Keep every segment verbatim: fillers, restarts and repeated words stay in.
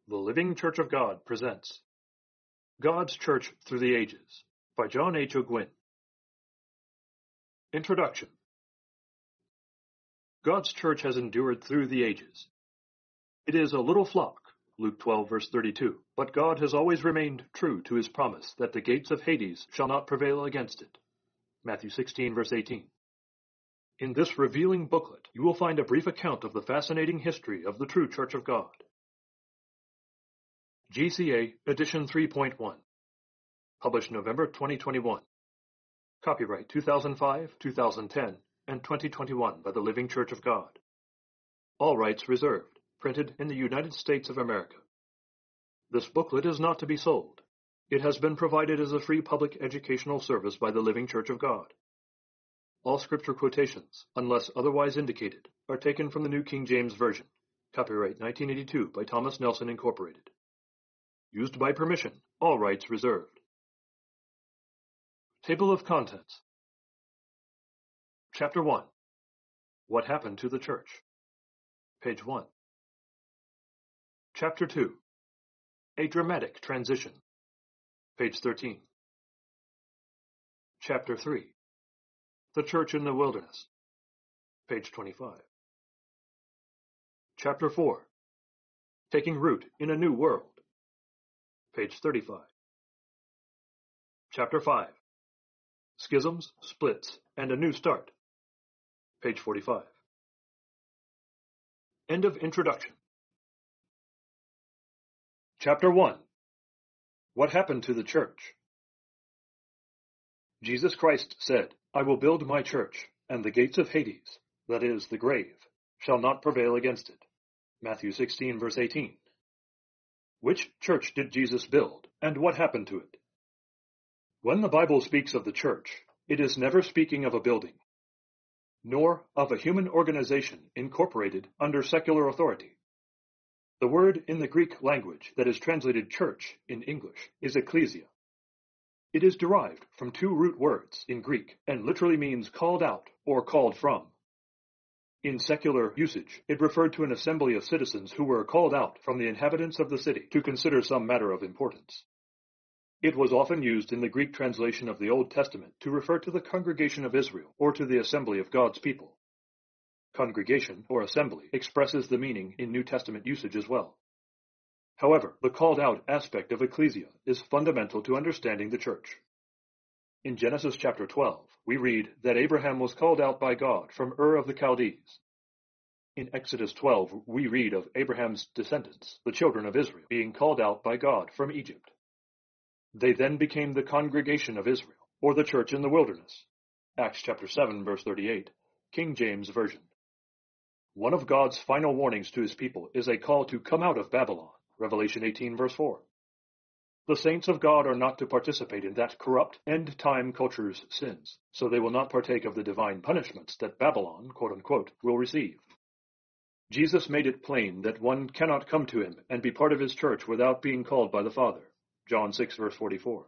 The Living Church of God presents God's Church Through the Ages by John H. Ogwyn. Introduction. God's church has endured through the ages. It is a little flock, Luke twelve, verse thirty-two, but God has always remained true to his promise that the gates of Hades shall not prevail against it, Matthew sixteen, verse eighteen. In this revealing booklet, you will find a brief account of the fascinating history of the true Church of God. G C A Edition three point one, published November twenty twenty-one. Copyright two thousand five, two thousand ten, and twenty twenty-one by the Living Church of God. All rights reserved. Printed in the United States of America. This booklet is not to be sold. It has been provided as a free public educational service by the Living Church of God. All scripture quotations, unless otherwise indicated, are taken from the New King James Version. Copyright nineteen eighty-two by Thomas Nelson, Incorporated. Used by permission. All rights reserved. Table of Contents. Chapter one. What happened to the church? Page one. Chapter two. A dramatic transition. Page thirteen. Chapter three. The church in the wilderness. Page twenty-five. Chapter four. Taking root in a new world. Page thirty-five. Chapter five. Schisms, splits, and a new start. Page forty-five. End of introduction. Chapter one. What happened to the church? Jesus Christ said, I will build my church, and the gates of Hades, that is, the grave, shall not prevail against it. Matthew sixteen, verse eighteen. Which church did Jesus build, and what happened to it? When the Bible speaks of the church, it is never speaking of a building, nor of a human organization incorporated under secular authority. The word in the Greek language that is translated church in English is ecclesia. It is derived from two root words in Greek and literally means called out or called from. In secular usage, it referred to an assembly of citizens who were called out from the inhabitants of the city to consider some matter of importance. It was often used in the Greek translation of the Old Testament to refer to the congregation of Israel or to the assembly of God's people. Congregation, or assembly, expresses the meaning in New Testament usage as well. However, the called-out aspect of ecclesia is fundamental to understanding the church. In Genesis chapter twelve, we read that Abraham was called out by God from Ur of the Chaldees. In Exodus twelve, we read of Abraham's descendants, the children of Israel, being called out by God from Egypt. They then became the congregation of Israel, or the church in the wilderness. Acts chapter seven, verse thirty-eight, King James Version. One of God's final warnings to his people is a call to come out of Babylon, Revelation eighteen, verse four. The saints of God are not to participate in that corrupt end-time culture's sins, so they will not partake of the divine punishments that Babylon, quote-unquote, will receive. Jesus made it plain that one cannot come to him and be part of his church without being called by the Father, John six, verse forty-four.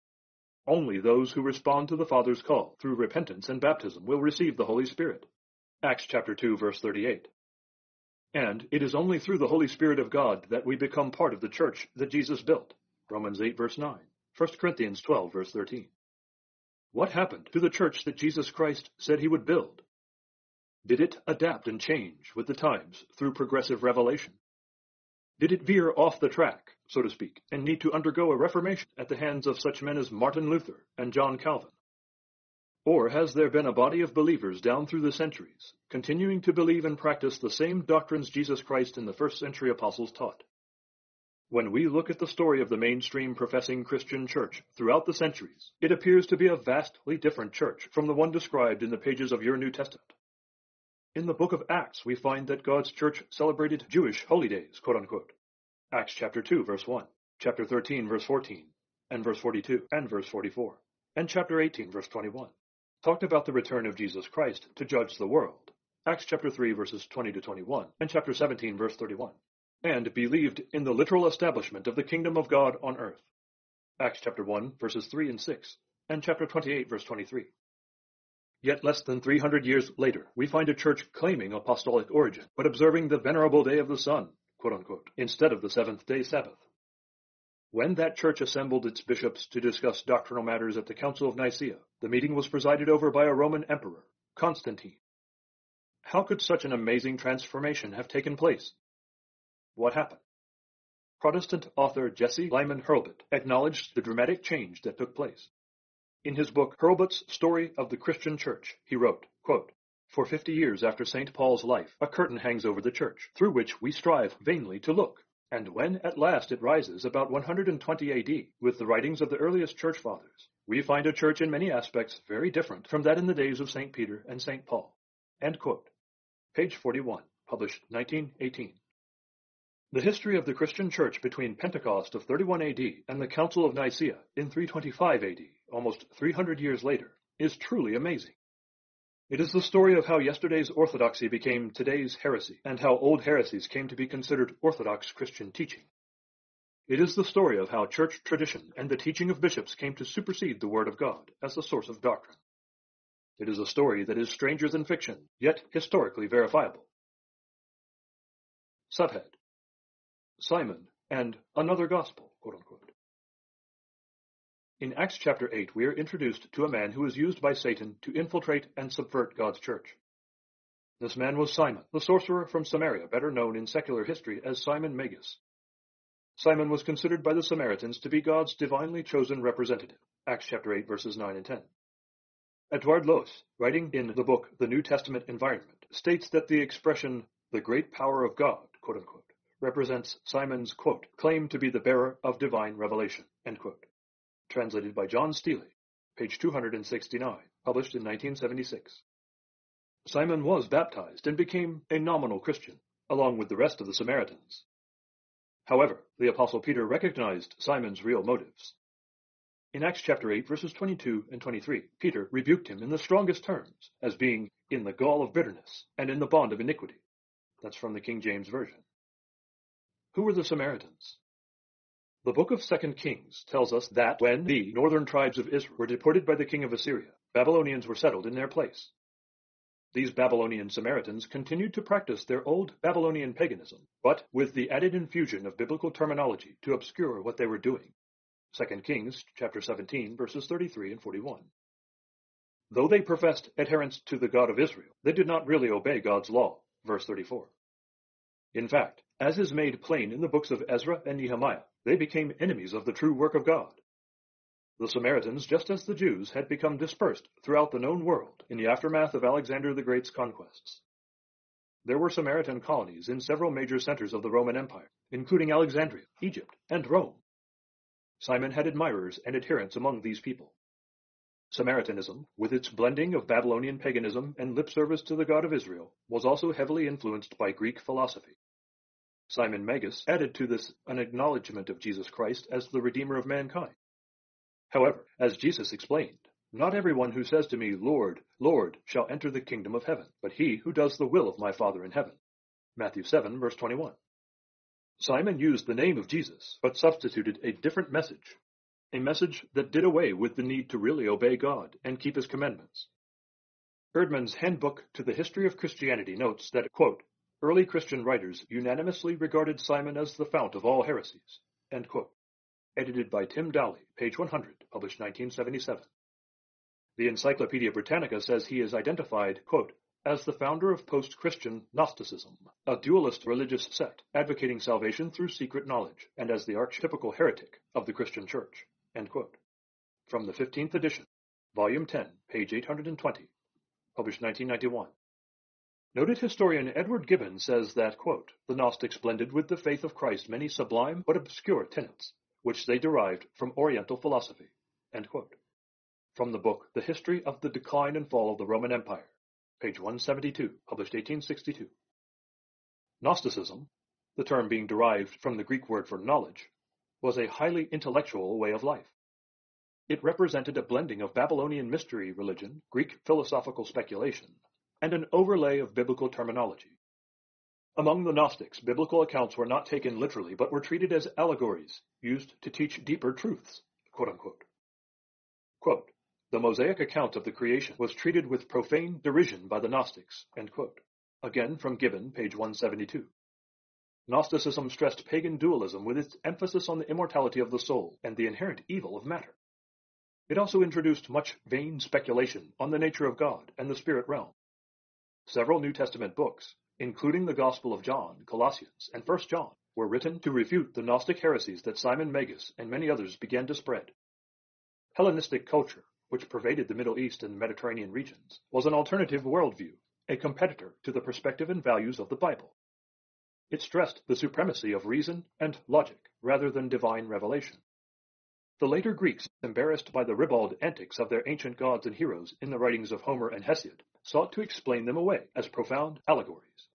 Only those who respond to the Father's call through repentance and baptism will receive the Holy Spirit, Acts chapter two, verse thirty-eight. And it is only through the Holy Spirit of God that we become part of the church that Jesus built, Romans eight, verse nine, First Corinthians twelve, verse thirteen. What happened to the church that Jesus Christ said he would build? Did it adapt and change with the times through progressive revelation? Did it veer off the track, so to speak, and need to undergo a reformation at the hands of such men as Martin Luther and John Calvin? Or has there been a body of believers down through the centuries, continuing to believe and practice the same doctrines Jesus Christ and the first century apostles taught? When we look at the story of the mainstream professing Christian church throughout the centuries, it appears to be a vastly different church from the one described in the pages of your New Testament. In the book of Acts, we find that God's church celebrated Jewish holy days, quote-unquote. Acts chapter two, verse one, chapter thirteen, verse fourteen, and verse forty-two, and verse forty-four, and chapter eighteen, verse twenty-one. Talked about the return of Jesus Christ to judge the world, Acts chapter three, verses twenty to twenty-one, and chapter seventeen, verse thirty-one, and believed in the literal establishment of the kingdom of God on earth, Acts chapter one, verses three and six, and chapter twenty-eight, verse twenty-three. Yet less than three hundred years later, we find a church claiming apostolic origin, but observing the venerable day of the sun, quote-unquote, instead of the seventh-day Sabbath. When that church assembled its bishops to discuss doctrinal matters at the Council of Nicaea, the meeting was presided over by a Roman emperor, Constantine. How could such an amazing transformation have taken place? What happened? Protestant author Jesse Lyman Hurlbut acknowledged the dramatic change that took place. In his book Hurlbut's Story of the Christian Church, he wrote, quote, "For fifty years after Saint Paul's life, a curtain hangs over the church, through which we strive vainly to look. And when at last it rises about one hundred twenty A D with the writings of the earliest church fathers, we find a church in many aspects very different from that in the days of Saint Peter and Saint Paul." End quote. Page forty-one, published nineteen eighteen. The history of the Christian church between Pentecost of thirty-one A D and the Council of Nicaea in three twenty-five A D, almost three hundred years later, is truly amazing. It is the story of how yesterday's orthodoxy became today's heresy, and how old heresies came to be considered orthodox Christian teaching. It is the story of how church tradition and the teaching of bishops came to supersede the Word of God as the source of doctrine. It is a story that is stranger than fiction, yet historically verifiable. Subhead: Simon and another gospel, quote-unquote. In Acts chapter eight, we are introduced to a man who is used by Satan to infiltrate and subvert God's church. This man was Simon, the sorcerer from Samaria, better known in secular history as Simon Magus. Simon was considered by the Samaritans to be God's divinely chosen representative, Acts chapter eight, verses nine and ten. Edouard Loos, writing in the book The New Testament Environment, states that the expression, "the great power of God," quote-unquote, represents Simon's, quote, claim to be the bearer of divine revelation, end quote. Translated by John Steele, page two hundred sixty-nine, published in nineteen seventy-six. Simon was baptized and became a nominal Christian, along with the rest of the Samaritans. However, the Apostle Peter recognized Simon's real motives. In Acts chapter eight, verses twenty-two and twenty-three, Peter rebuked him in the strongest terms as being in the gall of bitterness and in the bond of iniquity. That's from the King James Version. Who were the Samaritans? The book of Second Kings tells us that when the northern tribes of Israel were deported by the king of Assyria, Babylonians were settled in their place. These Babylonian Samaritans continued to practice their old Babylonian paganism, but with the added infusion of biblical terminology to obscure what they were doing. Second Kings chapter seventeen, verses thirty-three and forty-one. Though they professed adherence to the God of Israel, they did not really obey God's law, verse thirty-four. In fact, as is made plain in the books of Ezra and Nehemiah, they became enemies of the true work of God. The Samaritans, just as the Jews, had become dispersed throughout the known world in the aftermath of Alexander the Great's conquests. There were Samaritan colonies in several major centers of the Roman Empire, including Alexandria, Egypt, and Rome. Simon had admirers and adherents among these people. Samaritanism, with its blending of Babylonian paganism and lip service to the God of Israel, was also heavily influenced by Greek philosophy. Simon Magus added to this an acknowledgement of Jesus Christ as the Redeemer of mankind. However, as Jesus explained, not everyone who says to me, "Lord, Lord," shall enter the kingdom of heaven, but he who does the will of my Father in heaven. Matthew seven, verse twenty-one. Simon used the name of Jesus, but substituted a different message, a message that did away with the need to really obey God and keep his commandments. Erdman's Handbook to the History of Christianity notes that, quote, early Christian writers unanimously regarded Simon as the fount of all heresies, end quote. Edited by Tim Dowley, page one hundred, published nineteen seventy-seven. The Encyclopedia Britannica says he is identified, quote, as the founder of post-Christian Gnosticism, a dualist religious sect advocating salvation through secret knowledge, and as the archetypical heretic of the Christian Church, end quote. From the fifteenth edition, volume ten, page eight hundred twenty, published nineteen ninety-one. Noted historian Edward Gibbon says that, quote, the Gnostics blended with the faith of Christ many sublime but obscure tenets, which they derived from Oriental philosophy, end quote. From the book The History of the Decline and Fall of the Roman Empire, page one seventy-two, published eighteen sixty-two. Gnosticism, the term being derived from the Greek word for knowledge, was a highly intellectual way of life. It represented a blending of Babylonian mystery religion, Greek philosophical speculation, and an overlay of biblical terminology. Among the Gnostics, biblical accounts were not taken literally, but were treated as allegories, used to teach deeper truths, quote-unquote. Quote, the Mosaic account of the creation was treated with profane derision by the Gnostics, end quote. Again from Gibbon, page one seventy-two. Gnosticism stressed pagan dualism with its emphasis on the immortality of the soul and the inherent evil of matter. It also introduced much vain speculation on the nature of God and the spirit realm. Several New Testament books, including the Gospel of John, Colossians, and First John, were written to refute the Gnostic heresies that Simon Magus and many others began to spread. Hellenistic culture, which pervaded the Middle East and Mediterranean regions, was an alternative worldview, a competitor to the perspective and values of the Bible. It stressed the supremacy of reason and logic rather than divine revelation. The later Greeks, embarrassed by the ribald antics of their ancient gods and heroes in the writings of Homer and Hesiod, sought to explain them away as profound allegories.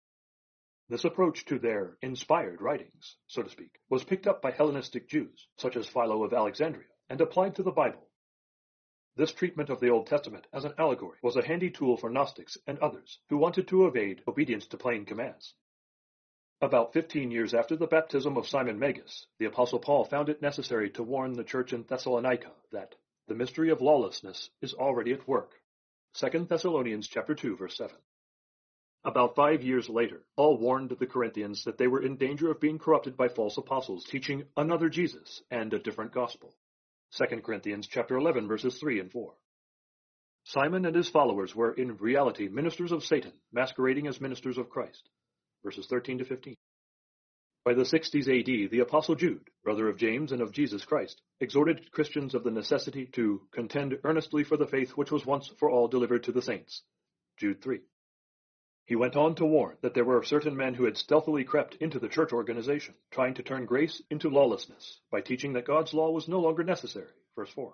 This approach to their inspired writings, so to speak, was picked up by Hellenistic Jews, such as Philo of Alexandria, and applied to the Bible. This treatment of the Old Testament as an allegory was a handy tool for Gnostics and others who wanted to evade obedience to plain commands. About fifteen years after the baptism of Simon Magus, the Apostle Paul found it necessary to warn the church in Thessalonica that the mystery of lawlessness is already at work. Second Thessalonians chapter two, verse seven. About five years later, Paul warned the Corinthians that they were in danger of being corrupted by false apostles teaching another Jesus and a different gospel. Second Corinthians chapter eleven, verses three and four. Simon and his followers were in reality ministers of Satan, masquerading as ministers of Christ. Verses thirteen to fifteen. By the sixties A D, the Apostle Jude, brother of James and of Jesus Christ, exhorted Christians of the necessity to contend earnestly for the faith which was once for all delivered to the saints. Jude three. He went on to warn that there were certain men who had stealthily crept into the church organization, trying to turn grace into lawlessness by teaching that God's law was no longer necessary. Verse four.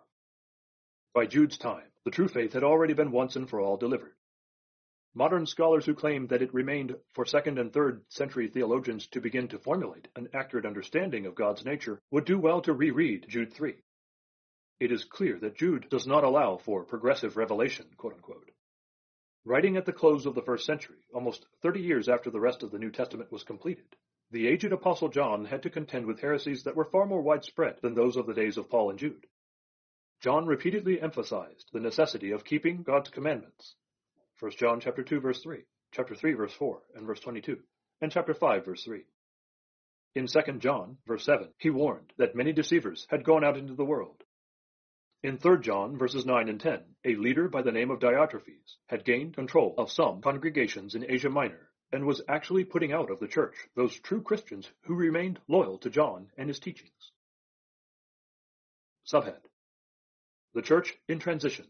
By Jude's time, the true faith had already been once and for all delivered. Modern scholars who claim that it remained for second and third century theologians to begin to formulate an accurate understanding of God's nature would do well to reread Jude three. It is clear that Jude does not allow for progressive revelation, quote-unquote. Writing at the close of the first century, almost thirty years after the rest of the New Testament was completed, the aged Apostle John had to contend with heresies that were far more widespread than those of the days of Paul and Jude. John repeatedly emphasized the necessity of keeping God's commandments. First John chapter two, verse three, chapter three, verse four, and verse twenty-two, and chapter five, verse three. In Second John, verse seven, he warned that many deceivers had gone out into the world. In Third John, verses nine and ten, a leader by the name of Diotrephes had gained control of some congregations in Asia Minor and was actually putting out of the church those true Christians who remained loyal to John and his teachings. Subhead: The Church in Transition.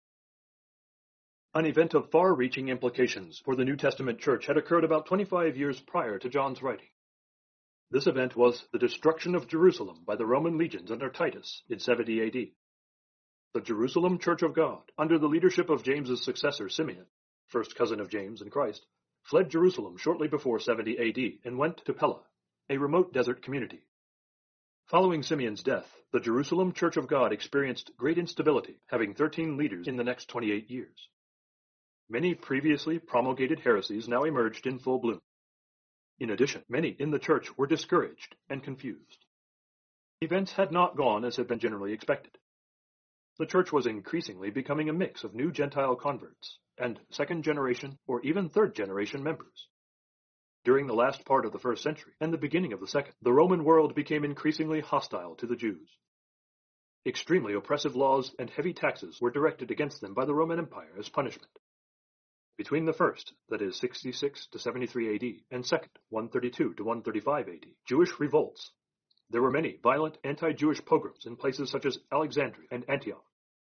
An event of far-reaching implications for the New Testament church had occurred about twenty-five years prior to John's writing. This event was the destruction of Jerusalem by the Roman legions under Titus in seventy A D. The Jerusalem Church of God, under the leadership of James's successor Simeon, first cousin of James and Christ, fled Jerusalem shortly before seventy A D and went to Pella, a remote desert community. Following Simeon's death, the Jerusalem Church of God experienced great instability, having thirteen leaders in the next twenty-eight years. Many previously promulgated heresies now emerged in full bloom. In addition, many in the church were discouraged and confused. Events had not gone as had been generally expected. The church was increasingly becoming a mix of new Gentile converts and second-generation or even third-generation members. During the last part of the first century and the beginning of the second, the Roman world became increasingly hostile to the Jews. Extremely oppressive laws and heavy taxes were directed against them by the Roman Empire as punishment. Between the first, that is sixty-six to seventy-three A D, and second, one thirty-two to one thirty-five A D, Jewish revolts. There were many violent anti-Jewish pogroms in places such as Alexandria and Antioch.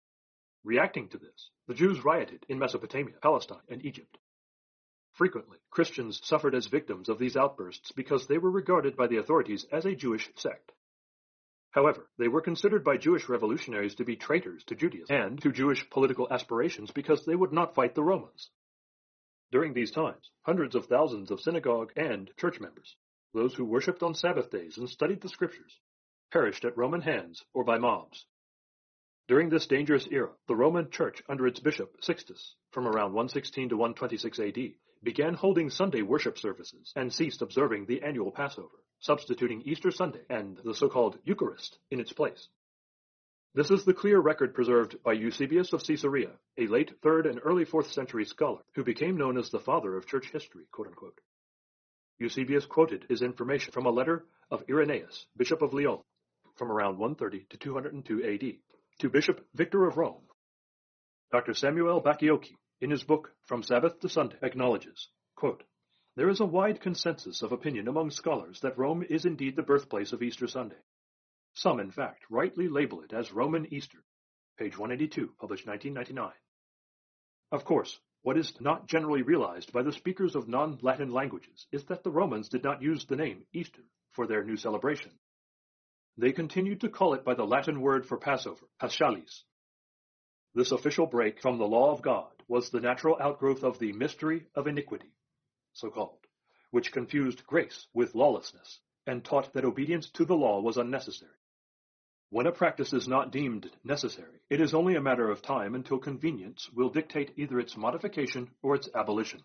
Reacting to this, the Jews rioted in Mesopotamia, Palestine, and Egypt. Frequently, Christians suffered as victims of these outbursts because they were regarded by the authorities as a Jewish sect. However, they were considered by Jewish revolutionaries to be traitors to Judaism and to Jewish political aspirations because they would not fight the Romans. During these times, hundreds of thousands of synagogue and church members, those who worshipped on Sabbath days and studied the Scriptures, perished at Roman hands or by mobs. During this dangerous era, the Roman Church under its bishop, Sixtus, from around one sixteen to one twenty-six A D, began holding Sunday worship services and ceased observing the annual Passover, substituting Easter Sunday and the so-called Eucharist in its place. This is the clear record preserved by Eusebius of Caesarea, a late third and early fourth century scholar who became known as the father of church history, quote-unquote. Eusebius quoted his information from a letter of Irenaeus, Bishop of Lyon, from around one thirty to two hundred two A D, to Bishop Victor of Rome. Doctor Samuel Bacchiocchi, in his book From Sabbath to Sunday, acknowledges, quote, "There is a wide consensus of opinion among scholars that Rome is indeed the birthplace of Easter Sunday. Some, in fact, rightly label it as Roman Easter." Page one eighty-two, published nineteen ninety-nine. Of course, what is not generally realized by the speakers of non-Latin languages is that the Romans did not use the name Easter for their new celebration. They continued to call it by the Latin word for Passover, Paschalis. This official break from the law of God was the natural outgrowth of the mystery of iniquity, so called, which confused grace with lawlessness and taught that obedience to the law was unnecessary. When a practice is not deemed necessary, it is only a matter of time until convenience will dictate either its modification or its abolition.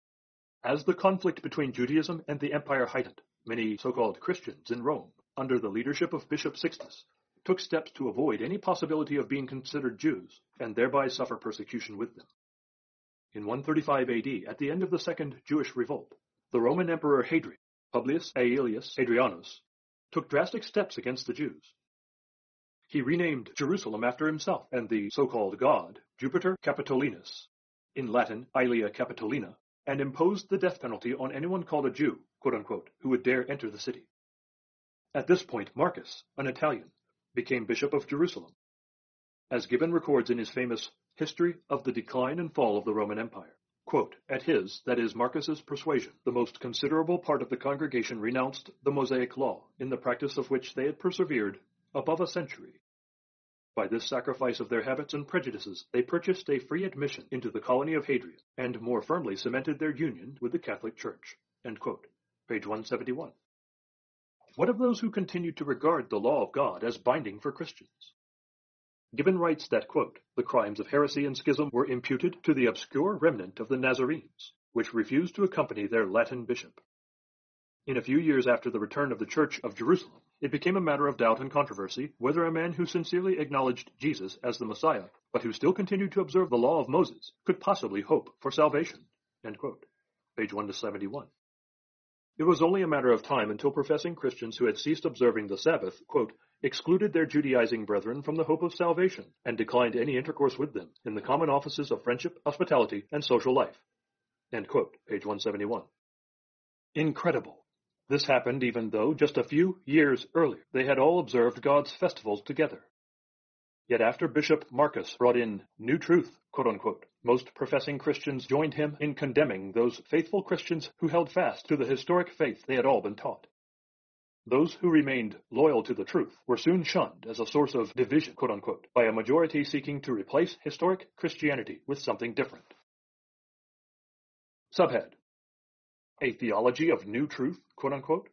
As the conflict between Judaism and the empire heightened, many so-called Christians in Rome, under the leadership of Bishop Sixtus, took steps to avoid any possibility of being considered Jews and thereby suffer persecution with them. In one thirty-five A D, at the end of the Second Jewish Revolt, the Roman Emperor Hadrian, Publius Aelius Hadrianus, took drastic steps against the Jews. He renamed Jerusalem after himself and the so-called god, Jupiter Capitolinus, in Latin Aelia Capitolina, and imposed the death penalty on anyone called a Jew, quote-unquote, who would dare enter the city. At this point, Marcus, an Italian, became Bishop of Jerusalem. As Gibbon records in his famous History of the Decline and Fall of the Roman Empire, quote, "At his, that is Marcus's persuasion, the most considerable part of the congregation renounced the Mosaic law, in the practice of which they had persevered above a century. By this sacrifice of their habits and prejudices, they purchased a free admission into the colony of Hadrian, and more firmly cemented their union with the Catholic Church." End quote. Page one seventy-one. What of those who continued to regard the law of God as binding for Christians? Gibbon writes that, quote, "The crimes of heresy and schism were imputed to the obscure remnant of the Nazarenes, which refused to accompany their Latin bishop." In a few years after the return of the Church of Jerusalem, it became a matter of doubt and controversy whether a man who sincerely acknowledged Jesus as the Messiah, but who still continued to observe the law of Moses, could possibly hope for salvation. End quote. Page one seventy-one. It was only a matter of time until professing Christians who had ceased observing the Sabbath, quote, excluded their Judaizing brethren from the hope of salvation, and declined any intercourse with them in the common offices of friendship, hospitality, and social life. End quote. Page one seventy-one. Incredible. This happened even though, just a few years earlier, they had all observed God's festivals together. Yet after Bishop Marcus brought in new truth, quote-unquote, most professing Christians joined him in condemning those faithful Christians who held fast to the historic faith they had all been taught. Those who remained loyal to the truth were soon shunned as a source of division, quote-unquote, by a majority seeking to replace historic Christianity with something different. Subhead: A theology of new truth, quote-unquote.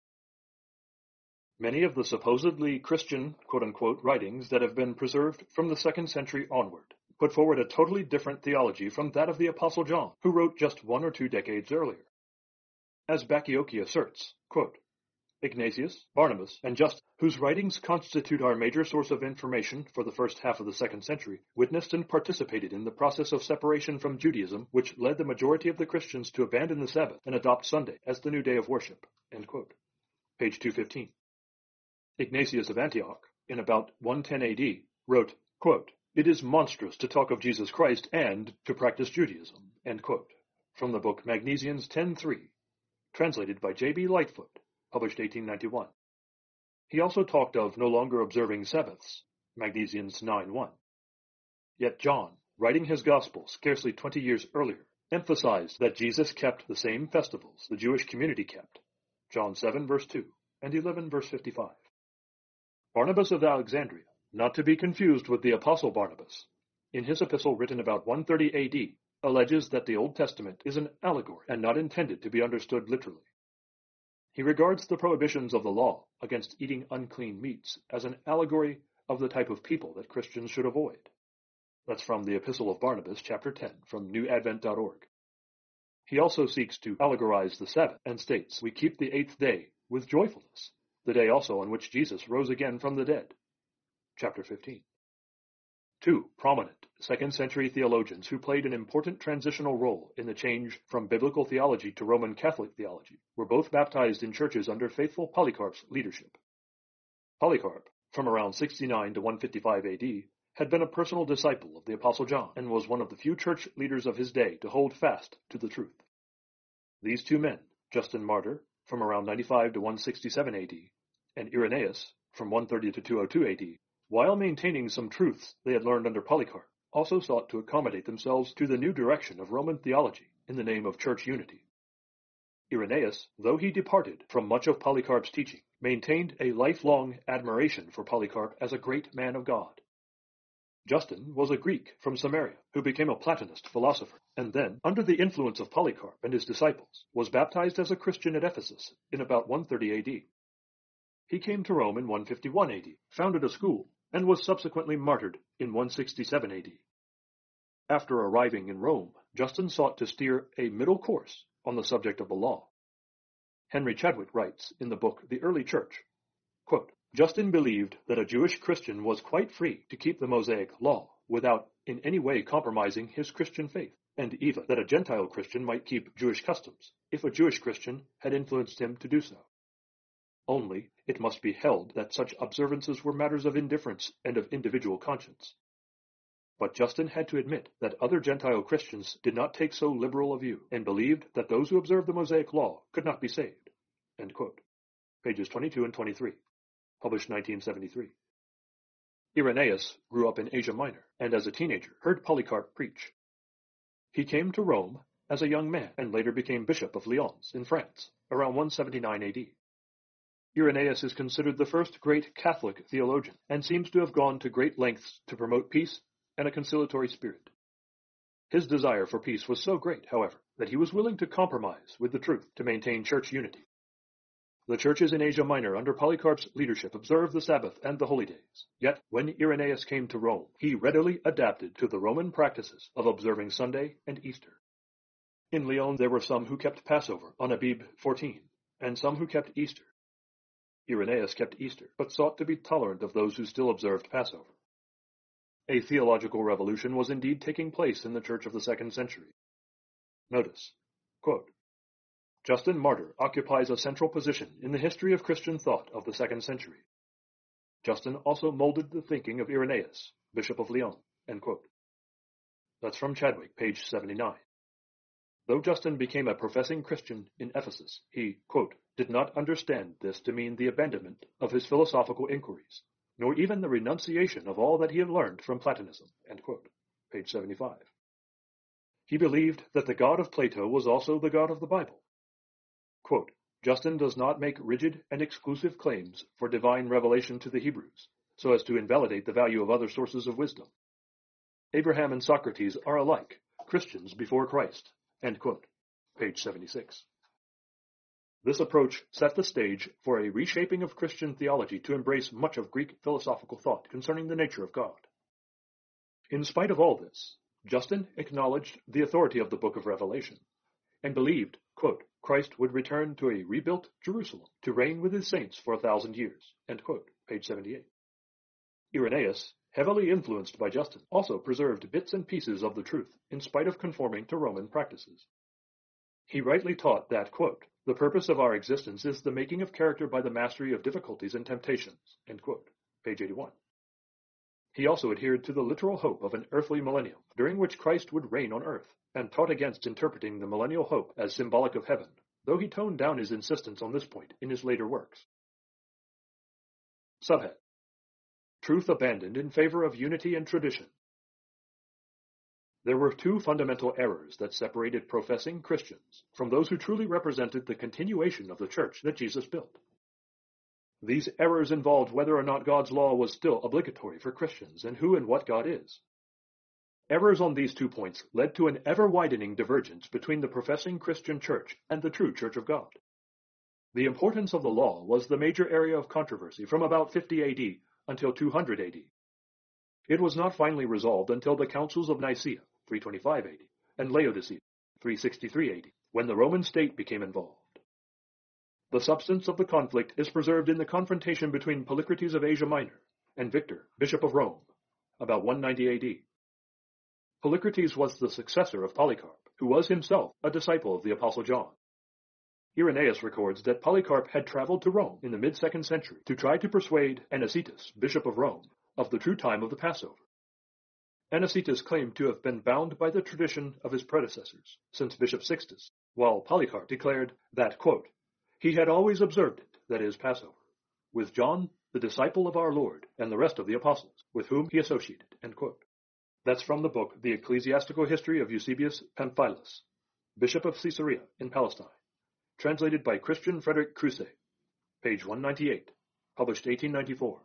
Many of the supposedly Christian, quote-unquote, writings that have been preserved from the second century onward put forward a totally different theology from that of the Apostle John, who wrote just one or two decades earlier. As Bacchiocchi asserts, quote, Ignatius, Barnabas, and Justin, whose writings constitute our major source of information for the first half of the second century, witnessed and participated in the process of separation from Judaism which led the majority of the Christians to abandon the Sabbath and adopt Sunday as the new day of worship. End quote. Page two fifteen. Ignatius of Antioch, in about one ten A D, wrote, quote, It is monstrous to talk of Jesus Christ and to practice Judaism, end quote, from the book Magnesians ten three, translated by J B Lightfoot, published eighteen ninety-one. He also talked of no longer observing Sabbaths, Magnesians nine one. Yet John, writing his Gospel scarcely twenty years earlier, emphasized that Jesus kept the same festivals the Jewish community kept, John seven verse two and eleven verse fifty-five. Barnabas of Alexandria, not to be confused with the Apostle Barnabas, in his epistle written about one thirty A D, alleges that the Old Testament is an allegory and not intended to be understood literally. He regards the prohibitions of the law against eating unclean meats as an allegory of the type of people that Christians should avoid. That's from the Epistle of Barnabas, chapter ten, from new advent dot org. He also seeks to allegorize the Sabbath and states, We keep the eighth day with joyfulness, the day also on which Jesus rose again from the dead. Chapter fifteen. Two prominent second century theologians who played an important transitional role in the change from biblical theology to Roman Catholic theology were both baptized in churches under faithful Polycarp's leadership. Polycarp, from around sixty-nine to one fifty-five A D, had been a personal disciple of the Apostle John and was one of the few church leaders of his day to hold fast to the truth. These two men, Justin Martyr, from around ninety-five to one sixty-seven A D, and Irenaeus, from one thirty to two oh two A D, while maintaining some truths they had learned under Polycarp, also sought to accommodate themselves to the new direction of Roman theology in the name of church unity. Irenaeus, though he departed from much of Polycarp's teaching, maintained a lifelong admiration for Polycarp as a great man of God. Justin was a Greek from Samaria who became a Platonist philosopher, and then, under the influence of Polycarp and his disciples, was baptized as a Christian at Ephesus in about one thirty A D. He came to Rome in one fifty-one A D, founded a school, and was subsequently martyred in one sixty-seven A D. After arriving in Rome, Justin sought to steer a middle course on the subject of the law. Henry Chadwick writes in the book The Early Church, quote, Justin believed that a Jewish Christian was quite free to keep the Mosaic law without in any way compromising his Christian faith, and even that a Gentile Christian might keep Jewish customs if a Jewish Christian had influenced him to do so. Only it must be held that such observances were matters of indifference and of individual conscience. But Justin had to admit that other Gentile Christians did not take so liberal a view, and believed that those who observed the Mosaic law could not be saved. End quote. Pages twenty-two and twenty-three. Published nineteen seventy-three. Irenaeus grew up in Asia Minor, and as a teenager heard Polycarp preach. He came to Rome as a young man, and later became Bishop of Lyons in France, around one seventy-nine A D. Irenaeus is considered the first great Catholic theologian, and seems to have gone to great lengths to promote peace and a conciliatory spirit. His desire for peace was so great, however, that he was willing to compromise with the truth to maintain church unity. The churches in Asia Minor under Polycarp's leadership observed the Sabbath and the holy days, yet when Irenaeus came to Rome, he readily adapted to the Roman practices of observing Sunday and Easter. In Lyon there were some who kept Passover on Abib fourteen, and some who kept Easter. Irenaeus kept Easter, but sought to be tolerant of those who still observed Passover. A theological revolution was indeed taking place in the Church of the second century. Notice, quote, Justin Martyr occupies a central position in the history of Christian thought of the second century. Justin also molded the thinking of Irenaeus, Bishop of Lyon, end quote. That's from Chadwick, page seventy-nine. Though Justin became a professing Christian in Ephesus, he, quote, did not understand this to mean the abandonment of his philosophical inquiries, nor even the renunciation of all that he had learned from Platonism, end quote. Page seventy-five. He believed that the God of Plato was also the God of the Bible. Quote, Justin does not make rigid and exclusive claims for divine revelation to the Hebrews, so as to invalidate the value of other sources of wisdom. Abraham and Socrates are alike Christians before Christ, end quote. Page seventy-six. This approach set the stage for a reshaping of Christian theology to embrace much of Greek philosophical thought concerning the nature of God. In spite of all this, Justin acknowledged the authority of the Book of Revelation, and believed, quote, Christ would return to a rebuilt Jerusalem to reign with his saints for a thousand years, end quote. Page seventy-eight. Irenaeus, heavily influenced by Justin, also preserved bits and pieces of the truth in spite of conforming to Roman practices. He rightly taught that, quote, the purpose of our existence is the making of character by the mastery of difficulties and temptations, end quote. Page eighty-one. He also adhered to the literal hope of an earthly millennium, during which Christ would reign on earth, and taught against interpreting the millennial hope as symbolic of heaven, though he toned down his insistence on this point in his later works. Subhead: Truth abandoned in favor of unity and tradition. There were two fundamental errors that separated professing Christians from those who truly represented the continuation of the church that Jesus built. These errors involved whether or not God's law was still obligatory for Christians and who and what God is. Errors on these two points led to an ever-widening divergence between the professing Christian church and the true Church of God. The importance of the law was the major area of controversy from about fifty A D until two hundred A D. It was not finally resolved until the Councils of Nicaea, three twenty-five A D, and Laodicea, three sixty-three A D, when the Roman state became involved. The substance of the conflict is preserved in the confrontation between Polycrates of Asia Minor and Victor, Bishop of Rome, about one ninety A D. Polycrates was the successor of Polycarp, who was himself a disciple of the Apostle John. Irenaeus records that Polycarp had traveled to Rome in the mid-second century to try to persuade Anicetus, bishop of Rome, of the true time of the Passover. Anicetus claimed to have been bound by the tradition of his predecessors, since Bishop Sixtus, while Polycarp declared that, quote, he had always observed it, that is, Passover, with John, the disciple of our Lord, and the rest of the apostles, with whom he associated, end quote. That's from the book The Ecclesiastical History of Eusebius Pamphilus, Bishop of Caesarea in Palestine, translated by Christian Frederick Crusay, page one ninety-eight, published eighteen ninety-four.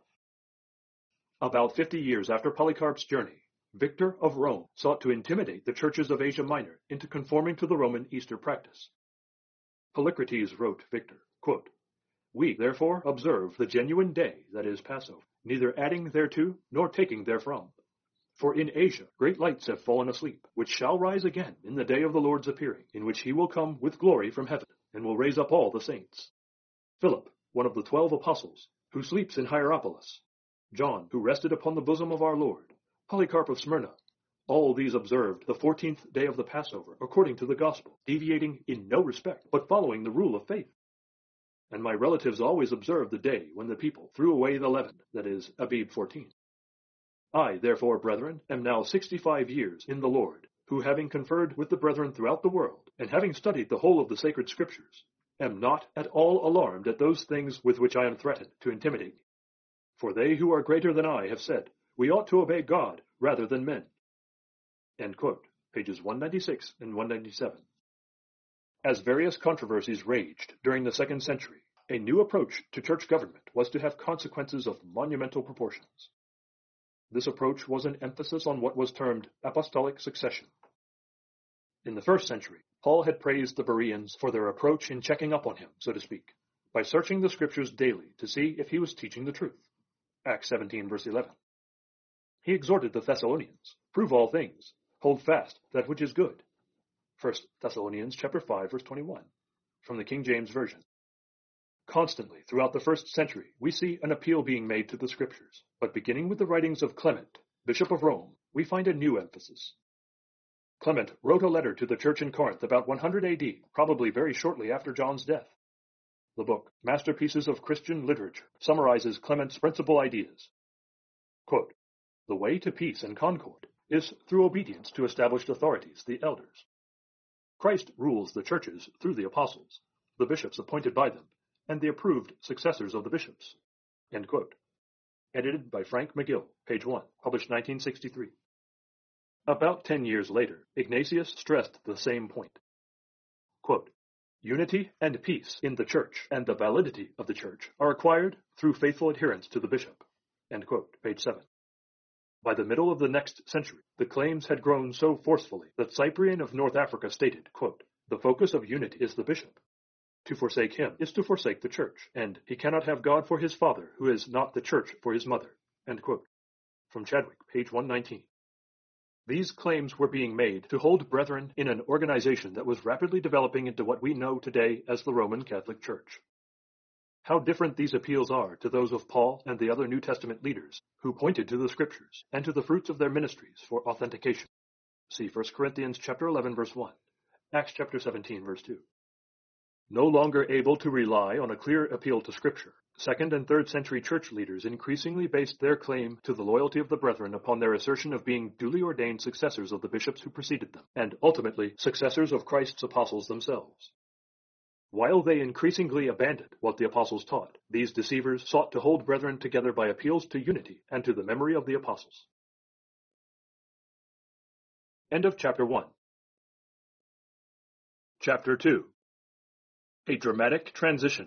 About fifty years after Polycarp's journey, Victor of Rome sought to intimidate the churches of Asia Minor into conforming to the Roman Easter practice. Polycrates wrote Victor, quote, we, therefore, observe the genuine day, that is, Passover, neither adding thereto nor taking therefrom. For in Asia great lights have fallen asleep, which shall rise again in the day of the Lord's appearing, in which he will come with glory from heaven, and will raise up all the saints. Philip, one of the twelve apostles, who sleeps in Hierapolis. John, who rested upon the bosom of our Lord. Polycarp of Smyrna. All these observed the fourteenth day of the Passover, according to the gospel, deviating in no respect, but following the rule of faith. And my relatives always observed the day when the people threw away the leaven, that is, Abib fourteen. I, therefore, brethren, am now sixty-five years in the Lord, who, having conferred with the brethren throughout the world, and having studied the whole of the sacred scriptures, am not at all alarmed at those things with which I am threatened to intimidate me. For they who are greater than I have said, we ought to obey God rather than men. End quote. Pages one ninety-six and one ninety-seven. As various controversies raged during the second century, a new approach to church government was to have consequences of monumental proportions. This approach was an emphasis on what was termed apostolic succession. In the first century, Paul had praised the Bereans for their approach in checking up on him, so to speak, by searching the scriptures daily to see if he was teaching the truth. Acts seventeen, verse eleven. He exhorted the Thessalonians, prove all things, hold fast that which is good. First Thessalonians chapter five, verse twenty-one, from the King James Version. Constantly, throughout the first century, we see an appeal being made to the Scriptures, but beginning with the writings of Clement, Bishop of Rome, we find a new emphasis. Clement wrote a letter to the church in Corinth about one hundred A D, probably very shortly after John's death. The book, Masterpieces of Christian Literature, summarizes Clement's principal ideas. Quote, the way to peace and concord is through obedience to established authorities, the elders. Christ rules the churches through the apostles, the bishops appointed by them, and the approved successors of the bishops. End quote. Edited by Frank McGill, page one, published nineteen sixty-three. About ten years later, Ignatius stressed the same point. Quote, unity and peace in the church and the validity of the church are acquired through faithful adherence to the bishop. End quote, page seven. By the middle of the next century, the claims had grown so forcefully that Cyprian of North Africa stated, quote, the focus of unity is the bishop. To forsake him is to forsake the church, and he cannot have God for his father, who is not the church for his mother. End quote. From Chadwick, page one nineteen. These claims were being made to hold brethren in an organization that was rapidly developing into what we know today as the Roman Catholic Church. How different these appeals are to those of Paul and the other New Testament leaders who pointed to the Scriptures and to the fruits of their ministries for authentication. See First Corinthians chapter eleven, verse one, Acts chapter seventeen, verse two. No longer able to rely on a clear appeal to Scripture, second and third century church leaders increasingly based their claim to the loyalty of the brethren upon their assertion of being duly ordained successors of the bishops who preceded them, and ultimately successors of Christ's apostles themselves. While they increasingly abandoned what the apostles taught, these deceivers sought to hold brethren together by appeals to unity and to the memory of the apostles. End of chapter one. Chapter two. A dramatic transition.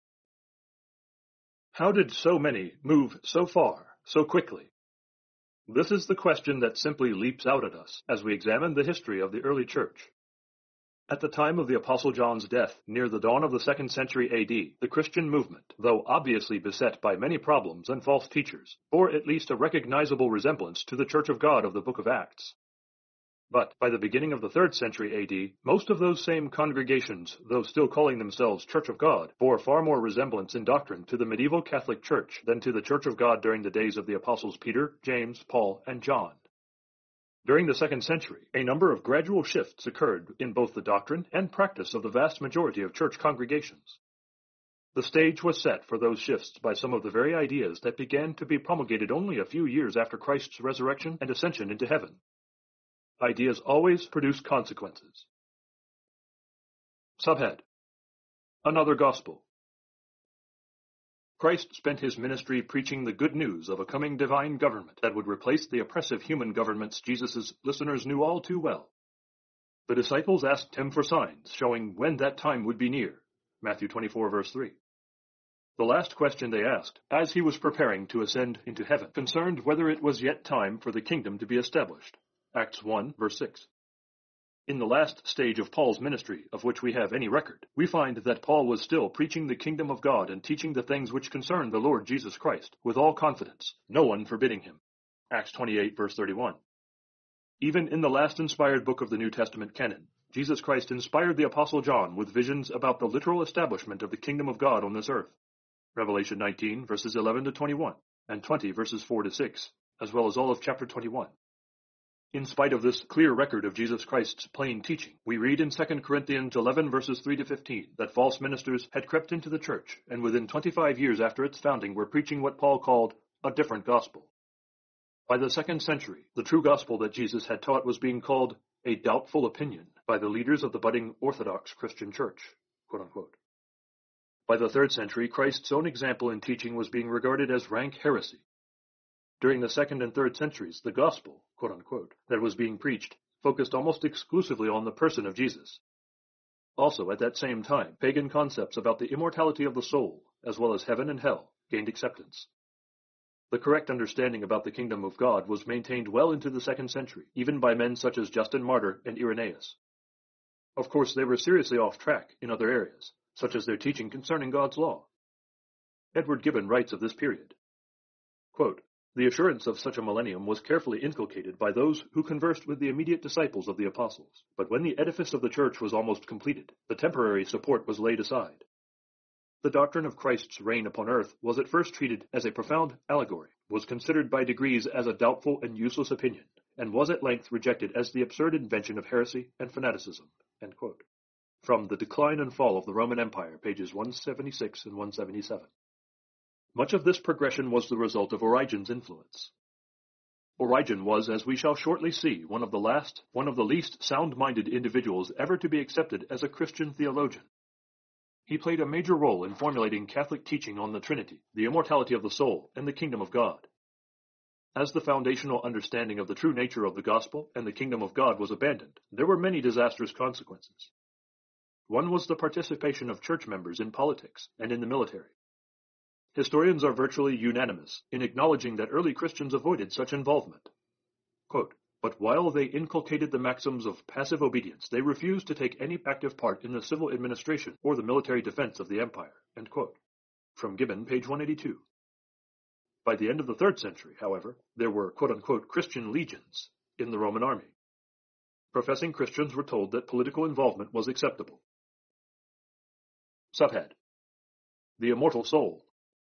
How did so many move so far, so quickly? This is the question that simply leaps out at us as we examine the history of the early church. At the time of the Apostle John's death, near the dawn of the second century A D, the Christian movement, though obviously beset by many problems and false teachers, bore at least a recognizable resemblance to the Church of God of the Book of Acts. But by the beginning of the third century A D, most of those same congregations, though still calling themselves Church of God, bore far more resemblance in doctrine to the medieval Catholic Church than to the Church of God during the days of the apostles Peter, James, Paul, and John. During the second century, a number of gradual shifts occurred in both the doctrine and practice of the vast majority of church congregations. The stage was set for those shifts by some of the very ideas that began to be promulgated only a few years after Christ's resurrection and ascension into heaven. Ideas always produce consequences. Subhead: Another Gospel. Christ spent his ministry preaching the good news of a coming divine government that would replace the oppressive human governments Jesus' listeners knew all too well. The disciples asked him for signs showing when that time would be near. Matthew twenty-four, verse three. The last question they asked, as he was preparing to ascend into heaven, concerned whether it was yet time for the kingdom to be established. Acts one, verse six. In the last stage of Paul's ministry, of which we have any record, we find that Paul was still preaching the kingdom of God and teaching the things which concern the Lord Jesus Christ, with all confidence, no one forbidding him. Acts twenty-eight, verse thirty-one. Even in the last inspired book of the New Testament canon, Jesus Christ inspired the Apostle John with visions about the literal establishment of the kingdom of God on this earth. Revelation nineteen, verses eleven to twenty-one, and twenty, verses four to six, as well as all of chapter twenty-one. In spite of this clear record of Jesus Christ's plain teaching, we read in Second Corinthians eleven, verses three to fifteen, that false ministers had crept into the church, and within twenty-five years after its founding were preaching what Paul called a different gospel. By the second century, the true gospel that Jesus had taught was being called a doubtful opinion by the leaders of the budding Orthodox Christian church, quote unquote. By the third century, Christ's own example in teaching was being regarded as rank heresy. During the second and third centuries, the gospel, quote unquote, that was being preached focused almost exclusively on the person of Jesus. Also, at that same time, pagan concepts about the immortality of the soul, as well as heaven and hell, gained acceptance. The correct understanding about the kingdom of God was maintained well into the second century, even by men such as Justin Martyr and Irenaeus. Of course, they were seriously off track in other areas, such as their teaching concerning God's law. Edward Gibbon writes of this period, quote, "The assurance of such a millennium was carefully inculcated by those who conversed with the immediate disciples of the apostles, but when the edifice of the church was almost completed, the temporary support was laid aside. The doctrine of Christ's reign upon earth was at first treated as a profound allegory, was considered by degrees as a doubtful and useless opinion, and was at length rejected as the absurd invention of heresy and fanaticism." End quote. From The Decline and Fall of the Roman Empire, pages one seventy-six and one seventy-seven. Much of this progression was the result of Origen's influence. Origen was, as we shall shortly see, one of the last, one of the least sound-minded individuals ever to be accepted as a Christian theologian. He played a major role in formulating Catholic teaching on the Trinity, the immortality of the soul, and the kingdom of God. As the foundational understanding of the true nature of the gospel and the kingdom of God was abandoned, there were many disastrous consequences. One was the participation of church members in politics and in the military. Historians are virtually unanimous in acknowledging that early Christians avoided such involvement. Quote, "But while they inculcated the maxims of passive obedience, they refused to take any active part in the civil administration or the military defense of the empire." End quote. From Gibbon, page one eighty-two. By the end of the third century, however, there were quote-unquote Christian legions in the Roman army. Professing Christians were told that political involvement was acceptable. Subhead: The immortal soul.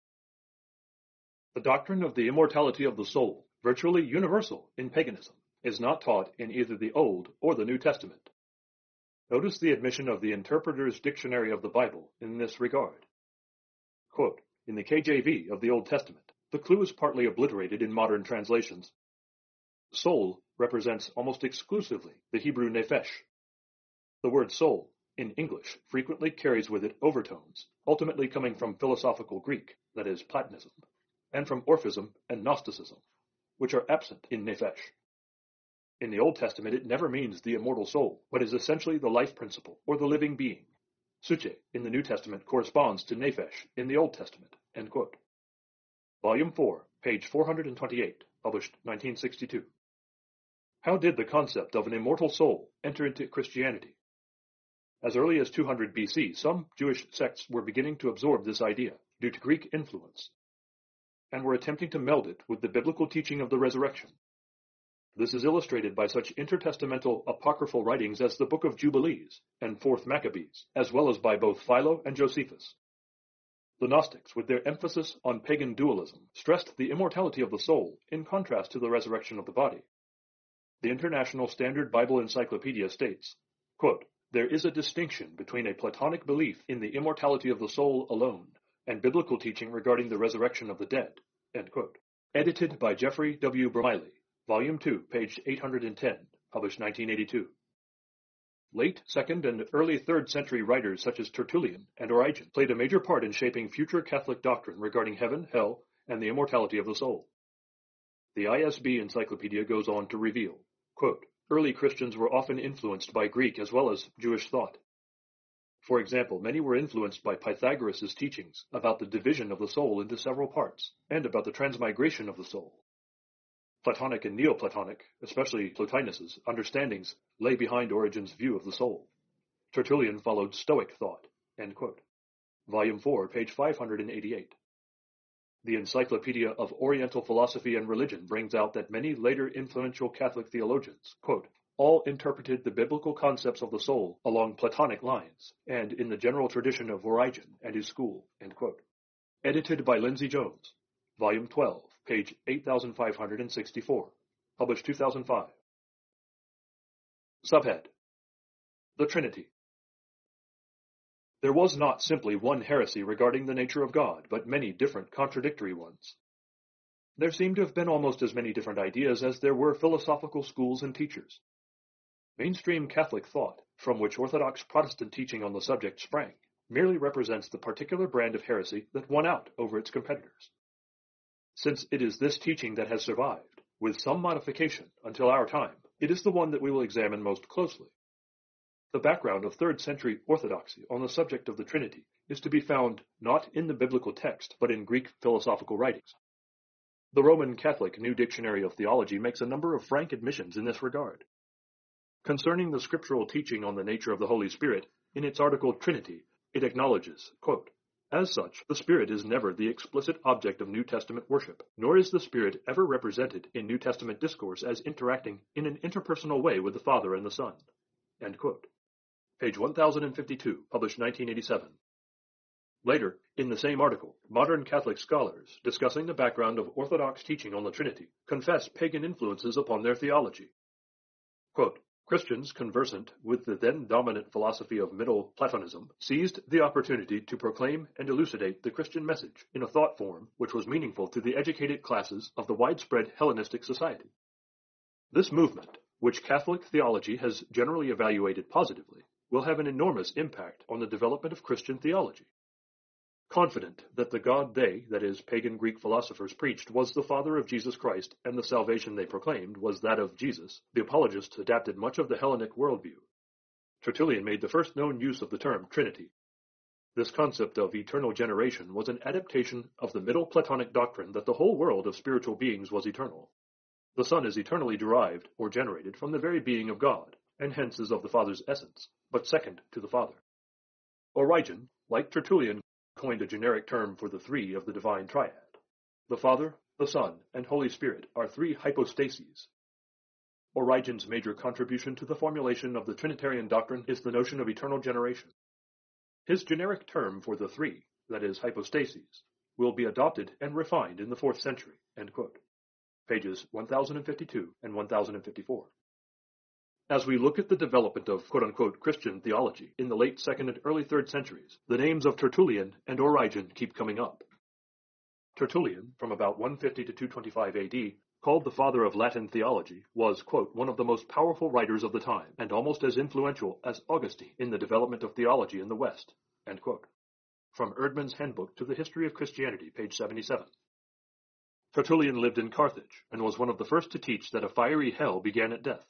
The doctrine of the immortality of the soul, virtually universal in paganism, is not taught in either the Old or the New Testament. Notice the admission of the Interpreter's Dictionary of the Bible in this regard. Quote, "In the K J V of the Old Testament, the clue is partly obliterated in modern translations. Soul represents almost exclusively the Hebrew nephesh. The word soul, in English, frequently carries with it overtones, ultimately coming from philosophical Greek, that is, Platonism, and from Orphism and Gnosticism, which are absent in nephesh. In the Old Testament, it never means the immortal soul, but is essentially the life principle, or the living being. Suche in the New Testament corresponds to nephesh in the Old Testament." End quote. Volume four, page four hundred twenty-eight, published nineteen sixty-two. How did the concept of an immortal soul enter into Christianity? As early as two hundred B C, some Jewish sects were beginning to absorb this idea, due to Greek influence, and were attempting to meld it with the biblical teaching of the resurrection. This is illustrated by such intertestamental apocryphal writings as the Book of Jubilees and Fourth Maccabees, as well as by both Philo and Josephus. The Gnostics, with their emphasis on pagan dualism, stressed the immortality of the soul in contrast to the resurrection of the body. The International Standard Bible Encyclopedia states, quote, "There is a distinction between a Platonic belief in the immortality of the soul alone and biblical teaching regarding the resurrection of the dead." End quote. Edited by Jeffrey W. Bromiley, Volume two, page eight hundred ten, published nineteen eighty-two. Late second and early third century writers such as Tertullian and Origen played a major part in shaping future Catholic doctrine regarding heaven, hell, and the immortality of the soul. The I S B Encyclopedia goes on to reveal, quote, "Early Christians were often influenced by Greek as well as Jewish thought. For example, many were influenced by Pythagoras' teachings about the division of the soul into several parts and about the transmigration of the soul. Platonic and Neoplatonic, especially Plotinus's, understandings lay behind Origen's view of the soul. Tertullian followed Stoic thought." End quote. Volume four, page five hundred eighty-eight. The Encyclopedia of Oriental Philosophy and Religion brings out that many later influential Catholic theologians, quote, "all interpreted the biblical concepts of the soul along Platonic lines and in the general tradition of Origen and his school." End quote. Edited by Lindsay Jones, Volume twelve, page eight thousand five hundred sixty-four, published two thousand five. Subhead: The Trinity. There was not simply one heresy regarding the nature of God, but many different contradictory ones. There seem to have been almost as many different ideas as there were philosophical schools and teachers. Mainstream Catholic thought, from which Orthodox Protestant teaching on the subject sprang, merely represents the particular brand of heresy that won out over its competitors. Since it is this teaching that has survived, with some modification, until our time, it is the one that we will examine most closely. The background of third century orthodoxy on the subject of the Trinity is to be found not in the biblical text, but in Greek philosophical writings. The Roman Catholic New Dictionary of Theology makes a number of frank admissions in this regard. Concerning the scriptural teaching on the nature of the Holy Spirit, in its article Trinity, it acknowledges, quote, "As such, the Spirit is never the explicit object of New Testament worship, nor is the Spirit ever represented in New Testament discourse as interacting in an interpersonal way with the Father and the Son." End quote. Page one thousand fifty-two, published nineteen eighty-seven. Later, in the same article, modern Catholic scholars, discussing the background of Orthodox teaching on the Trinity, confess pagan influences upon their theology. Quote, "Christians conversant with the then dominant philosophy of Middle Platonism seized the opportunity to proclaim and elucidate the Christian message in a thought form which was meaningful to the educated classes of the widespread Hellenistic society. This movement, which Catholic theology has generally evaluated positively, will have an enormous impact on the development of Christian theology. Confident that the God they, that is, pagan Greek philosophers, preached was the Father of Jesus Christ, and the salvation they proclaimed was that of Jesus, the apologists adapted much of the Hellenic worldview. Tertullian made the first known use of the term Trinity. This concept of eternal generation was an adaptation of the Middle Platonic doctrine that the whole world of spiritual beings was eternal. The Son is eternally derived, or generated, from the very being of God, and hence is of the Father's essence, but second to the Father. Origen, like Tertullian, coined a generic term for the three of the divine triad. The Father, the Son, and Holy Spirit are three hypostases. Origen's major contribution to the formulation of the Trinitarian doctrine is the notion of eternal generation. His generic term for the three, that is, hypostases, will be adopted and refined in the fourth century. End quote. Pages one thousand fifty-two and one thousand fifty-four. As we look at the development of quote-unquote Christian theology in the late second and early third centuries, the names of Tertullian and Origen keep coming up. Tertullian, from about one fifty to two twenty-five A D, called the father of Latin theology, was, quote, "one of the most powerful writers of the time, and almost as influential as Augustine in the development of theology in the West." End quote. From Erdmann's Handbook to the History of Christianity, page seventy-seven. Tertullian lived in Carthage, and was one of the first to teach that a fiery hell began at death.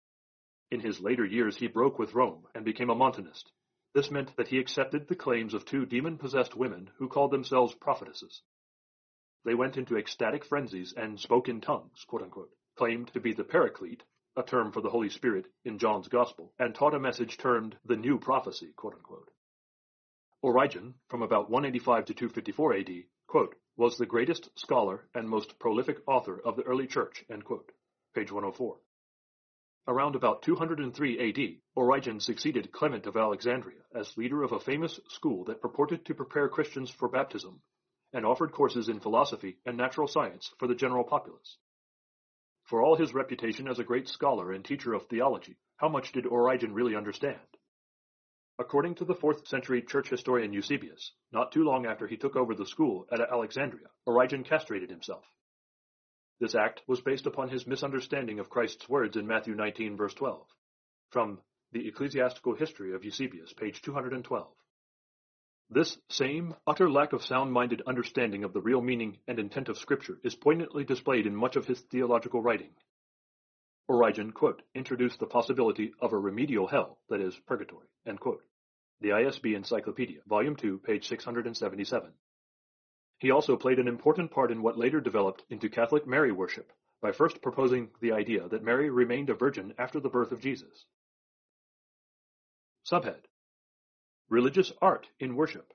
In his later years he broke with Rome and became a Montanist. This meant that he accepted the claims of two demon-possessed women who called themselves prophetesses. They went into ecstatic frenzies and spoke in tongues, quote-unquote, claimed to be the Paraclete, a term for the Holy Spirit in John's Gospel, and taught a message termed the New Prophecy, quote-unquote. Origen, from about one eighty-five to two fifty-four A D, quote, was the greatest scholar and most prolific author of the early church, end quote. page one oh four. Around about two hundred three A D, Origen succeeded Clement of Alexandria as leader of a famous school that purported to prepare Christians for baptism and offered courses in philosophy and natural science for the general populace. For all his reputation as a great scholar and teacher of theology, how much did Origen really understand? According to the fourth century church historian Eusebius, not too long after he took over the school at Alexandria, Origen castrated himself. This act was based upon his misunderstanding of Christ's words in Matthew nineteen, verse twelve, from the Ecclesiastical History of Eusebius, page two hundred twelve. This same utter lack of sound-minded understanding of the real meaning and intent of Scripture is poignantly displayed in much of his theological writing. Origen, quote, introduced the possibility of a remedial hell, that is, purgatory, end quote. The I S B Encyclopedia, volume two, page six hundred seventy-seven. He also played an important part in what later developed into Catholic Mary worship by first proposing the idea that Mary remained a virgin after the birth of Jesus. Subhead: Religious art in worship.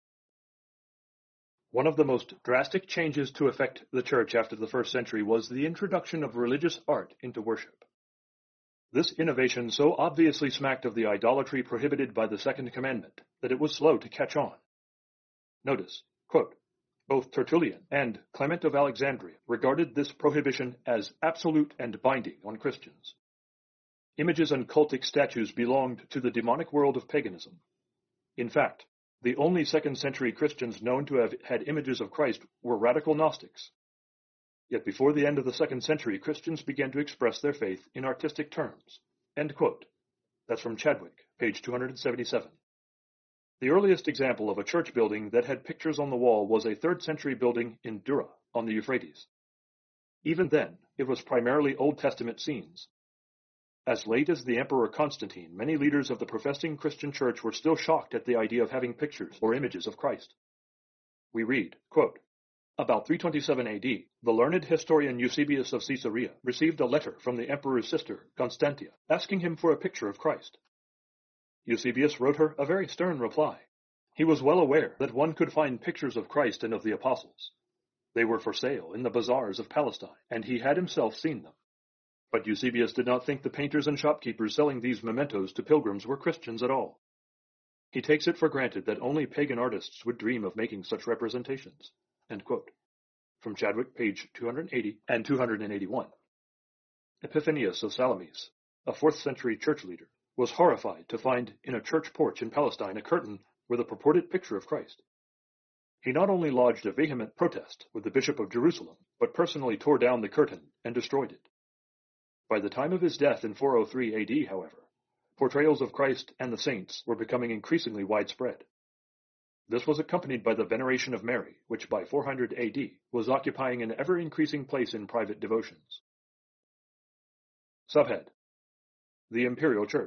One of the most drastic changes to affect the Church after the first century was the introduction of religious art into worship. This innovation so obviously smacked of the idolatry prohibited by the Second Commandment that it was slow to catch on. Notice, quote, both Tertullian and Clement of Alexandria regarded this prohibition as absolute and binding on Christians. Images and cultic statues belonged to the demonic world of paganism. In fact, the only second century Christians known to have had images of Christ were radical Gnostics. Yet before the end of the second century, Christians began to express their faith in artistic terms. End quote. That's from Chadwick, page two hundred seventy-seven. The earliest example of a church building that had pictures on the wall was a third century building in Dura on the Euphrates. Even then, it was primarily Old Testament scenes. As late as the Emperor Constantine, many leaders of the professing Christian church were still shocked at the idea of having pictures or images of Christ. We read, quote, about three twenty-seven A D, the learned historian Eusebius of Caesarea received a letter from the emperor's sister, Constantia, asking him for a picture of Christ. Eusebius wrote her a very stern reply. He was well aware that one could find pictures of Christ and of the apostles. They were for sale in the bazaars of Palestine, and he had himself seen them. But Eusebius did not think the painters and shopkeepers selling these mementos to pilgrims were Christians at all. He takes it for granted that only pagan artists would dream of making such representations. End quote. From Chadwick, page two hundred eighty and two hundred eighty-one. Epiphanius of Salamis, a fourth century church leader, was horrified to find in a church porch in Palestine a curtain with a purported picture of Christ. He not only lodged a vehement protest with the Bishop of Jerusalem, but personally tore down the curtain and destroyed it. By the time of his death in four oh three A D, however, portrayals of Christ and the saints were becoming increasingly widespread. This was accompanied by the veneration of Mary, which by four hundred A D was occupying an ever-increasing place in private devotions. Subhead: The Imperial Church.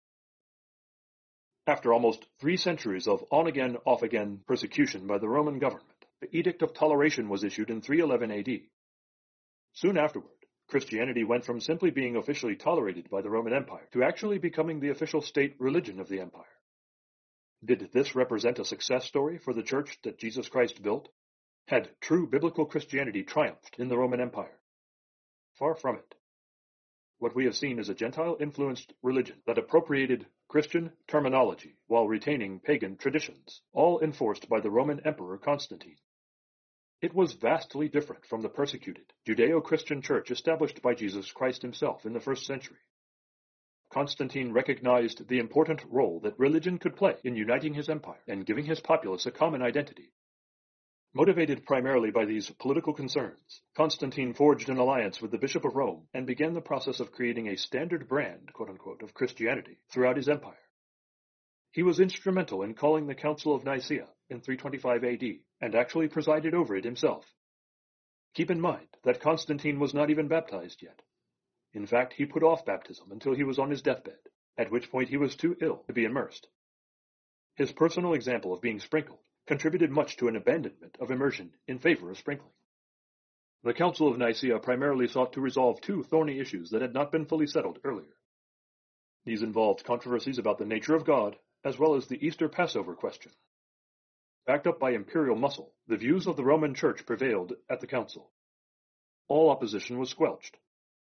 After almost three centuries of on-again, off-again persecution by the Roman government, the Edict of Toleration was issued in three eleven A D. Soon afterward, Christianity went from simply being officially tolerated by the Roman Empire to actually becoming the official state religion of the empire. Did this represent a success story for the church that Jesus Christ built? Had true biblical Christianity triumphed in the Roman Empire? Far from it. What we have seen is a Gentile-influenced religion that appropriated Christian terminology while retaining pagan traditions, all enforced by the Roman Emperor Constantine. It was vastly different from the persecuted Judeo-Christian church established by Jesus Christ himself in the first century. Constantine recognized the important role that religion could play in uniting his empire and giving his populace a common identity. Motivated primarily by these political concerns, Constantine forged an alliance with the Bishop of Rome and began the process of creating a standard brand, quote-unquote, of Christianity throughout his empire. He was instrumental in calling the Council of Nicaea in three twenty-five A D and actually presided over it himself. Keep in mind that Constantine was not even baptized yet. In fact, he put off baptism until he was on his deathbed, at which point he was too ill to be immersed. His personal example of being sprinkled contributed much to an abandonment of immersion in favor of sprinkling. The Council of Nicaea primarily sought to resolve two thorny issues that had not been fully settled earlier. These involved controversies about the nature of God, as well as the Easter Passover question. Backed up by imperial muscle, the views of the Roman Church prevailed at the council. All opposition was squelched.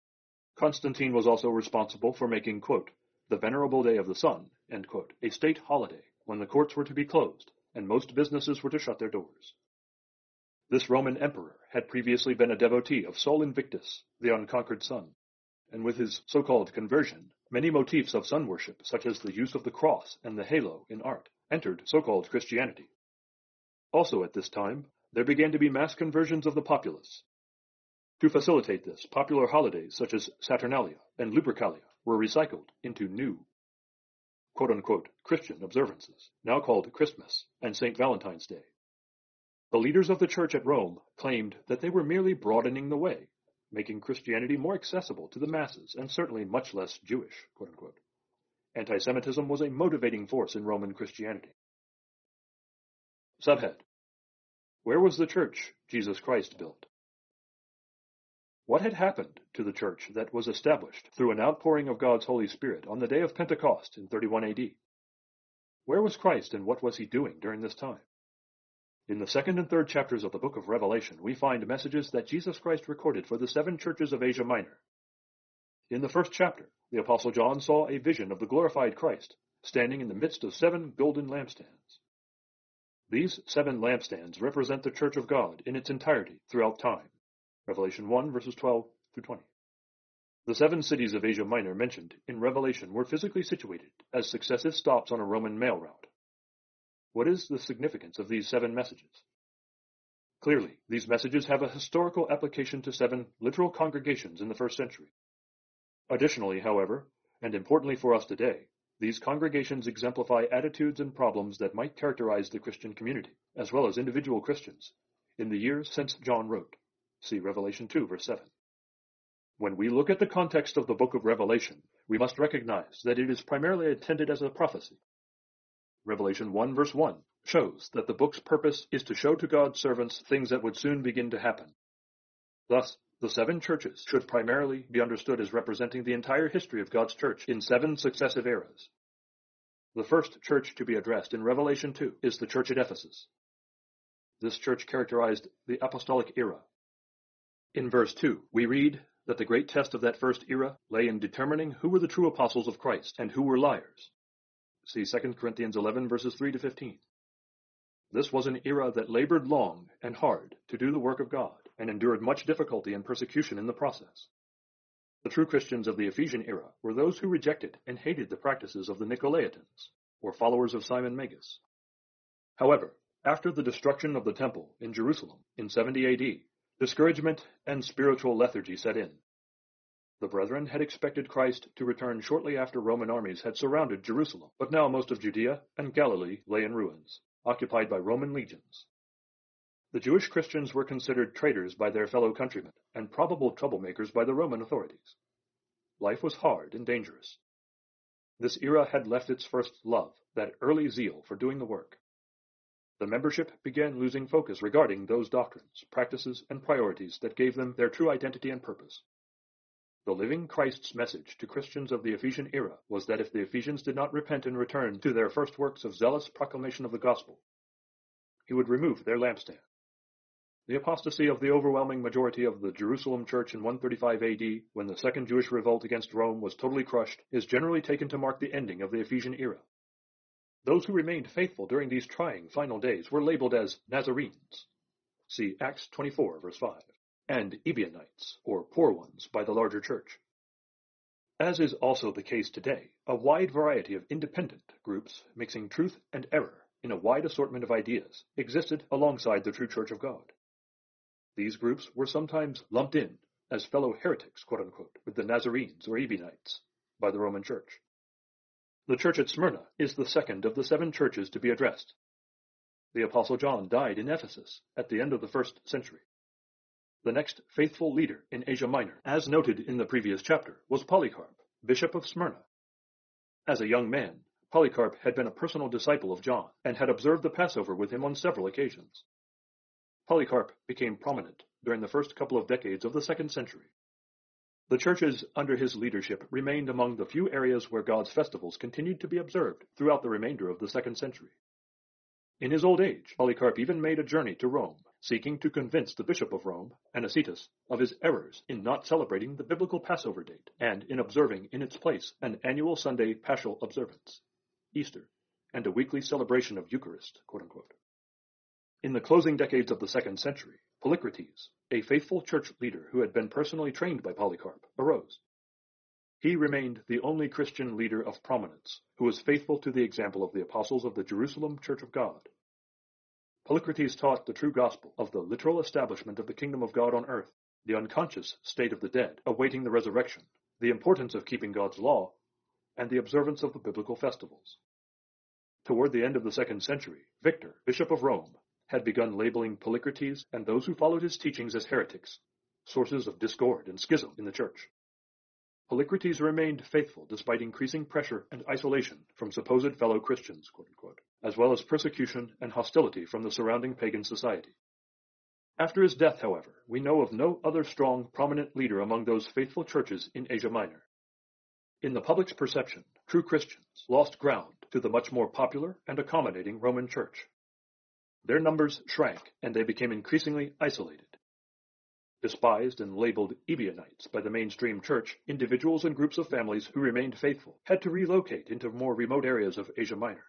Constantine was also responsible for making, quote, the Venerable Day of the Sun, end quote, a state holiday when the courts were to be closed and most businesses were to shut their doors. This Roman emperor had previously been a devotee of Sol Invictus, the unconquered sun, and with his so-called conversion, many motifs of sun worship, such as the use of the cross and the halo in art, entered so-called Christianity. Also at this time, there began to be mass conversions of the populace. To facilitate this, popular holidays such as Saturnalia and Lupercalia were recycled into new, quote-unquote, Christian observances, now called Christmas and Saint Valentine's Day. The leaders of the church at Rome claimed that they were merely broadening the way, making Christianity more accessible to the masses and certainly much less Jewish, quote-unquote. Anti-Semitism was a motivating force in Roman Christianity. Subhead: Where was the church Jesus Christ built? What had happened to the church that was established through an outpouring of God's Holy Spirit on the day of Pentecost in thirty-one A D? Where was Christ and what was he doing during this time? In the second and third chapters of the book of Revelation, we find messages that Jesus Christ recorded for the seven churches of Asia Minor. In the first chapter, the Apostle John saw a vision of the glorified Christ standing in the midst of seven golden lampstands. These seven lampstands represent the church of God in its entirety throughout time. Revelation one, verses twelve through twenty. The seven cities of Asia Minor mentioned in Revelation were physically situated as successive stops on a Roman mail route. What is the significance of these seven messages? Clearly, these messages have a historical application to seven literal congregations in the first century. Additionally, however, and importantly for us today, these congregations exemplify attitudes and problems that might characterize the Christian community, as well as individual Christians, in the years since John wrote. See Revelation two, verse seven. When we look at the context of the book of Revelation, we must recognize that it is primarily intended as a prophecy. Revelation one, verse one shows that the book's purpose is to show to God's servants things that would soon begin to happen. Thus, the seven churches should primarily be understood as representing the entire history of God's church in seven successive eras. The first church to be addressed in Revelation two is the church at Ephesus. This church characterized the apostolic era. In verse two, we read that the great test of that first era lay in determining who were the true apostles of Christ and who were liars. See Second Corinthians eleven, verses three to fifteen. This was an era that labored long and hard to do the work of God and endured much difficulty and persecution in the process. The true Christians of the Ephesian era were those who rejected and hated the practices of the Nicolaitans, or followers of Simon Magus. However, after the destruction of the temple in Jerusalem in seventy A D, discouragement and spiritual lethargy set in. The brethren had expected Christ to return shortly after Roman armies had surrounded Jerusalem, but now most of Judea and Galilee lay in ruins, occupied by Roman legions. The Jewish Christians were considered traitors by their fellow countrymen and probable troublemakers by the Roman authorities. Life was hard and dangerous. This era had left its first love, that early zeal for doing the work. The membership began losing focus regarding those doctrines, practices, and priorities that gave them their true identity and purpose. The living Christ's message to Christians of the Ephesian era was that if the Ephesians did not repent and return to their first works of zealous proclamation of the gospel, he would remove their lampstand. The apostasy of the overwhelming majority of the Jerusalem church in one thirty-five A D, when the Second Jewish Revolt against Rome was totally crushed, is generally taken to mark the ending of the Ephesian era. Those who remained faithful during these trying final days were labeled as Nazarenes. See Acts twenty-four, verse five. And Ebionites, or poor ones, by the larger church. As is also the case today, a wide variety of independent groups mixing truth and error in a wide assortment of ideas existed alongside the true Church of God. These groups were sometimes lumped in as fellow heretics, quote-unquote, with the Nazarenes or Ebionites by the Roman Church. The church at Smyrna is the second of the seven churches to be addressed. The Apostle John died in Ephesus at the end of the first century. The next faithful leader in Asia Minor, as noted in the previous chapter, was Polycarp, bishop of Smyrna. As a young man, Polycarp had been a personal disciple of John and had observed the Passover with him on several occasions. Polycarp became prominent during the first couple of decades of the second century. The churches under his leadership remained among the few areas where God's festivals continued to be observed throughout the remainder of the second century. In his old age, Polycarp even made a journey to Rome, seeking to convince the Bishop of Rome, Anicetus, of his errors in not celebrating the biblical Passover date and in observing in its place an annual Sunday Paschal observance, Easter, and a weekly celebration of Eucharist, quote-unquote. In the closing decades of the second century, Polycrates, a faithful church leader who had been personally trained by Polycarp, arose. He remained the only Christian leader of prominence who was faithful to the example of the apostles of the Jerusalem Church of God. Polycrates taught the true gospel of the literal establishment of the kingdom of God on earth, the unconscious state of the dead awaiting the resurrection, the importance of keeping God's law, and the observance of the biblical festivals. Toward the end of the second century, Victor, Bishop of Rome, had begun labeling Polycrates and those who followed his teachings as heretics, sources of discord and schism in the church. Polycrates remained faithful despite increasing pressure and isolation from supposed fellow Christians, quote-unquote, as well as persecution and hostility from the surrounding pagan society. After his death, however, we know of no other strong, prominent leader among those faithful churches in Asia Minor. In the public's perception, true Christians lost ground to the much more popular and accommodating Roman Church. Their numbers shrank, and they became increasingly isolated. Despised and labeled Ebionites by the mainstream church, individuals and groups of families who remained faithful had to relocate into more remote areas of Asia Minor.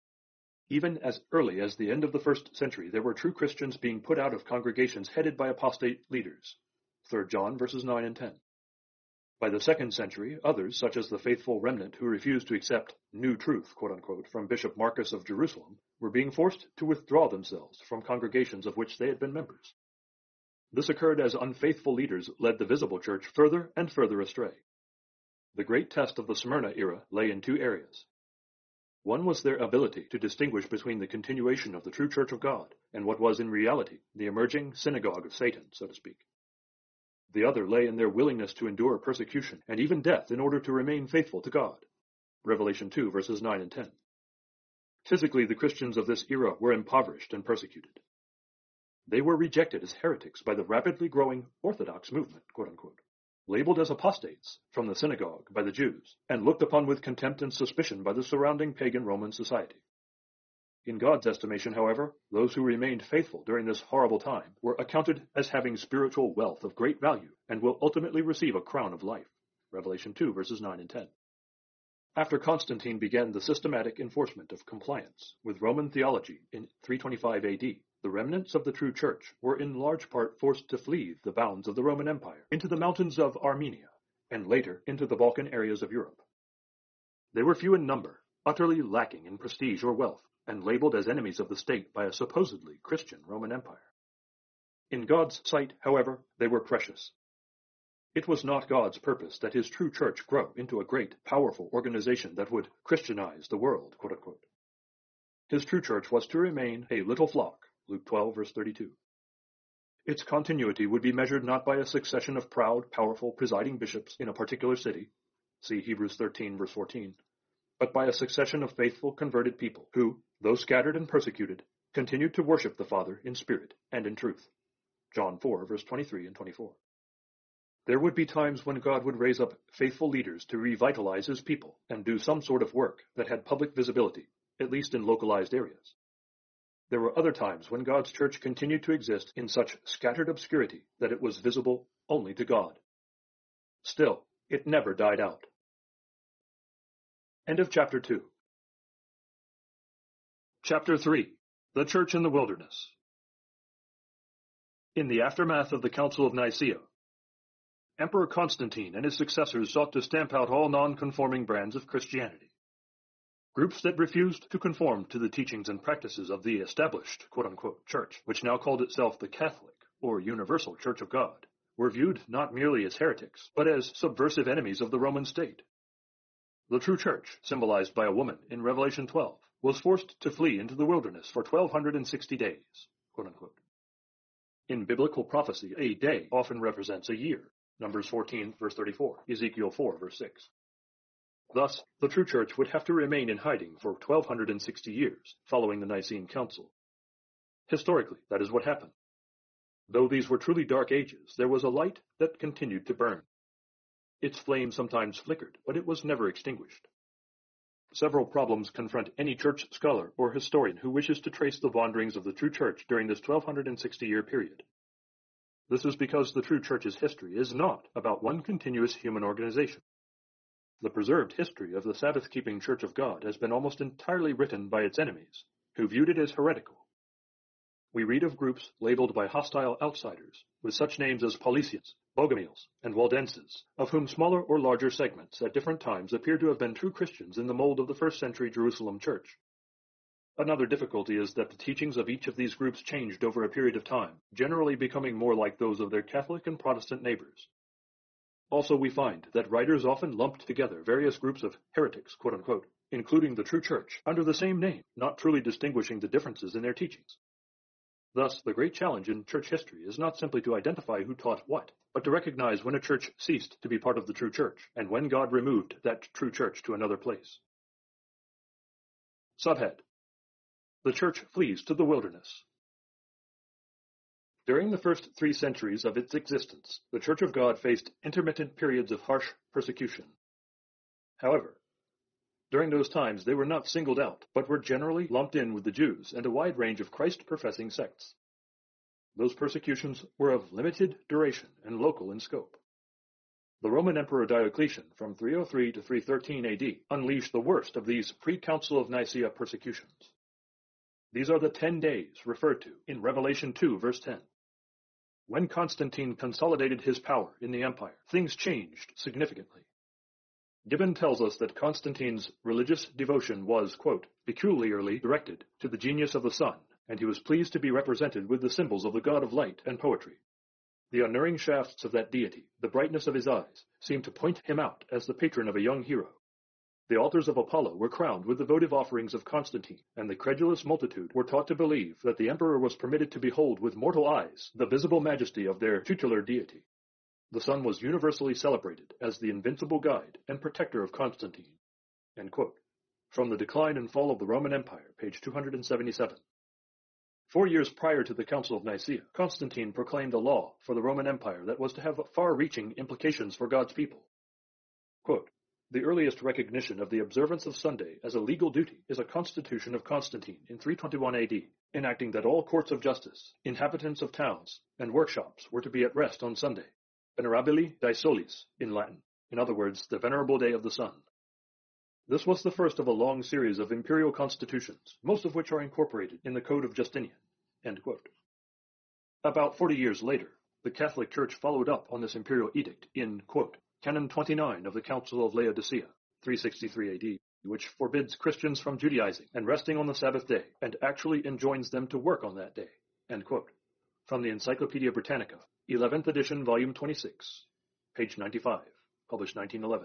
Even as early as the end of the first century, there were true Christians being put out of congregations headed by apostate leaders. Third John verses nine and ten. By the second century, others, such as the faithful remnant who refused to accept new truth, quote-unquote, from Bishop Marcus of Jerusalem, were being forced to withdraw themselves from congregations of which they had been members. This occurred as unfaithful leaders led the visible church further and further astray. The great test of the Smyrna era lay in two areas. One was their ability to distinguish between the continuation of the true church of God and what was in reality the emerging synagogue of Satan, so to speak. The other lay in their willingness to endure persecution and even death in order to remain faithful to God. Revelation two, verses nine and ten. Physically, the Christians of this era were impoverished and persecuted. They were rejected as heretics by the rapidly growing Orthodox movement, quote-unquote, labeled as apostates from the synagogue by the Jews, and looked upon with contempt and suspicion by the surrounding pagan Roman society. In God's estimation, however, those who remained faithful during this horrible time were accounted as having spiritual wealth of great value and will ultimately receive a crown of life. Revelation two, verses nine and ten. After Constantine began the systematic enforcement of compliance with Roman theology in three twenty-five A D, the remnants of the true church were in large part forced to flee the bounds of the Roman Empire into the mountains of Armenia, and later into the Balkan areas of Europe. They were few in number, utterly lacking in prestige or wealth, and labeled as enemies of the state by a supposedly Christian Roman Empire. In God's sight, however, they were precious. It was not God's purpose that his true church grow into a great, powerful organization that would Christianize the world, quote-unquote. His true church was to remain a little flock, Luke twelve, verse thirty-two. Its continuity would be measured not by a succession of proud, powerful, presiding bishops in a particular city, see Hebrews thirteen, verse fourteen, but by a succession of faithful, converted people who, though scattered and persecuted, continued to worship the Father in spirit and in truth. John four, verse twenty-three and twenty-four. There would be times when God would raise up faithful leaders to revitalize his people and do some sort of work that had public visibility, at least in localized areas. There were other times when God's church continued to exist in such scattered obscurity that it was visible only to God. Still, it never died out. End of chapter two. Chapter three. The Church in the Wilderness. In the aftermath of the Council of Nicaea, Emperor Constantine and his successors sought to stamp out all non-conforming brands of Christianity. Groups that refused to conform to the teachings and practices of the established, quote-unquote, church, which now called itself the Catholic, or Universal Church of God, were viewed not merely as heretics, but as subversive enemies of the Roman state. The true church, symbolized by a woman in Revelation twelve, was forced to flee into the wilderness for twelve sixty days, quote-unquote. In biblical prophecy, a day often represents a year, Numbers fourteen, verse thirty-four, Ezekiel four, verse six. Thus, the true church would have to remain in hiding for twelve sixty years, following the Nicene Council. Historically, that is what happened. Though these were truly dark ages, there was a light that continued to burn. Its flame sometimes flickered, but it was never extinguished. Several problems confront any church scholar or historian who wishes to trace the wanderings of the true church during this twelve sixty year period. This is because the true church's history is not about one continuous human organization. The preserved history of the Sabbath-keeping Church of God has been almost entirely written by its enemies, who viewed it as heretical. We read of groups labeled by hostile outsiders, with such names as Paulicians, Bogomiles, and Waldenses, of whom smaller or larger segments at different times appear to have been true Christians in the mold of the first century Jerusalem church. Another difficulty is that the teachings of each of these groups changed over a period of time, generally becoming more like those of their Catholic and Protestant neighbors. Also, we find that writers often lumped together various groups of heretics, quote-unquote, including the true church, under the same name, not truly distinguishing the differences in their teachings. Thus, the great challenge in church history is not simply to identify who taught what, but to recognize when a church ceased to be part of the true church, and when God removed that true church to another place. Subhead: The church flees to the wilderness. During the first three centuries of its existence, the Church of God faced intermittent periods of harsh persecution. However, during those times they were not singled out, but were generally lumped in with the Jews and a wide range of Christ-professing sects. Those persecutions were of limited duration and local in scope. The Roman Emperor Diocletian, from three oh three to three thirteen A D, unleashed the worst of these pre-Council of Nicaea persecutions. These are the ten days referred to in Revelation two, verse ten. When Constantine consolidated his power in the empire, things changed significantly. Gibbon tells us that Constantine's religious devotion was, quote, peculiarly directed to the genius of the sun, and he was pleased to be represented with the symbols of the god of light and poetry. The unerring shafts of that deity, the brightness of his eyes, seemed to point him out as the patron of a young hero. The altars of Apollo were crowned with the votive offerings of Constantine, and the credulous multitude were taught to believe that the emperor was permitted to behold with mortal eyes the visible majesty of their tutelar deity. The sun was universally celebrated as the invincible guide and protector of Constantine. End quote. From The Decline and Fall of the Roman Empire, page two hundred seventy-seven. Four years prior to the Council of Nicaea, Constantine proclaimed a law for the Roman Empire that was to have far-reaching implications for God's people. Quote, the earliest recognition of the observance of Sunday as a legal duty is a constitution of Constantine in three twenty-one A D, enacting that all courts of justice, inhabitants of towns, and workshops were to be at rest on Sunday, Venerabili Dei Solis in Latin, in other words, the Venerable Day of the Sun. This was the first of a long series of imperial constitutions, most of which are incorporated in the Code of Justinian. End quote. About forty years later, the Catholic Church followed up on this imperial edict in, quote, Canon twenty-nine of the Council of Laodicea, three sixty-three A D, which forbids Christians from Judaizing and resting on the Sabbath day, and actually enjoins them to work on that day. End quote. From the Encyclopedia Britannica, eleventh edition, volume twenty-six, page ninety-five, published nineteen eleven.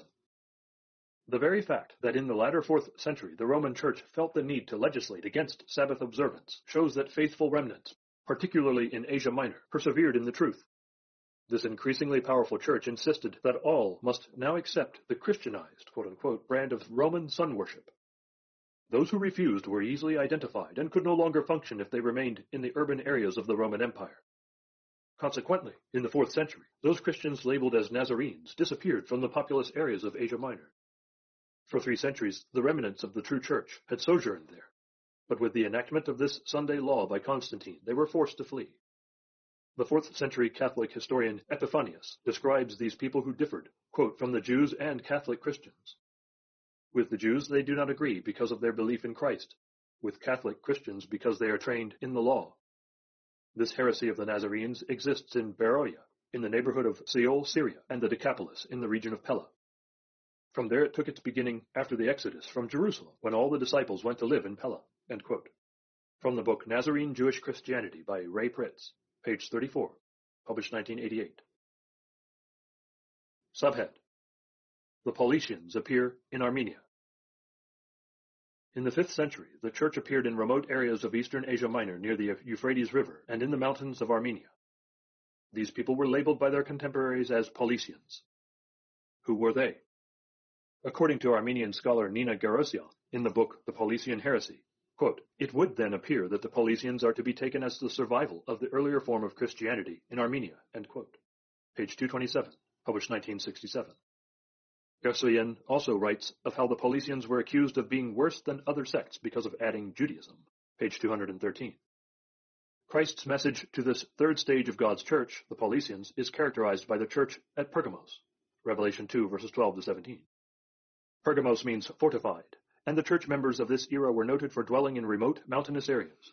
The very fact that in the latter fourth century the Roman Church felt the need to legislate against Sabbath observance shows that faithful remnants, particularly in Asia Minor, persevered in the truth. This increasingly powerful church insisted that all must now accept the Christianized, quote-unquote, brand of Roman sun worship. Those who refused were easily identified and could no longer function if they remained in the urban areas of the Roman Empire. Consequently, in the fourth century, those Christians labeled as Nazarenes disappeared from the populous areas of Asia Minor. For three centuries, the remnants of the true church had sojourned there, but with the enactment of this Sunday law by Constantine, they were forced to flee. The fourth century Catholic historian Epiphanius describes these people who differed, quote, from the Jews and Catholic Christians. With the Jews they do not agree because of their belief in Christ, with Catholic Christians because they are trained in the law. This heresy of the Nazarenes exists in Beroia, in the neighborhood of Seol, Syria, and the Decapolis, in the region of Pella. From there it took its beginning after the Exodus from Jerusalem, when all the disciples went to live in Pella. End quote. From the book Nazarene Jewish Christianity by Ray Pritz, page thirty-four, published nineteen eighty-eight. Subhead: The Paulicians appear in Armenia. In the fifth century, the church appeared in remote areas of eastern Asia Minor near the Euphrates River and in the mountains of Armenia. These people were labeled by their contemporaries as Paulicians. Who were they? According to Armenian scholar Nina Garosyan, in the book The Paulician Heresy, quote, it would then appear that the Paulicians are to be taken as the survival of the earlier form of Christianity in Armenia, end quote. Page two twenty-seven, published nineteen sixty-seven. Garcian also writes of how the Paulicians were accused of being worse than other sects because of adding Judaism, page two hundred thirteen. Christ's message to this third stage of God's church, the Paulicians, is characterized by the church at Pergamos, Revelation two, verses twelve to seventeen. Pergamos means fortified, and the church members of this era were noted for dwelling in remote, mountainous areas.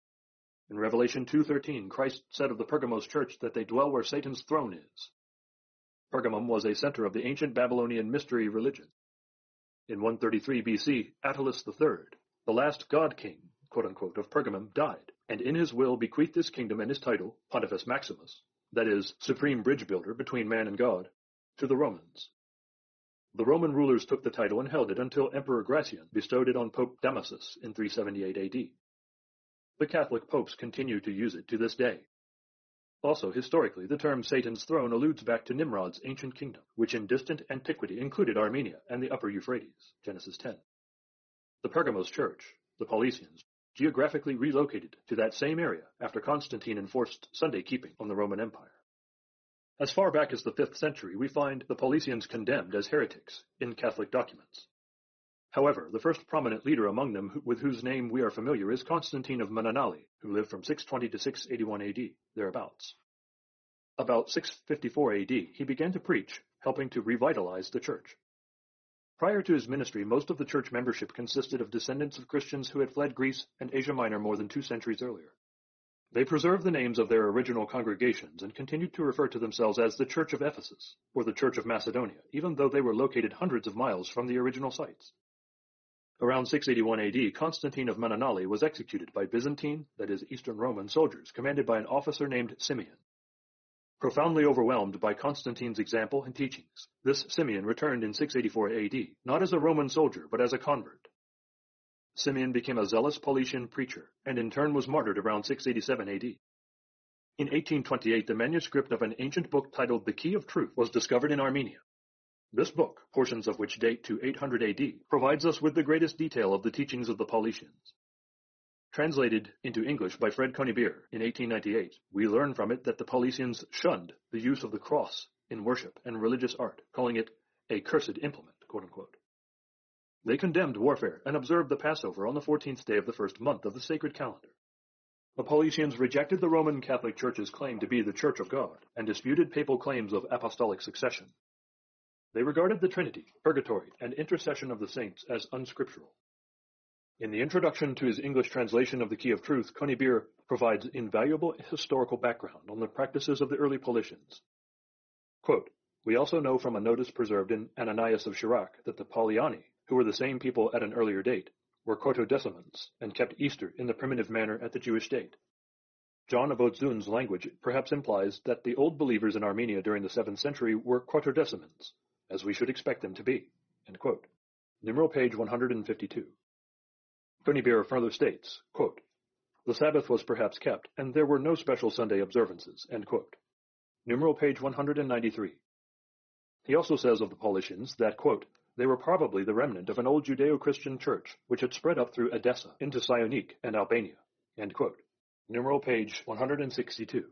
In Revelation two thirteen, Christ said of the Pergamos church that they dwell where Satan's throne is. Pergamum was a center of the ancient Babylonian mystery religion. In one thirty-three B C, Attalus the third, the last god king, quote-unquote, of Pergamum, died, and in his will bequeathed his kingdom and his title, Pontifex Maximus, that is, supreme bridge builder between man and God, to the Romans. The Roman rulers took the title and held it until Emperor Gratian bestowed it on Pope Damasus in three seventy-eight A D. The Catholic popes continue to use it to this day. Also, historically, the term Satan's throne alludes back to Nimrod's ancient kingdom, which in distant antiquity included Armenia and the upper Euphrates, Genesis ten. The Pergamos church, the Paulicians, geographically relocated to that same area after Constantine enforced Sunday keeping on the Roman Empire. As far back as the fifth century, we find the Paulicians condemned as heretics in Catholic documents. However, the first prominent leader among them with whose name we are familiar is Constantine of Mananali, who lived from six twenty to six eighty-one A D, thereabouts. About six fifty-four A D, he began to preach, helping to revitalize the church. Prior to his ministry, most of the church membership consisted of descendants of Christians who had fled Greece and Asia Minor more than two centuries earlier. They preserved the names of their original congregations and continued to refer to themselves as the Church of Ephesus, or the Church of Macedonia, even though they were located hundreds of miles from the original sites. Around six eighty-one A D, Constantine of Mananali was executed by Byzantine, that is, Eastern Roman soldiers, commanded by an officer named Simeon. Profoundly overwhelmed by Constantine's example and teachings, this Simeon returned in six eighty-four A D, not as a Roman soldier, but as a convert. Simeon became a zealous Paulician preacher, and in turn was martyred around six eighty-seven A D. In eighteen twenty-eight, the manuscript of an ancient book titled The Key of Truth was discovered in Armenia. This book, portions of which date to eight hundred A D, provides us with the greatest detail of the teachings of the Paulicians. Translated into English by Fred Conybeare in eighteen ninety-eight, we learn from it that the Paulicians shunned the use of the cross in worship and religious art, calling it a cursed implement, quote-unquote. They condemned warfare and observed the Passover on the fourteenth day of the first month of the sacred calendar. The Paulicians rejected the Roman Catholic Church's claim to be the Church of God and disputed papal claims of apostolic succession. They regarded the Trinity, purgatory, and intercession of the saints as unscriptural. In the introduction to his English translation of the Key of Truth, Conybeare provides invaluable historical background on the practices of the early Paulicians. Quote, we also know from a notice preserved in Ananias of Chirac that the Pauliani, who were the same people at an earlier date, were quartodecimans and kept Easter in the primitive manner at the Jewish date. John of Odzun's language perhaps implies that the old believers in Armenia during the seventh century were quartodecimans, as we should expect them to be. End quote. Numeral page one hundred fifty-two. Conybeare further states, quote, the Sabbath was perhaps kept, and there were no special Sunday observances. End quote. Numeral page one hundred ninety-three. He also says of the Paulicians that, quote, they were probably the remnant of an old Judeo-Christian church which had spread up through Edessa into Cyonique and Albania. End quote. Numeral page one hundred sixty-two.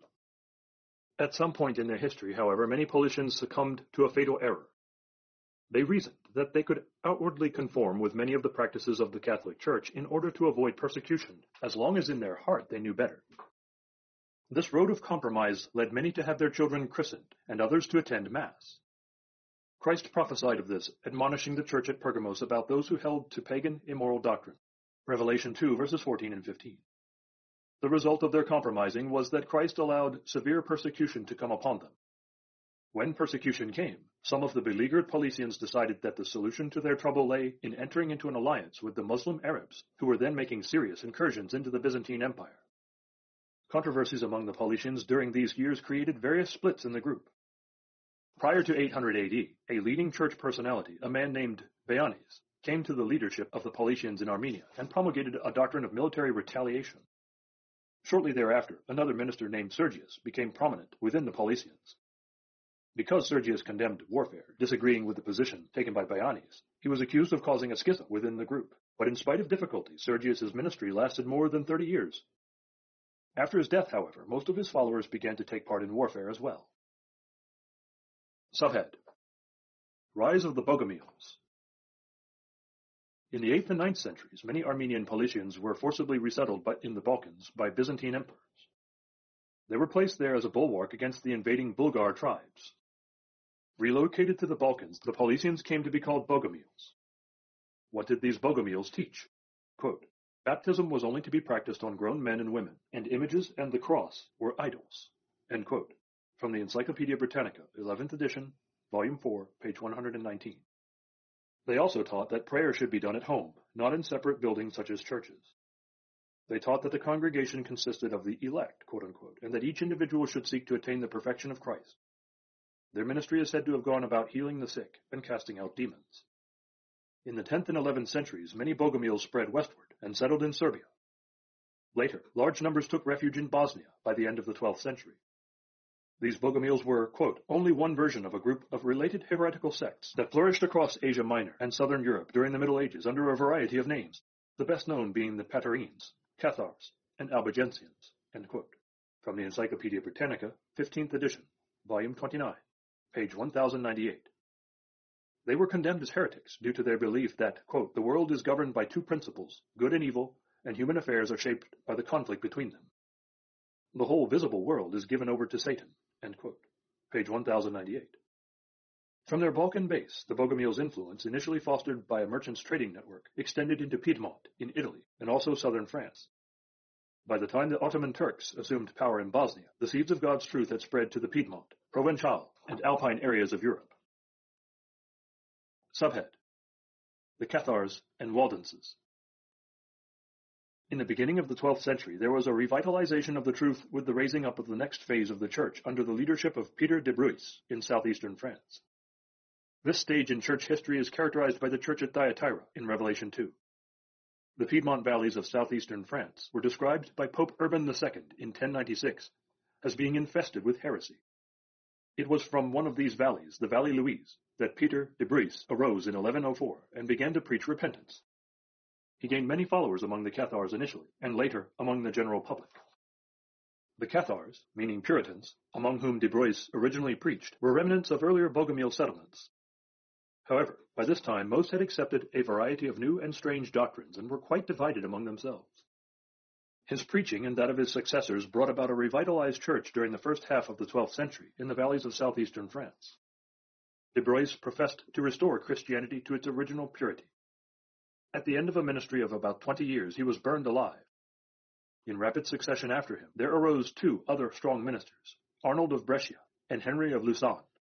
At some point in their history, however, many Paulicians succumbed to a fatal error. They reasoned that they could outwardly conform with many of the practices of the Catholic Church in order to avoid persecution, as long as in their heart they knew better. This road of compromise led many to have their children christened, and others to attend Mass. Christ prophesied of this, admonishing the church at Pergamos about those who held to pagan, immoral doctrine. Revelation two, verses fourteen and fifteen. The result of their compromising was that Christ allowed severe persecution to come upon them. When persecution came, some of the beleaguered Paulicians decided that the solution to their trouble lay in entering into an alliance with the Muslim Arabs, who were then making serious incursions into the Byzantine Empire. Controversies among the Paulicians during these years created various splits in the group. Prior to eight hundred A D, a leading church personality, a man named Beanis, came to the leadership of the Paulicians in Armenia and promulgated a doctrine of military retaliation. Shortly thereafter, another minister named Sergius became prominent within the Paulicians. Because Sergius condemned warfare, disagreeing with the position taken by Beanis, he was accused of causing a schism within the group. But in spite of difficulties, Sergius's ministry lasted more than thirty years. After his death, however, most of his followers began to take part in warfare as well. Subhead: Rise of the Bogomils. In the eighth and ninth centuries, many Armenian Paulicians were forcibly resettled by, in the Balkans by Byzantine emperors. They were placed there as a bulwark against the invading Bulgar tribes. Relocated to the Balkans, the Paulicians came to be called Bogomils. What did these Bogomils teach? Quote, baptism was only to be practiced on grown men and women, and images and the cross were idols. End quote. From the Encyclopedia Britannica, eleventh edition, volume four, page one hundred nineteen. They also taught that prayer should be done at home, not in separate buildings such as churches. They taught that the congregation consisted of the elect, quote unquote, and that each individual should seek to attain the perfection of Christ. Their ministry is said to have gone about healing the sick and casting out demons. In the tenth and eleventh centuries, many Bogomils spread westward and settled in Serbia. Later, large numbers took refuge in Bosnia by the end of the twelfth century. These Bogomils were, quote, only one version of a group of related heretical sects that flourished across Asia Minor and southern Europe during the Middle Ages under a variety of names, the best known being the Patarines, Cathars, and Albigensians, end quote. From the Encyclopedia Britannica, fifteenth edition, volume twenty-nine, page one thousand ninety-eight. They were condemned as heretics due to their belief that, quote, the world is governed by two principles, good and evil, and human affairs are shaped by the conflict between them. The whole visible world is given over to Satan, end quote. Page one thousand ninety-eight. From their Balkan base, the Bogomils' influence, initially fostered by a merchants' trading network, extended into Piedmont in Italy and also southern France. By the time the Ottoman Turks assumed power in Bosnia, the seeds of God's truth had spread to the Piedmont, Provençal, and Alpine areas of Europe. Subhead: the Cathars and Waldenses. In the beginning of the twelfth century, there was a revitalization of the truth with the raising up of the next phase of the church under the leadership of Peter de Bruys in southeastern France. This stage in church history is characterized by the church at Thyatira in Revelation two. The Piedmont valleys of southeastern France were described by Pope Urban the Second in ten ninety-six as being infested with heresy. It was from one of these valleys, the Valley Louise, that Peter de Bruys arose in eleven oh four and began to preach repentance. He gained many followers among the Cathars initially, and later among the general public. The Cathars, meaning Puritans, among whom de Bruys originally preached, were remnants of earlier Bogomil settlements. However, by this time most had accepted a variety of new and strange doctrines and were quite divided among themselves. His preaching and that of his successors brought about a revitalized church during the first half of the twelfth century in the valleys of southeastern France. De Bruys professed to restore Christianity to its original purity. At the end of a ministry of about twenty years, he was burned alive. In rapid succession after him, there arose two other strong ministers, Arnold of Brescia and Henry of Lausanne.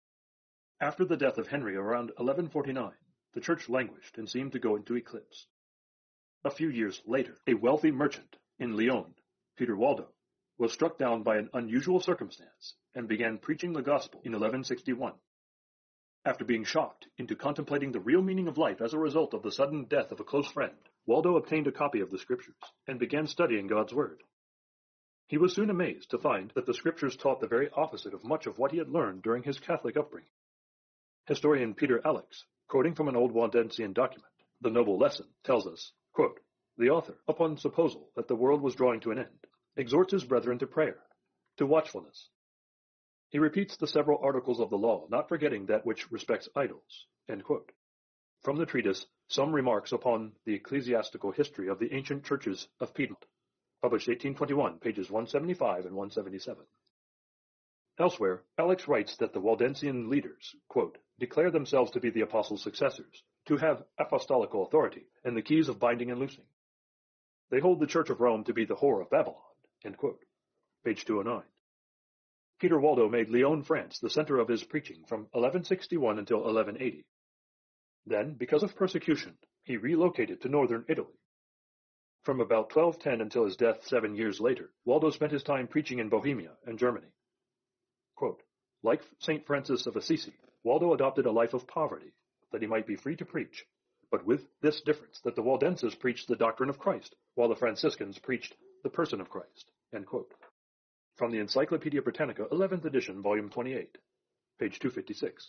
After the death of Henry around eleven forty-nine, the church languished and seemed to go into eclipse. A few years later, a wealthy merchant in Lyon, Peter Waldo, was struck down by an unusual circumstance and began preaching the gospel in eleven sixty-one. After being shocked into contemplating the real meaning of life as a result of the sudden death of a close friend, Waldo obtained a copy of the Scriptures and began studying God's Word. He was soon amazed to find that the Scriptures taught the very opposite of much of what he had learned during his Catholic upbringing. Historian Peter Alex, quoting from an old Waldensian document, The Noble Lesson, tells us, quote, the author, upon supposal that the world was drawing to an end, exhorts his brethren to prayer, to watchfulness. He repeats the several articles of the law, not forgetting that which respects idols. End quote. From the treatise, Some Remarks upon the Ecclesiastical History of the Ancient Churches of Piedmont, published eighteen twenty-one, pages one seventy-five and one seventy-seven. Elsewhere, Alex writes that the Waldensian leaders, quote, declare themselves to be the apostles' successors, to have apostolical authority, and the keys of binding and loosing. They hold the Church of Rome to be the whore of Babylon, end quote. Page two oh nine. Peter Waldo made Lyon, France, the center of his preaching from eleven sixty-one until eleven eighty. Then, because of persecution, he relocated to northern Italy. From about twelve ten until his death seven years later, Waldo spent his time preaching in Bohemia and Germany. Quote, like Saint Francis of Assisi, Waldo adopted a life of poverty, that he might be free to preach, but with this difference, that the Waldenses preached the doctrine of Christ, while the Franciscans preached the person of Christ. End quote. From the Encyclopedia Britannica, eleventh edition, volume twenty-eight, page two fifty-six.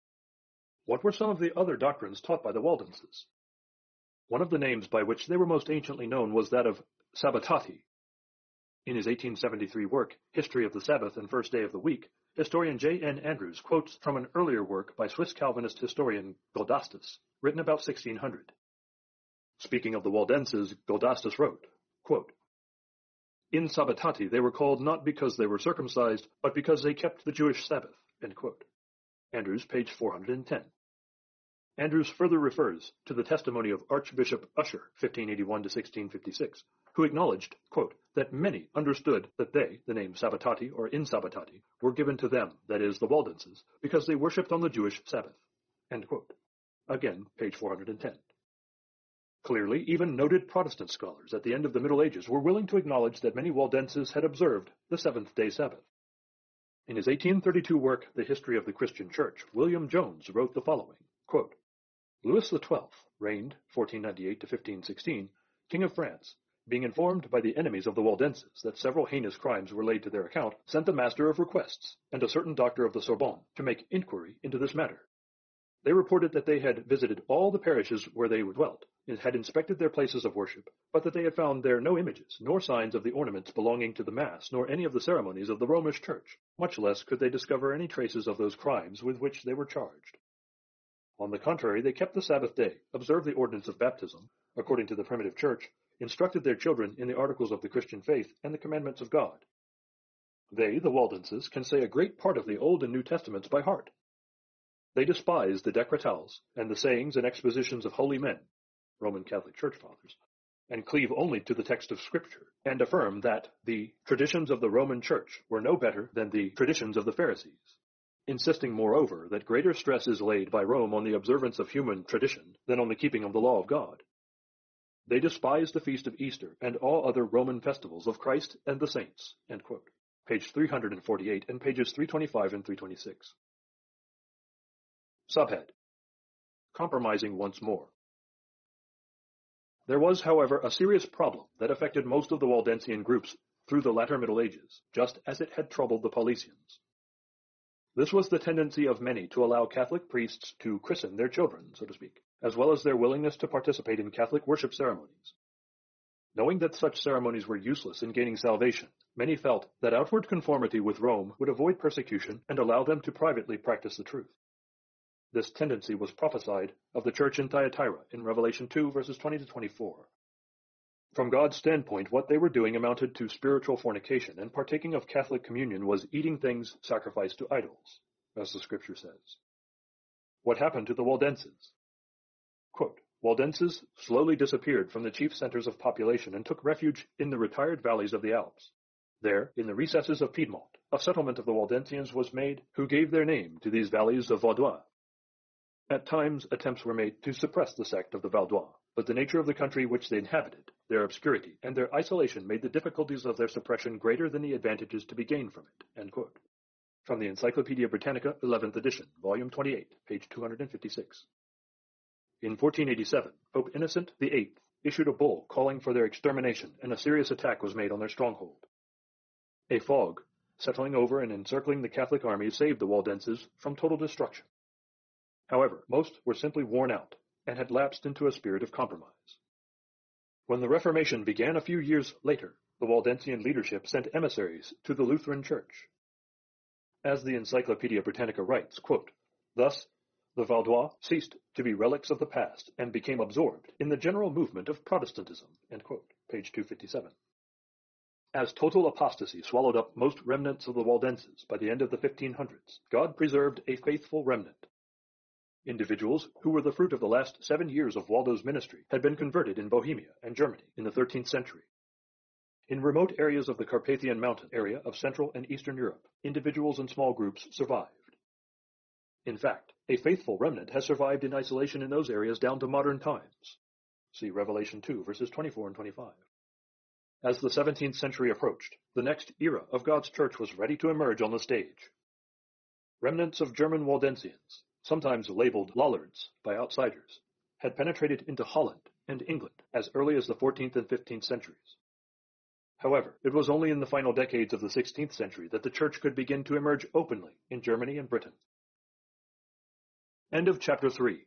What were some of the other doctrines taught by the Waldenses? One of the names by which they were most anciently known was that of Sabbatati. In his eighteen seventy-three work, History of the Sabbath and First Day of the Week, historian J N Andrews quotes from an earlier work by Swiss Calvinist historian Goldastus, written about sixteen hundred. Speaking of the Waldenses, Goldastus wrote, quote, "In Sabbatati they were called not because they were circumcised, but because they kept the Jewish Sabbath." End quote. Andrews, page four hundred ten. Andrews further refers to the testimony of Archbishop Usher, fifteen eighty-one to sixteen fifty-six, who acknowledged, quote, that many understood that they, the name Sabbatati or in Sabbatati, were given to them, that is, the Waldenses, because they worshipped on the Jewish Sabbath. End quote. Again, page four hundred ten. Clearly, even noted Protestant scholars at the end of the Middle Ages were willing to acknowledge that many Waldenses had observed the seventh-day Sabbath. In his eighteen thirty-two work, The History of the Christian Church, William Jones wrote the following, quote, "Louis the Twelfth reigned, fourteen ninety-eight to fifteen sixteen, King of France, being informed by the enemies of the Waldenses that several heinous crimes were laid to their account, sent the Master of Requests and a certain doctor of the Sorbonne to make inquiry into this matter. They reported that they had visited all the parishes where they dwelt, and had inspected their places of worship, but that they had found there no images, nor signs of the ornaments belonging to the Mass, nor any of the ceremonies of the Romish Church. Much less could they discover any traces of those crimes with which they were charged. On the contrary, they kept the Sabbath day, observed the ordinance of baptism, according to the primitive Church, instructed their children in the articles of the Christian faith and the commandments of God. They, the Waldenses, can say a great part of the Old and New Testaments by heart. They despise the Decretals and the sayings and expositions of holy men, Roman Catholic Church Fathers, and cleave only to the text of Scripture, and affirm that the traditions of the Roman Church were no better than the traditions of the Pharisees, insisting, moreover, that greater stress is laid by Rome on the observance of human tradition than on the keeping of the law of God. They despise the feast of Easter and all other Roman festivals of Christ and the saints." End quote. Page three hundred forty-eight and pages three twenty-five and three twenty-six. Subhead: Compromising once more. There was, however, a serious problem that affected most of the Waldensian groups through the latter Middle Ages, just as it had troubled the Paulicians. This was the tendency of many to allow Catholic priests to christen their children, so to speak, as well as their willingness to participate in Catholic worship ceremonies. Knowing that such ceremonies were useless in gaining salvation, many felt that outward conformity with Rome would avoid persecution and allow them to privately practice the truth. This tendency was prophesied of the church in Thyatira in Revelation two, verses twenty to twenty-four. From God's standpoint, what they were doing amounted to spiritual fornication, and partaking of Catholic communion was eating things sacrificed to idols, as the Scripture says. What happened to the Waldenses? Quote, "Waldenses slowly disappeared from the chief centers of population and took refuge in the retired valleys of the Alps. There, in the recesses of Piedmont, a settlement of the Waldensians was made, who gave their name to these valleys of Vaudois. At times, attempts were made to suppress the sect of the Vaudois, but the nature of the country which they inhabited, their obscurity, and their isolation made the difficulties of their suppression greater than the advantages to be gained from it." End quote. From the Encyclopaedia Britannica, eleventh edition, volume twenty-eight, page two hundred fifty-six. In fourteen eighty-seven, Pope Innocent the Eighth issued a bull calling for their extermination, and a serious attack was made on their stronghold. A fog, settling over and encircling the Catholic army, saved the Waldenses from total destruction. However, most were simply worn out, and had lapsed into a spirit of compromise. When the Reformation began a few years later, the Waldensian leadership sent emissaries to the Lutheran Church. As the Encyclopaedia Britannica writes, quote, "Thus, the Vaudois ceased to be relics of the past and became absorbed in the general movement of Protestantism." End quote. Page two fifty-seven. As total apostasy swallowed up most remnants of the Waldenses by the end of the fifteen hundreds, God preserved a faithful remnant. Individuals who were the fruit of the last seven years of Waldo's ministry had been converted in Bohemia and Germany in the thirteenth century. In remote areas of the Carpathian Mountain area of Central and Eastern Europe, individuals and small groups survived. In fact, a faithful remnant has survived in isolation in those areas down to modern times. See Revelation two, verses twenty-four and twenty-five. As the seventeenth century approached, the next era of God's church was ready to emerge on the stage. Remnants of German Waldensians, sometimes labeled Lollards by outsiders, had penetrated into Holland and England as early as the fourteenth and fifteenth centuries. However, it was only in the final decades of the sixteenth century that the church could begin to emerge openly in Germany and Britain. End of chapter three.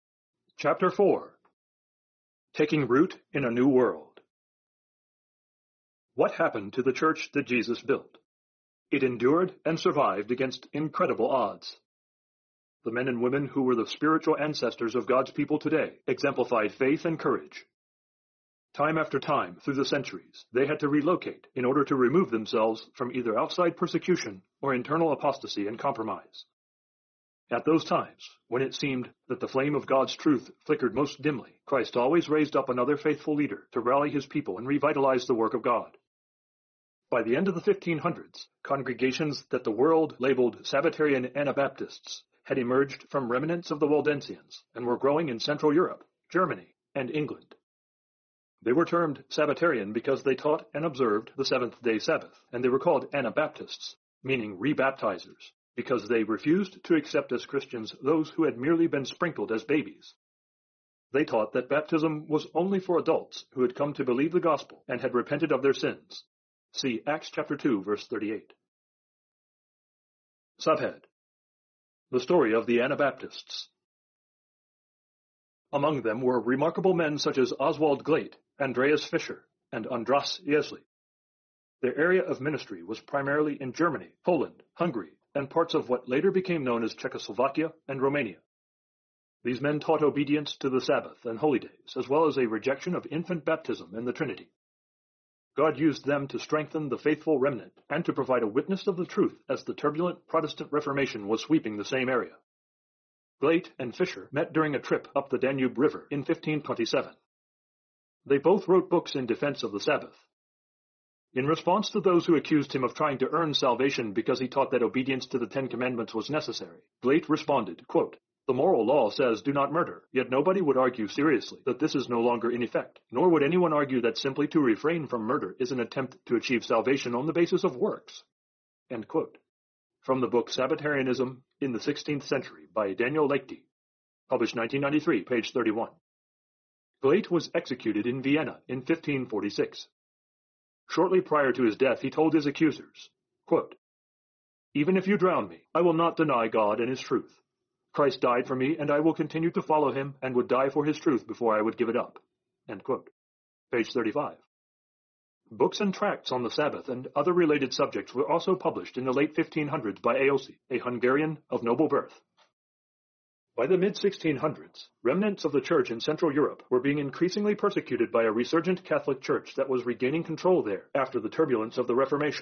Chapter four. Taking Root in a New World. What happened to the church that Jesus built? It endured and survived against incredible odds. The men and women who were the spiritual ancestors of God's people today exemplified faith and courage. Time after time, through the centuries, they had to relocate in order to remove themselves from either outside persecution or internal apostasy and compromise. At those times, when it seemed that the flame of God's truth flickered most dimly, Christ always raised up another faithful leader to rally his people and revitalize the work of God. By the end of the fifteen hundreds, congregations that the world labeled Sabbatarian Anabaptists had emerged from remnants of the Waldensians and were growing in Central Europe, Germany, and England. They were termed Sabbatarian because they taught and observed the seventh-day Sabbath, and they were called Anabaptists, meaning rebaptizers, because they refused to accept as Christians those who had merely been sprinkled as babies. They taught that baptism was only for adults who had come to believe the gospel and had repented of their sins. See Acts chapter two, verse thirty-eight. Subhead: The story of the Anabaptists. Among them were remarkable men such as Oswald Glate, Andreas Fischer, and Andras Jesli. Their area of ministry was primarily in Germany, Poland, Hungary, and parts of what later became known as Czechoslovakia and Romania. These men taught obedience to the Sabbath and holy days, as well as a rejection of infant baptism and the Trinity. God used them to strengthen the faithful remnant and to provide a witness of the truth as the turbulent Protestant Reformation was sweeping the same area. Glate and Fischer met during a trip up the Danube River in fifteen twenty-seven. They both wrote books in defense of the Sabbath. In response to those who accused him of trying to earn salvation because he taught that obedience to the Ten Commandments was necessary, Glate responded, quote, "The moral law says do not murder, yet nobody would argue seriously that this is no longer in effect, nor would anyone argue that simply to refrain from murder is an attempt to achieve salvation on the basis of works." End quote. From the book Sabbatarianism in the sixteenth Century by Daniel Leichte, published nineteen ninety-three, page thirty-one. Glate was executed in Vienna in fifteen forty-six. Shortly prior to his death, he told his accusers, quote, "Even if you drown me, I will not deny God and his truth. Christ died for me, and I will continue to follow him and would die for his truth before I would give it up." End quote. Page thirty-five. Books and tracts on the Sabbath and other related subjects were also published in the late fifteen hundreds by Aossi, a Hungarian of noble birth. By the mid sixteen hundreds, remnants of the Church in Central Europe were being increasingly persecuted by a resurgent Catholic Church that was regaining control there after the turbulence of the Reformation.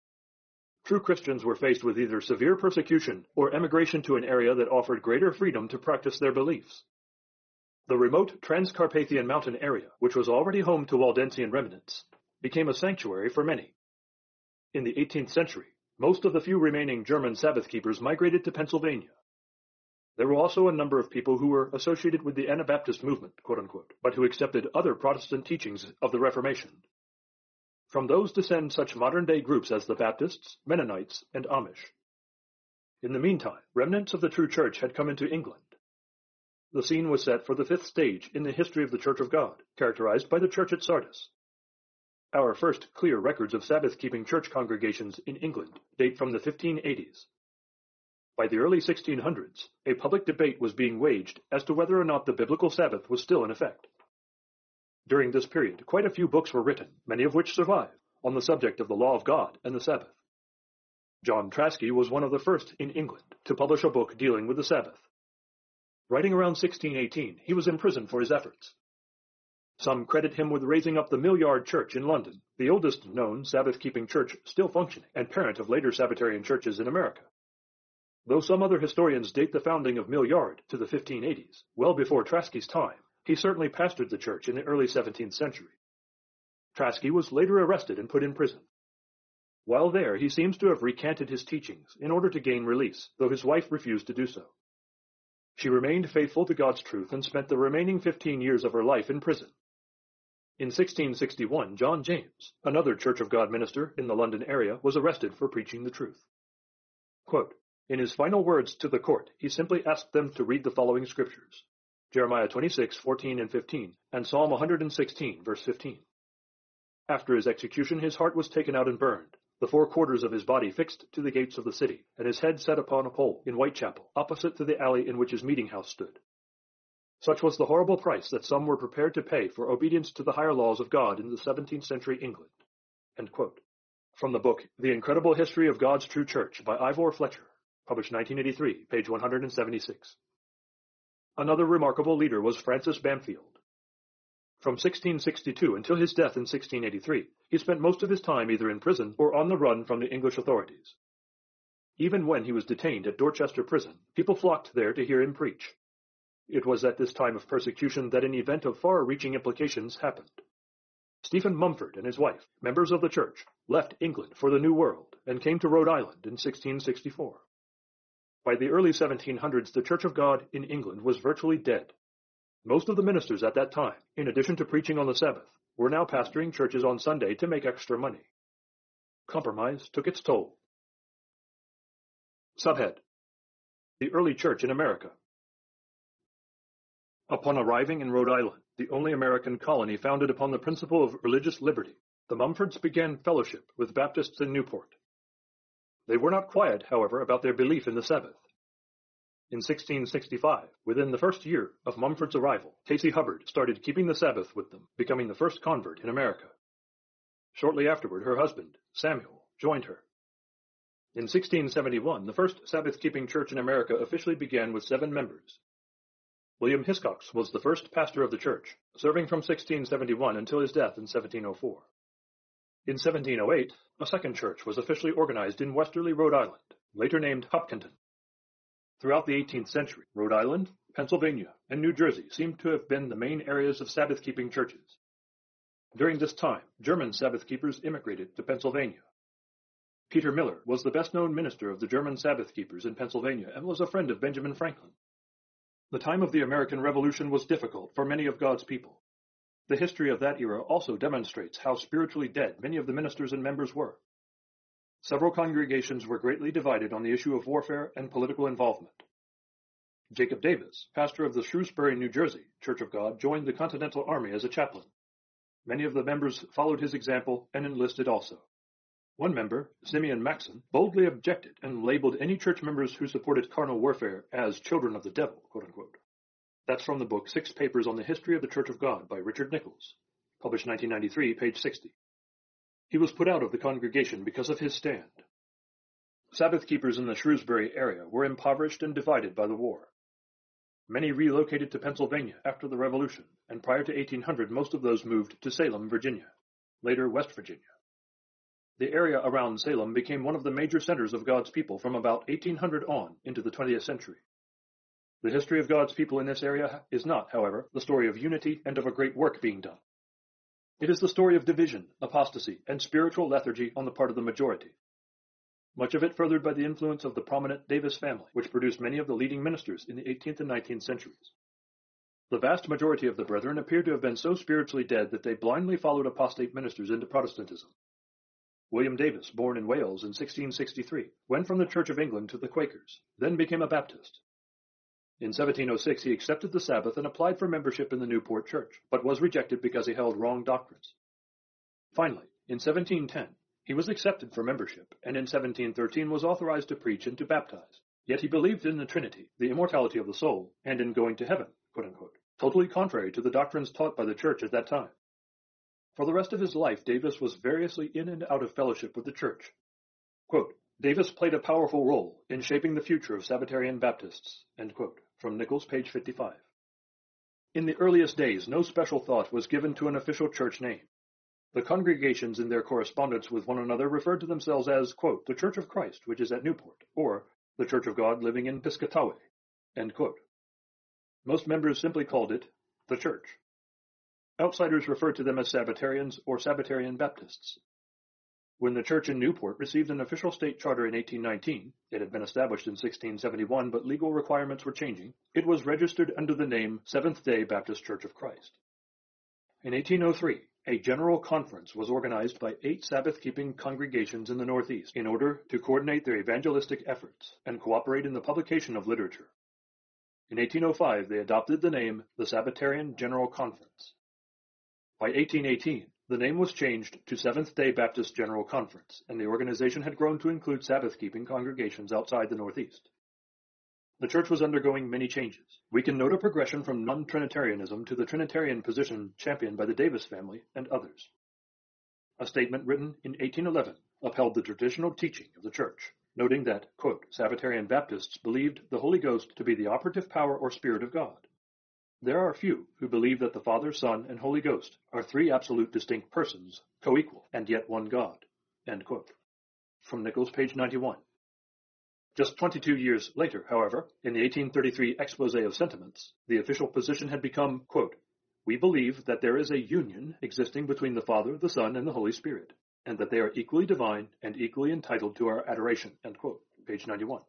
True Christians were faced with either severe persecution or emigration to an area that offered greater freedom to practice their beliefs. The remote Transcarpathian mountain area, which was already home to Waldensian remnants, became a sanctuary for many. In the eighteenth century, most of the few remaining German Sabbath keepers migrated to Pennsylvania. There were also a number of people who were associated with the Anabaptist movement, quote-unquote, but who accepted other Protestant teachings of the Reformation. From those descend such modern-day groups as the Baptists, Mennonites, and Amish. In the meantime, remnants of the true church had come into England. The scene was set for the fifth stage in the history of the Church of God, characterized by the church at Sardis. Our first clear records of Sabbath-keeping church congregations in England date from the fifteen eighties. By the early sixteen hundreds, a public debate was being waged as to whether or not the biblical Sabbath was still in effect. During this period, quite a few books were written, many of which survive, on the subject of the law of God and the Sabbath. John Traske was one of the first in England to publish a book dealing with the Sabbath. Writing around sixteen eighteen, he was imprisoned for his efforts. Some credit him with raising up the Millyard Church in London, the oldest known Sabbath-keeping church still functioning and parent of later Sabbatarian churches in America. Though some other historians date the founding of Millyard to the fifteen eighties, well before Traske's time, he certainly pastored the church in the early seventeenth century. Traske was later arrested and put in prison. While there, he seems to have recanted his teachings in order to gain release, though his wife refused to do so. She remained faithful to God's truth and spent the remaining fifteen years of her life in prison. In sixteen sixty-one, John James, another Church of God minister in the London area, was arrested for preaching the truth. Quote, in his final words to the court, he simply asked them to read the following scriptures: Jeremiah twenty-six, fourteen and fifteen, and Psalm one hundred sixteen, verse fifteen. After his execution, his heart was taken out and burned, the four quarters of his body fixed to the gates of the city, and his head set upon a pole in Whitechapel, opposite to the alley in which his meeting house stood. Such was the horrible price that some were prepared to pay for obedience to the higher laws of God in the seventeenth century England. End quote. From the book The Incredible History of God's True Church by Ivor Fletcher, published nineteen eighty-three, page one hundred seventy-six. Another remarkable leader was Francis Bamfield. From sixteen sixty-two until his death in sixteen eighty-three, he spent most of his time either in prison or on the run from the English authorities. Even when he was detained at Dorchester Prison, people flocked there to hear him preach. It was at this time of persecution that an event of far-reaching implications happened. Stephen Mumford and his wife, members of the church, left England for the New World and came to Rhode Island in sixteen sixty-four. By the early seventeen hundreds, the Church of God in England was virtually dead. Most of the ministers at that time, in addition to preaching on the Sabbath, were now pastoring churches on Sunday to make extra money. Compromise took its toll. Subhead: The Early Church in America. Upon arriving in Rhode Island, the only American colony founded upon the principle of religious liberty, the Mumfords began fellowship with Baptists in Newport. They were not quiet, however, about their belief in the Sabbath. In sixteen sixty-five, within the first year of Mumford's arrival, Casey Hubbard started keeping the Sabbath with them, becoming the first convert in America. Shortly afterward, her husband, Samuel, joined her. In sixteen seventy-one, the first Sabbath-keeping church in America officially began with seven members. William Hiscox was the first pastor of the church, serving from sixteen seventy-one until his death in seventeen oh four. In seventeen oh eight, a second church was officially organized in Westerly, Rhode Island, later named Hopkinton. Throughout the eighteenth century, Rhode Island, Pennsylvania, and New Jersey seem to have been the main areas of Sabbath-keeping churches. During this time, German Sabbath-keepers immigrated to Pennsylvania. Peter Miller was the best-known minister of the German Sabbath-keepers in Pennsylvania and was a friend of Benjamin Franklin. The time of the American Revolution was difficult for many of God's people. The history of that era also demonstrates how spiritually dead many of the ministers and members were. Several congregations were greatly divided on the issue of warfare and political involvement. Jacob Davis, pastor of the Shrewsbury, New Jersey Church of God, joined the Continental Army as a chaplain. Many of the members followed his example and enlisted also. One member, Simeon Maxon, boldly objected and labeled any church members who supported carnal warfare as children of the devil, quote-unquote. That's from the book Six Papers on the History of the Church of God by Richard Nichols, published nineteen ninety-three, page sixty. He was put out of the congregation because of his stand. Sabbath-keepers in the Shrewsbury area were impoverished and divided by the war. Many relocated to Pennsylvania after the Revolution, and prior to eighteen hundred most of those moved to Salem, Virginia, later West Virginia. The area around Salem became one of the major centers of God's people from about eighteen hundred on into the twentieth century. The history of God's people in this area is not, however, the story of unity and of a great work being done. It is the story of division, apostasy, and spiritual lethargy on the part of the majority. Much of it furthered by the influence of the prominent Davis family, which produced many of the leading ministers in the eighteenth and nineteenth centuries. The vast majority of the brethren appear to have been so spiritually dead that they blindly followed apostate ministers into Protestantism. William Davis, born in Wales in sixteen sixty-three, went from the Church of England to the Quakers, then became a Baptist. In seventeen oh six he accepted the Sabbath and applied for membership in the Newport Church, but was rejected because he held wrong doctrines. Finally, in seventeen ten, he was accepted for membership, and in seventeen thirteen was authorized to preach and to baptize. Yet he believed in the Trinity, the immortality of the soul, and in going to heaven, quote-unquote, totally contrary to the doctrines taught by the Church at that time. For the rest of his life, Davis was variously in and out of fellowship with the Church. Quote, Davis played a powerful role in shaping the future of Sabbatarian Baptists, end quote, from Nichols, page fifty-five. In the earliest days, no special thought was given to an official church name. The congregations in their correspondence with one another referred to themselves as, quote, the Church of Christ, which is at Newport, or the Church of God living in Piscataway, end quote. Most members simply called it the Church. Outsiders referred to them as Sabbatarians or Sabbatarian Baptists. When the church in Newport received an official state charter in eighteen nineteen, it had been established in sixteen seventy-one, but legal requirements were changing, it was registered under the name Seventh-day Baptist Church of Christ. In eighteen oh three, a general conference was organized by eight Sabbath-keeping congregations in the Northeast in order to coordinate their evangelistic efforts and cooperate in the publication of literature. In eighteen oh five, they adopted the name the Sabbatarian General Conference. By eighteen eighteen, the name was changed to Seventh-day Baptist General Conference, and the organization had grown to include Sabbath-keeping congregations outside the Northeast. The church was undergoing many changes. We can note a progression from non-Trinitarianism to the Trinitarian position championed by the Davis family and others. A statement written in eighteen eleven upheld the traditional teaching of the Church, noting that, quote, Sabbatarian Baptists believed the Holy Ghost to be the operative power or Spirit of God. There are few who believe that the Father, Son, and Holy Ghost are three absolute distinct persons, co-equal, and yet one God. End quote. From Nichols, page ninety-one. Just twenty-two years later, however, in the eighteen thirty-three Exposé of Sentiments, the official position had become, quote, we believe that there is a union existing between the Father, the Son, and the Holy Spirit, and that they are equally divine and equally entitled to our adoration, end quote, page ninety-one.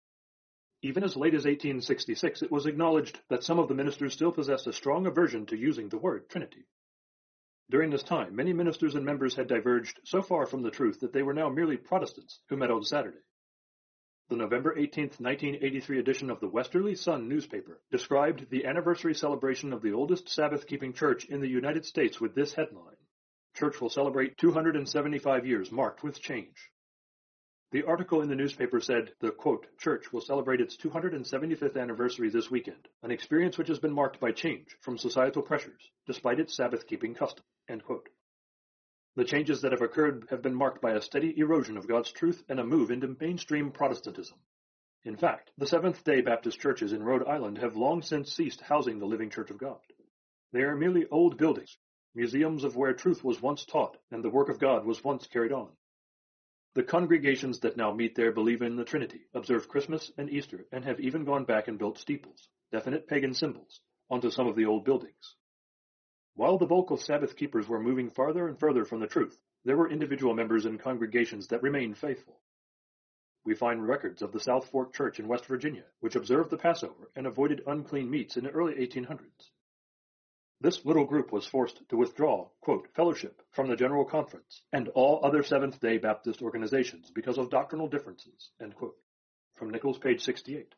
Even as late as eighteen sixty-six, it was acknowledged that some of the ministers still possessed a strong aversion to using the word Trinity. During this time, many ministers and members had diverged so far from the truth that they were now merely Protestants who met on Saturday. The November eighteenth, nineteen eighty-three edition of the Westerly Sun newspaper described the anniversary celebration of the oldest Sabbath-keeping church in the United States with this headline, Church will celebrate two hundred seventy-five years marked with change. The article in the newspaper said the, quote, church will celebrate its two hundred seventy-fifth anniversary this weekend, an experience which has been marked by change from societal pressures, despite its Sabbath-keeping custom, end quote. The changes that have occurred have been marked by a steady erosion of God's truth and a move into mainstream Protestantism. In fact, the Seventh-day Baptist churches in Rhode Island have long since ceased housing the living Church of God. They are merely old buildings, museums of where truth was once taught and the work of God was once carried on. The congregations that now meet there believe in the Trinity, observe Christmas and Easter, and have even gone back and built steeples, definite pagan symbols, onto some of the old buildings. While the bulk of Sabbath keepers were moving farther and further from the truth, there were individual members and congregations that remained faithful. We find records of the South Fork Church in West Virginia, which observed the Passover and avoided unclean meats in the early eighteen hundreds. This little group was forced to withdraw, quote, fellowship from the General Conference and all other Seventh-day Baptist organizations because of doctrinal differences, end quote. From Nichols, page sixty-eight.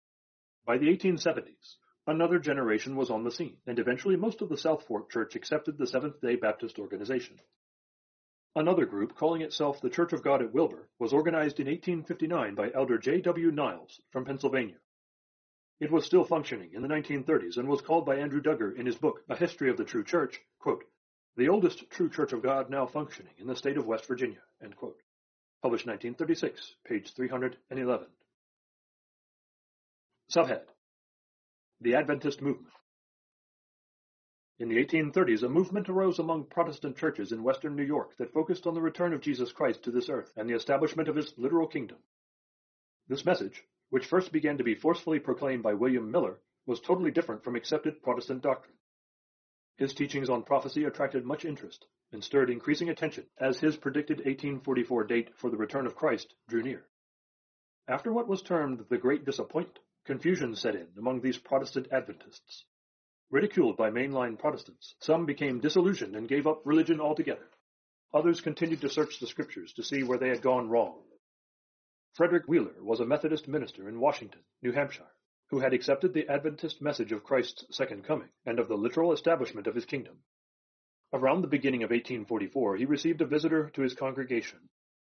By the eighteen seventies, another generation was on the scene, and eventually most of the South Fork Church accepted the Seventh-day Baptist organization. Another group, calling itself the Church of God at Wilbur, was organized in eighteen fifty-nine by Elder J W Niles from Pennsylvania. It was still functioning in the nineteen thirties and was called by Andrew Duggar in his book, A History of the True Church, quote, the oldest true Church of God now functioning in the state of West Virginia, end quote. Published nineteen thirty-six, page three hundred eleven. Subhead: The Adventist Movement. In the eighteen thirties, a movement arose among Protestant churches in western New York that focused on the return of Jesus Christ to this earth and the establishment of his literal kingdom. This message, which first began to be forcefully proclaimed by William Miller, was totally different from accepted Protestant doctrine. His teachings on prophecy attracted much interest and stirred increasing attention as his predicted eighteen forty-four date for the return of Christ drew near. After what was termed the Great Disappointment, confusion set in among these Protestant Adventists. Ridiculed by mainline Protestants, some became disillusioned and gave up religion altogether. Others continued to search the Scriptures to see where they had gone wrong. Frederick Wheeler was a Methodist minister in Washington, New Hampshire, who had accepted the Adventist message of Christ's second coming and of the literal establishment of his kingdom. Around the beginning of eighteen forty-four, he received a visitor to his congregation.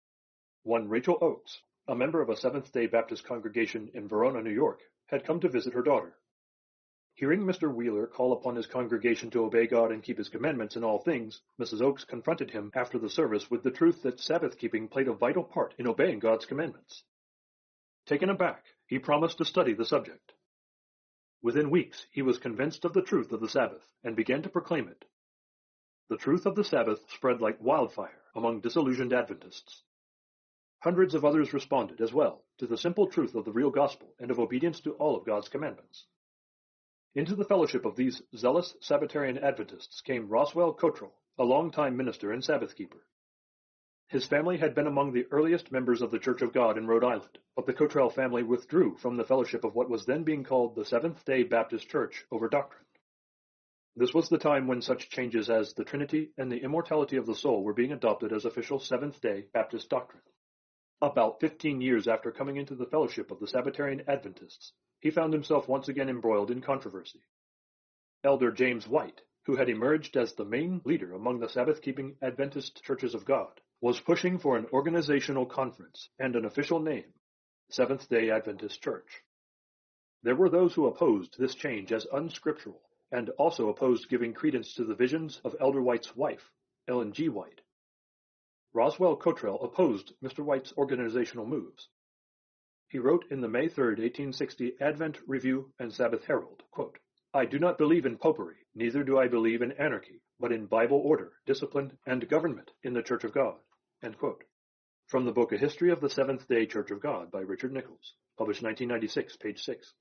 One Rachel Oakes, a member of a Seventh-day Baptist congregation in Verona, New York, had come to visit her daughter. Hearing Mister Wheeler call upon his congregation to obey God and keep his commandments in all things, Missus Oakes confronted him after the service with the truth that Sabbath-keeping played a vital part in obeying God's commandments. Taken aback, he promised to study the subject. Within weeks, he was convinced of the truth of the Sabbath and began to proclaim it. The truth of the Sabbath spread like wildfire among disillusioned Adventists. Hundreds of others responded as well to the simple truth of the real gospel and of obedience to all of God's commandments. Into the fellowship of these zealous Sabbatarian Adventists came Roswell Cottrell, a longtime minister and Sabbath keeper. His family had been among the earliest members of the Church of God in Rhode Island, but the Cottrell family withdrew from the fellowship of what was then being called the Seventh-day Baptist Church over doctrine. This was the time when such changes as the Trinity and the immortality of the soul were being adopted as official Seventh-day Baptist doctrine. About fifteen years after coming into the fellowship of the Sabbatarian Adventists, he found himself once again embroiled in controversy. Elder James White, who had emerged as the main leader among the Sabbath-keeping Adventist Churches of God, was pushing for an organizational conference and an official name, Seventh-day Adventist Church. There were those who opposed this change as unscriptural and also opposed giving credence to the visions of Elder White's wife, Ellen G. White. Roswell Cottrell opposed Mister White's organizational moves. He wrote in the May third, eighteen sixty Advent Review and Sabbath Herald, quote, "I do not believe in popery, neither do I believe in anarchy, but in Bible order, discipline, and government in the Church of God." End quote. From the book A History of the Seventh-day Church of God by Richard Nichols, published nineteen ninety-six, page six.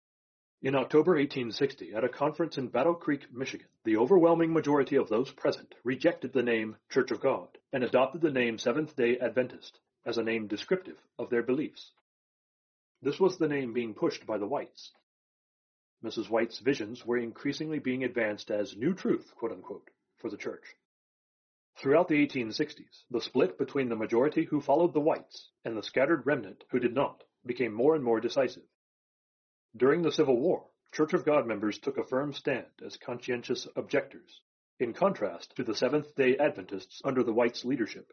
In October eighteen sixty, at a conference in Battle Creek, Michigan, the overwhelming majority of those present rejected the name Church of God and adopted the name Seventh-day Adventist as a name descriptive of their beliefs. This was the name being pushed by the Whites. Missus White's visions were increasingly being advanced as new truth, quote-unquote, for the church. Throughout the eighteen sixties, the split between the majority who followed the Whites and the scattered remnant who did not became more and more decisive. During the Civil War, Church of God members took a firm stand as conscientious objectors, in contrast to the Seventh-day Adventists under the Whites' leadership.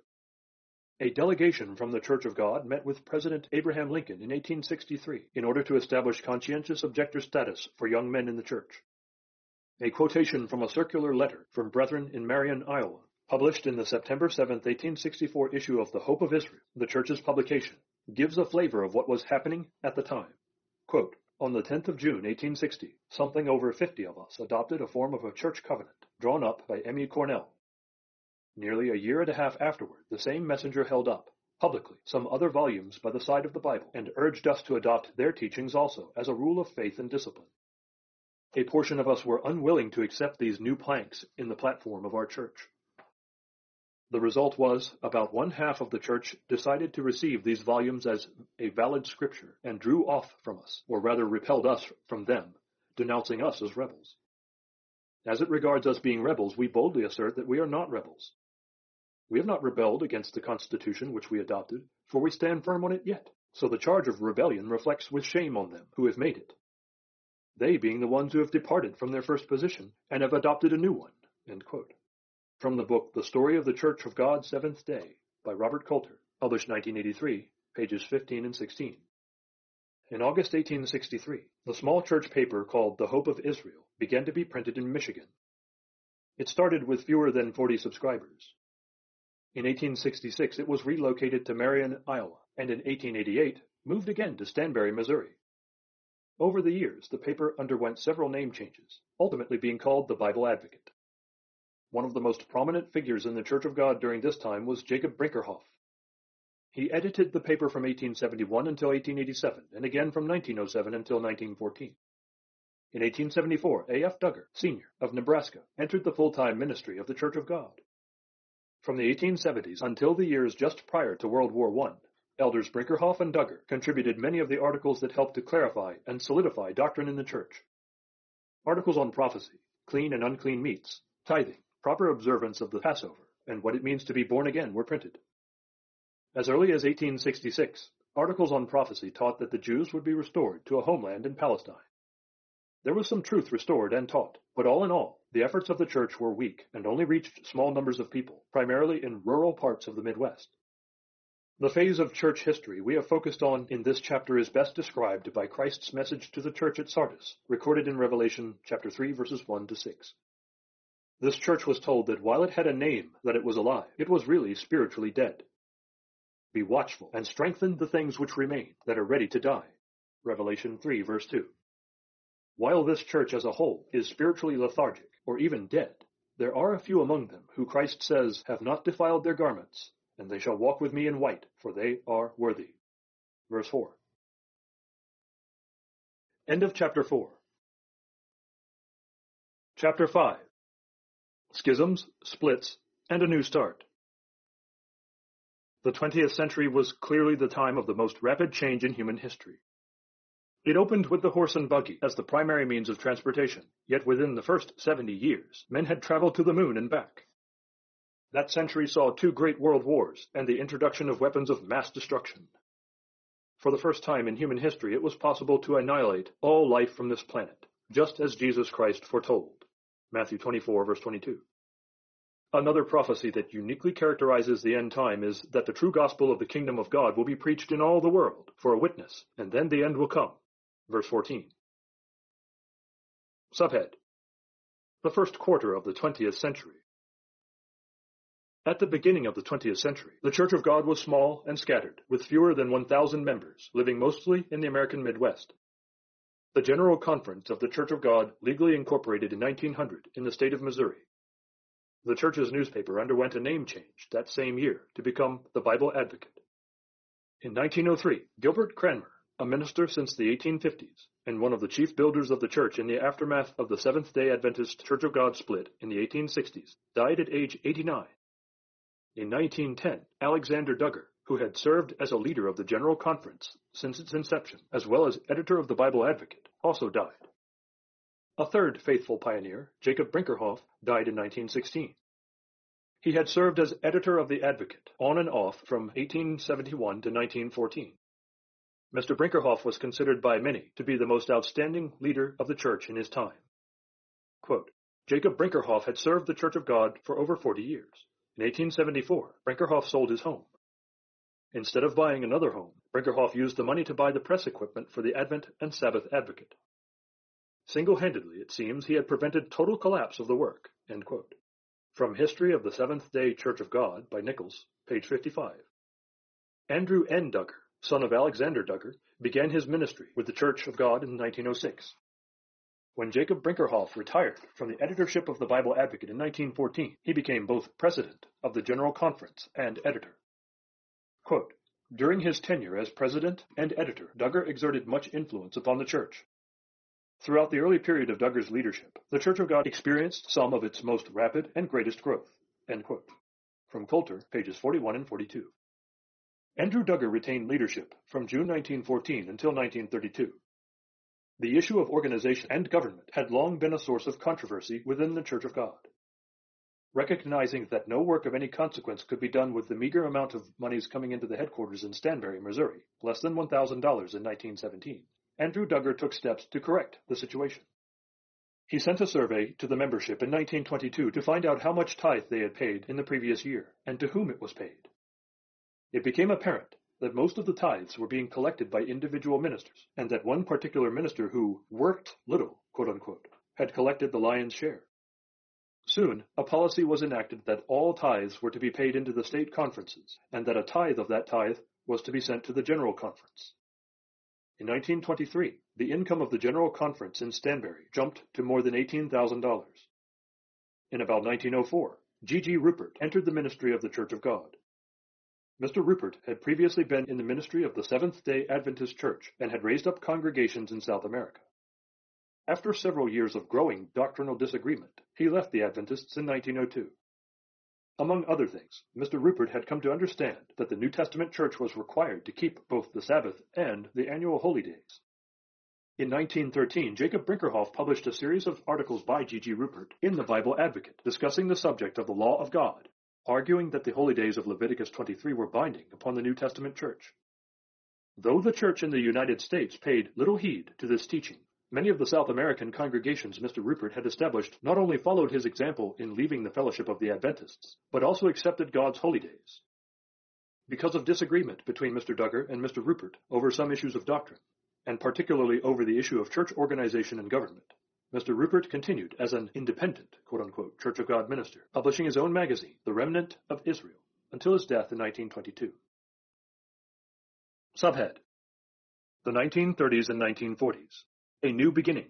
A delegation from the Church of God met with President Abraham Lincoln in eighteen sixty-three in order to establish conscientious objector status for young men in the church. A quotation from a circular letter from Brethren in Marion, Iowa, published in the September seventh, eighteen sixty-four issue of the Hope of Israel, the church's publication, gives a flavor of what was happening at the time. Quote, "On the tenth of June, eighteen sixty, something over fifty of us adopted a form of a church covenant, drawn up by M E Cornell. Nearly a year and a half afterward, the same messenger held up, publicly, some other volumes by the side of the Bible, and urged us to adopt their teachings also as a rule of faith and discipline. A portion of us were unwilling to accept these new planks in the platform of our church. The result was, about one half of the church decided to receive these volumes as a valid scripture and drew off from us, or rather repelled us from them, denouncing us as rebels. As it regards us being rebels, we boldly assert that we are not rebels. We have not rebelled against the Constitution which we adopted, for we stand firm on it yet, so the charge of rebellion reflects with shame on them who have made it, they being the ones who have departed from their first position and have adopted a new one." End quote. From the book The Story of the Church of God, Seventh Day, by Robert Coulter, published nineteen eighty-three, pages fifteen and sixteen. In August eighteen sixty-three, the small church paper called The Hope of Israel began to be printed in Michigan. It started with fewer than forty subscribers. In eighteen sixty-six, it was relocated to Marion, Iowa, and in eighteen eighty-eight, moved again to Stanberry, Missouri. Over the years, the paper underwent several name changes, ultimately being called the Bible Advocate. One of the most prominent figures in the Church of God during this time was Jacob Brinkerhoff. He edited the paper from eighteen seventy-one until eighteen eighty-seven, and again from nineteen oh seven until nineteen fourteen. In eighteen seventy-four, A F Duggar, Senior, of Nebraska, entered the full-time ministry of the Church of God. From the eighteen seventies until the years just prior to World War One, Elders Brinkerhoff and Duggar contributed many of the articles that helped to clarify and solidify doctrine in the Church. Articles on prophecy, clean and unclean meats, tithing, proper observance of the Passover, and what it means to be born again were printed. As early as eighteen sixty-six, articles on prophecy taught that the Jews would be restored to a homeland in Palestine. There was some truth restored and taught, but all in all, the efforts of the church were weak and only reached small numbers of people, primarily in rural parts of the Midwest. The phase of church history we have focused on in this chapter is best described by Christ's message to the church at Sardis, recorded in Revelation chapter three, verses one to six. This church was told that while it had a name that it was alive, it was really spiritually dead. Be watchful and strengthen the things which remain that are ready to die. Revelation three, verse two. While this church as a whole is spiritually lethargic, or even dead, there are a few among them who Christ says have not defiled their garments, and they shall walk with me in white, for they are worthy. Verse four. End of chapter four. Chapter five. Schisms, splits, and a new start. The twentieth century was clearly the time of the most rapid change in human history. It opened with the horse and buggy as the primary means of transportation, yet within the first seventy years, men had traveled to the moon and back. That century saw two great world wars and the introduction of weapons of mass destruction. For the first time in human history, it was possible to annihilate all life from this planet, just as Jesus Christ foretold. Matthew twenty-four, verse twenty-two. Another prophecy that uniquely characterizes the end time is that the true gospel of the kingdom of God will be preached in all the world for a witness, and then the end will come. Verse fourteen. Subhead: The first quarter of the twentieth century. At the beginning of the twentieth century, the Church of God was small and scattered, with fewer than one thousand members, living mostly in the American Midwest. The General Conference of the Church of God legally incorporated in nineteen hundred in the state of Missouri. The church's newspaper underwent a name change that same year to become the Bible Advocate. In nineteen oh three, Gilbert Cranmer, a minister since the eighteen fifties, and one of the chief builders of the church in the aftermath of the Seventh-day Adventist Church of God split in the eighteen sixties, died at age eighty-nine. In nineteen ten, Alexander Duggar, who had served as a leader of the General Conference since its inception, as well as editor of the Bible Advocate, also died. A third faithful pioneer, Jacob Brinkerhoff, died in nineteen sixteen. He had served as editor of the Advocate, on and off from eighteen seventy-one to nineteen fourteen. Mister Brinkerhoff was considered by many to be the most outstanding leader of the church in his time. Quote, Jacob Brinkerhoff had served the Church of God for over forty years. In eighteen seventy-four, Brinkerhoff sold his home. Instead of buying another home, Brinkerhoff used the money to buy the press equipment for the Advent and Sabbath Advocate. Single-handedly, it seems, he had prevented total collapse of the work. End quote. From History of the Seventh-day Church of God by Nichols, page fifty-five. Andrew N. Duggar, son of Alexander Duggar, began his ministry with the Church of God in nineteen oh six. When Jacob Brinkerhoff retired from the editorship of the Bible Advocate in nineteen fourteen, he became both president of the General Conference and editor. Quote, During his tenure as president and editor, Duggar exerted much influence upon the church. Throughout the early period of Duggar's leadership, the Church of God experienced some of its most rapid and greatest growth. End quote. From Coulter, pages forty-one and forty-two. Andrew Duggar retained leadership from June nineteen fourteen until nineteen thirty-two. The issue of organization and government had long been a source of controversy within the Church of God. Recognizing that no work of any consequence could be done with the meager amount of monies coming into the headquarters in Stanberry, Missouri, less than one thousand dollars in nineteen seventeen, Andrew Duggar took steps to correct the situation. He sent a survey to the membership in nineteen twenty-two to find out how much tithe they had paid in the previous year, and to whom it was paid. It became apparent that most of the tithes were being collected by individual ministers, and that one particular minister who worked little, quote-unquote, had collected the lion's share. Soon, a policy was enacted that all tithes were to be paid into the state conferences, and that a tithe of that tithe was to be sent to the General Conference. In nineteen twenty-three, the income of the General Conference in Stanberry jumped to more than eighteen thousand dollars. In about nineteen oh four, G G Rupert entered the ministry of the Church of God. Mister Rupert had previously been in the ministry of the Seventh-day Adventist Church and had raised up congregations in South America. After several years of growing doctrinal disagreement, he left the Adventists in nineteen oh two. Among other things, Mister Rupert had come to understand that the New Testament Church was required to keep both the Sabbath and the annual holy days. In nineteen thirteen, Jacob Brinkerhoff published a series of articles by G G Rupert in the Bible Advocate discussing the subject of the law of God, arguing that the holy days of Leviticus twenty-three were binding upon the New Testament Church. Though the Church in the United States paid little heed to this teaching, many of the South American congregations Mister Rupert had established not only followed his example in leaving the fellowship of the Adventists, but also accepted God's holy days. Because of disagreement between Mister Duggar and Mister Rupert over some issues of doctrine, and particularly over the issue of church organization and government, Mister Rupert continued as an independent, quote-unquote, Church of God minister, publishing his own magazine, The Remnant of Israel, until his death in nineteen twenty-two. Subhead: The nineteen thirties and nineteen forties. A New Beginning.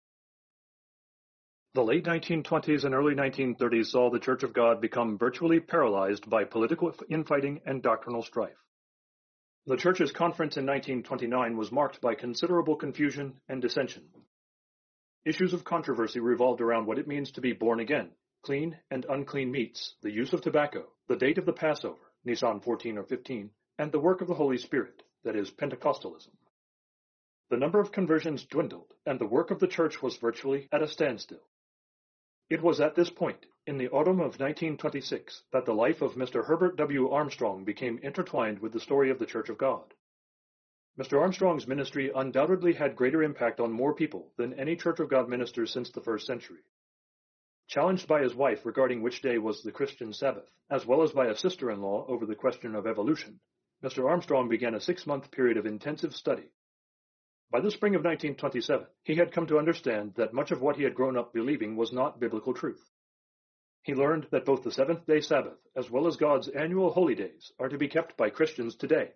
The late nineteen twenties and early nineteen thirties saw the Church of God become virtually paralyzed by political infighting and doctrinal strife. The Church's conference in nineteen twenty-nine was marked by considerable confusion and dissension. Issues of controversy revolved around what it means to be born again, clean and unclean meats, the use of tobacco, the date of the Passover, Nisan fourteen or fifteen, and the work of the Holy Spirit, that is, Pentecostalism. The number of conversions dwindled, and the work of the Church was virtually at a standstill. It was at this point, in the autumn of nineteen twenty-six, that the life of Mister Herbert W. Armstrong became intertwined with the story of the Church of God. Mister Armstrong's ministry undoubtedly had greater impact on more people than any Church of God minister since the first century. Challenged by his wife regarding which day was the Christian Sabbath, as well as by a sister-in-law over the question of evolution, Mister Armstrong began a six-month period of intensive study. By the spring of nineteen twenty-seven, he had come to understand that much of what he had grown up believing was not biblical truth. He learned that both the seventh-day Sabbath as well as God's annual holy days are to be kept by Christians today.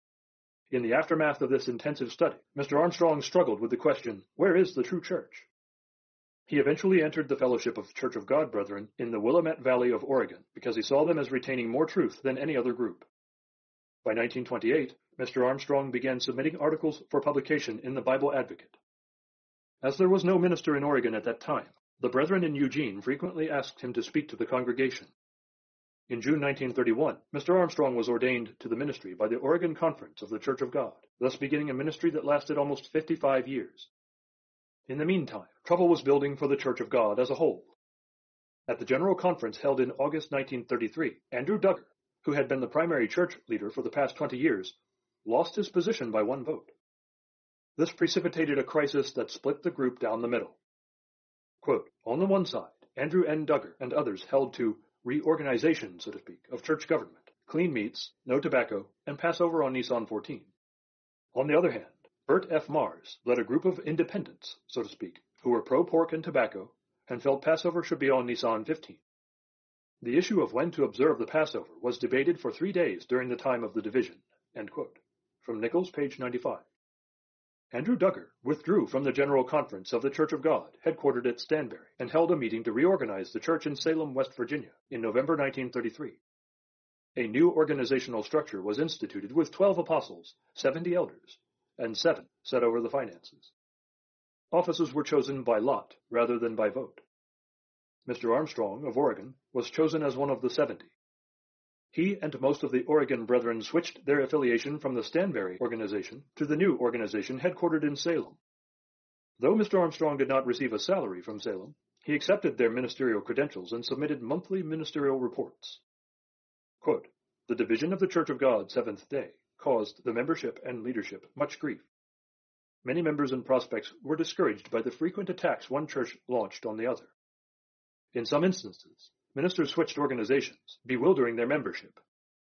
In the aftermath of this intensive study, Mister Armstrong struggled with the question, where is the true church? He eventually entered the Fellowship of Church of God Brethren in the Willamette Valley of Oregon because he saw them as retaining more truth than any other group. By nineteen twenty-eight, Mister Armstrong began submitting articles for publication in the Bible Advocate. As there was no minister in Oregon at that time, the brethren in Eugene frequently asked him to speak to the congregation. In June nineteen thirty-one, Mister Armstrong was ordained to the ministry by the Oregon Conference of the Church of God, thus beginning a ministry that lasted almost fifty-five years. In the meantime, trouble was building for the Church of God as a whole. At the General Conference held in August nineteen thirty-three, Andrew Duggar, who had been the primary church leader for the past twenty years, lost his position by one vote. This precipitated a crisis that split the group down the middle. Quote, on the one side, Andrew N. Duggar and others held to reorganization, so to speak, of church government, clean meats, no tobacco, and Passover on Nisan fourteen. On the other hand, Bert F. Mars led a group of independents, so to speak, who were pro-pork and tobacco, and felt Passover should be on Nisan fifteen. The issue of when to observe the Passover was debated for three days during the time of the division. End quote. From Nichols, page ninety-five. Andrew Duggar withdrew from the General Conference of the Church of God, headquartered at Stanberry, and held a meeting to reorganize the church in Salem, West Virginia, in November nineteen thirty-three. A new organizational structure was instituted with twelve apostles, seventy elders, and seven set over the finances. Offices were chosen by lot rather than by vote. Mister Armstrong of Oregon was chosen as one of the seventy. He and most of the Oregon brethren switched their affiliation from the Stanberry organization to the new organization headquartered in Salem. Though Mister Armstrong did not receive a salary from Salem, he accepted their ministerial credentials and submitted monthly ministerial reports. Quote, the division of the Church of God Seventh Day caused the membership and leadership much grief. Many members and prospects were discouraged by the frequent attacks one church launched on the other. In some instances, ministers switched organizations, bewildering their membership.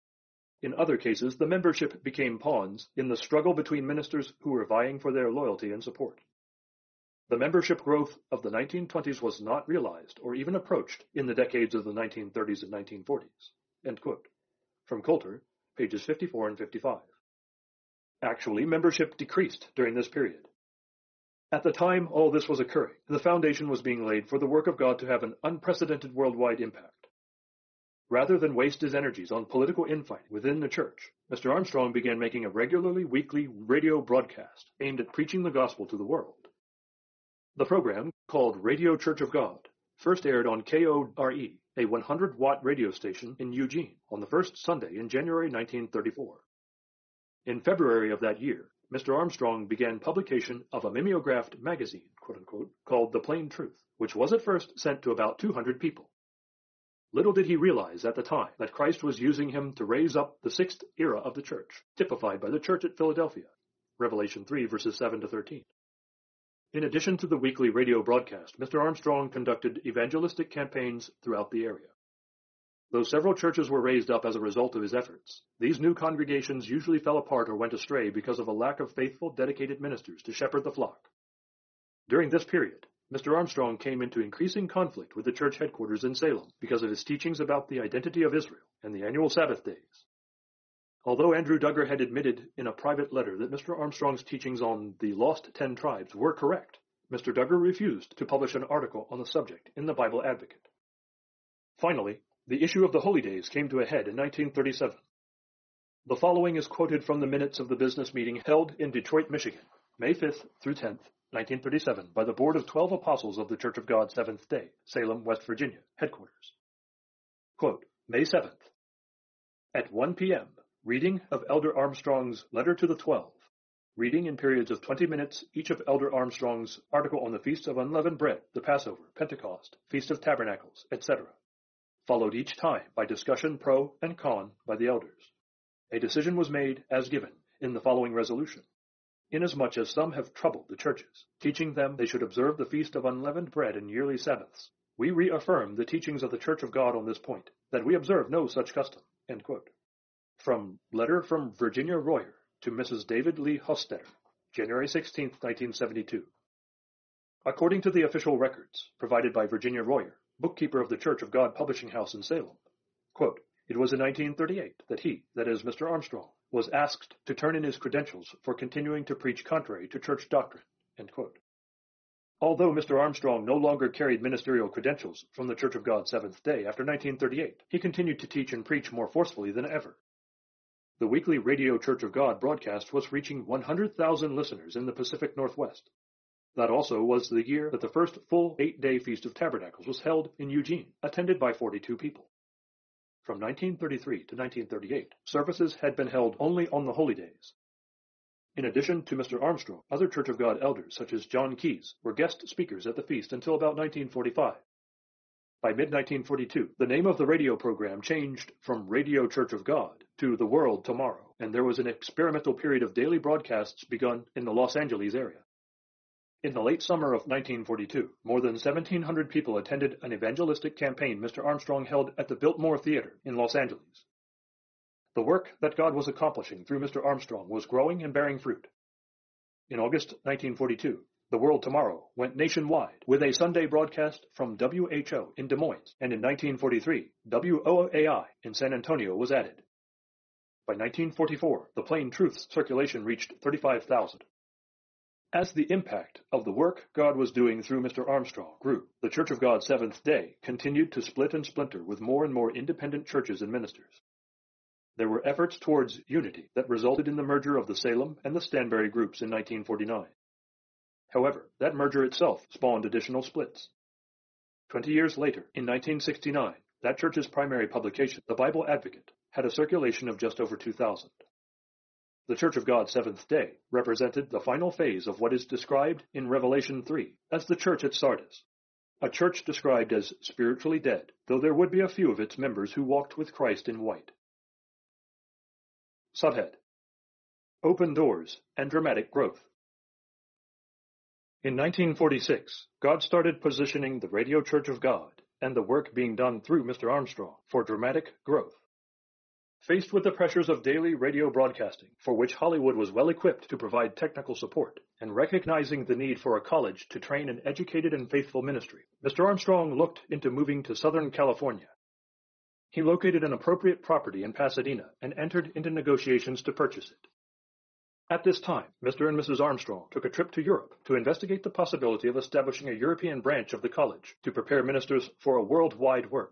In other cases, the membership became pawns in the struggle between ministers who were vying for their loyalty and support. The membership growth of the nineteen twenties was not realized or even approached in the decades of the nineteen thirties and nineteen forties. End quote. From Coulter, pages fifty-four and fifty-five. Actually, membership decreased during this period. At the time all this was occurring, the foundation was being laid for the work of God to have an unprecedented worldwide impact. Rather than waste his energies on political infighting within the church, Mister Armstrong began making a regularly weekly radio broadcast aimed at preaching the gospel to the world. The program, called Radio Church of God, first aired on K O R E, a one hundred watt radio station in Eugene, on the first Sunday in January nineteen thirty-four. In February of that year, Mister Armstrong began publication of a mimeographed magazine, quote-unquote, called The Plain Truth, which was at first sent to about two hundred people. Little did he realize at the time that Christ was using him to raise up the sixth era of the church, typified by the church at Philadelphia, Revelation three, verses seven to thirteen. In addition to the weekly radio broadcast, Mister Armstrong conducted evangelistic campaigns throughout the area. Though several churches were raised up as a result of his efforts, these new congregations usually fell apart or went astray because of a lack of faithful, dedicated ministers to shepherd the flock. During this period, Mister Armstrong came into increasing conflict with the church headquarters in Salem because of his teachings about the identity of Israel and the annual Sabbath days. Although Andrew Duggar had admitted in a private letter that Mister Armstrong's teachings on the lost ten tribes were correct, Mister Duggar refused to publish an article on the subject in the Bible Advocate. Finally, the issue of the holy days came to a head in nineteen thirty-seven. The following is quoted from the minutes of the business meeting held in Detroit, Michigan, May fifth through tenth, nineteen thirty-seven, by the Board of Twelve Apostles of the Church of God Seventh Day, Salem, West Virginia, headquarters. Quote, May seventh. At one p.m., reading of Elder Armstrong's Letter to the Twelve. Reading in periods of twenty minutes each of Elder Armstrong's article on the Feast of Unleavened Bread, the Passover, Pentecost, Feast of Tabernacles, et cetera, followed each time by discussion pro and con by the elders. A decision was made, as given, in the following resolution. Inasmuch as some have troubled the churches, teaching them they should observe the Feast of Unleavened Bread and yearly Sabbaths, we reaffirm the teachings of the Church of God on this point, that we observe no such custom. End quote. From Letter from Virginia Royer to Missus David Lee Hostetter, January sixteenth, nineteen seventy-two. According to the official records provided by Virginia Royer, bookkeeper of the Church of God Publishing House in Salem. Quote, "It was in nineteen thirty-eight that he, that is, Mister Armstrong, was asked to turn in his credentials for continuing to preach contrary to church doctrine." End quote. Although Mister Armstrong no longer carried ministerial credentials from the Church of God Seventh-day after nineteen thirty-eight, he continued to teach and preach more forcefully than ever. The weekly Radio Church of God broadcast was reaching one hundred thousand listeners in the Pacific Northwest. That also was the year that the first full eight-day Feast of Tabernacles was held in Eugene, attended by forty-two people. From nineteen thirty-three to nineteen thirty-eight, services had been held only on the holy days. In addition to Mister Armstrong, other Church of God elders such as John Keyes were guest speakers at the feast until about nineteen forty-five. By mid nineteen forty-two, the name of the radio program changed from Radio Church of God to The World Tomorrow, and there was an experimental period of daily broadcasts begun in the Los Angeles area. In the late summer of nineteen forty-two, more than seventeen hundred people attended an evangelistic campaign Mister Armstrong held at the Biltmore Theater in Los Angeles. The work that God was accomplishing through Mister Armstrong was growing and bearing fruit. In August nineteen forty-two, The World Tomorrow went nationwide with a Sunday broadcast from W H O in Des Moines, and in nineteen forty-three, W O A I in San Antonio was added. By nineteen forty-four, the Plain Truths circulation reached thirty-five thousand. As the impact of the work God was doing through Mister Armstrong grew, the Church of God Seventh-day continued to split and splinter with more and more independent churches and ministers. There were efforts towards unity that resulted in the merger of the Salem and the Stanberry groups in nineteen forty-nine. However, that merger itself spawned additional splits. Twenty years later, in nineteen sixty-nine, that church's primary publication, The Bible Advocate, had a circulation of just over two thousand. The Church of God Seventh-day represented the final phase of what is described in Revelation three as the church at Sardis, a church described as spiritually dead, though there would be a few of its members who walked with Christ in white. Subhead: Open Doors and Dramatic Growth. In nineteen forty-six, God started positioning the Radio Church of God and the work being done through Mister Armstrong for dramatic growth. Faced with the pressures of daily radio broadcasting, for which Hollywood was well equipped to provide technical support, and recognizing the need for a college to train an educated and faithful ministry, Mister Armstrong looked into moving to Southern California. He located an appropriate property in Pasadena and entered into negotiations to purchase it. At this time, Mister and Missus Armstrong took a trip to Europe to investigate the possibility of establishing a European branch of the college to prepare ministers for a worldwide work.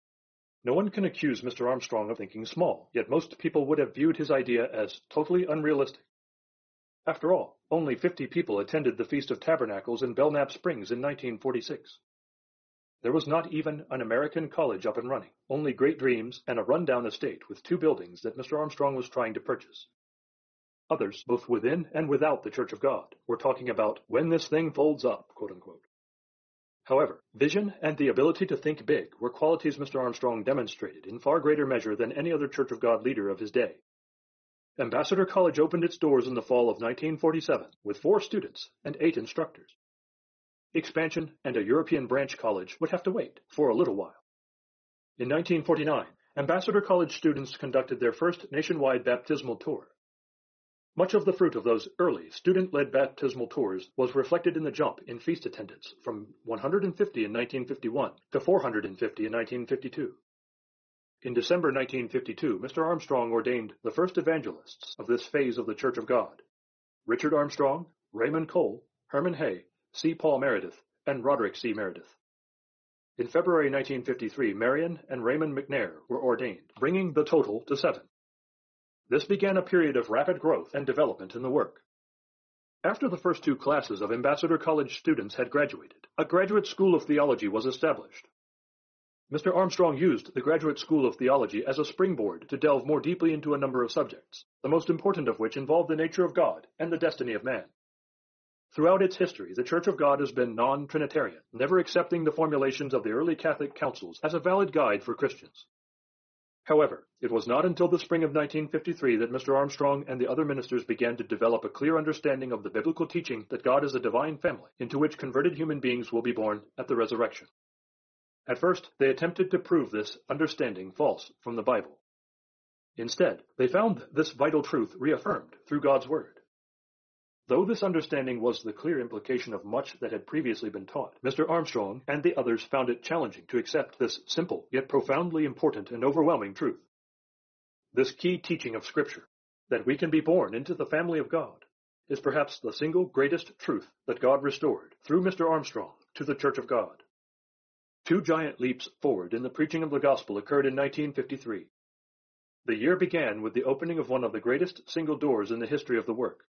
No one can accuse Mister Armstrong of thinking small, yet most people would have viewed his idea as totally unrealistic. After all, only fifty people attended the Feast of Tabernacles in Belknap Springs in nineteen forty-six. There was not even an American college up and running, only great dreams and a rundown estate with two buildings that Mister Armstrong was trying to purchase. Others, both within and without the Church of God, were talking about when this thing folds up, quote-unquote. However, vision and the ability to think big were qualities Mister Armstrong demonstrated in far greater measure than any other Church of God leader of his day. Ambassador College opened its doors in the fall of nineteen forty-seven with four students and eight instructors. Expansion and a European branch college would have to wait for a little while. In nineteen forty-nine, Ambassador College students conducted their first nationwide baptismal tour. Much of the fruit of those early student-led baptismal tours was reflected in the jump in feast attendance from one hundred fifty in nineteen fifty-one to four hundred fifty in nineteen fifty-two. In December nineteen fifty-two, Mister Armstrong ordained the first evangelists of this phase of the Church of God: Richard Armstrong, Raymond Cole, Herman Hay, C. Paul Meredith, and Roderick C. Meredith. In February nineteen fifty-three, Marion and Raymond McNair were ordained, bringing the total to seven. This began a period of rapid growth and development in the work. After the first two classes of Ambassador College students had graduated, a graduate school of theology was established. Mister Armstrong used the Graduate School of Theology as a springboard to delve more deeply into a number of subjects, the most important of which involved the nature of God and the destiny of man. Throughout its history, the Church of God has been non-Trinitarian, never accepting the formulations of the early Catholic councils as a valid guide for Christians. However, it was not until the spring of nineteen fifty-three that Mister Armstrong and the other ministers began to develop a clear understanding of the biblical teaching that God is a divine family into which converted human beings will be born at the resurrection. At first, they attempted to prove this understanding false from the Bible. Instead, they found this vital truth reaffirmed through God's Word. Though this understanding was the clear implication of much that had previously been taught, Mister Armstrong and the others found it challenging to accept this simple, yet profoundly important and overwhelming truth. This key teaching of Scripture, that we can be born into the family of God, is perhaps the single greatest truth that God restored, through Mister Armstrong, to the Church of God. Two giant leaps forward in the preaching of the gospel occurred in nineteen fifty-three. The year began with the opening of one of the greatest single doors in the history of the work.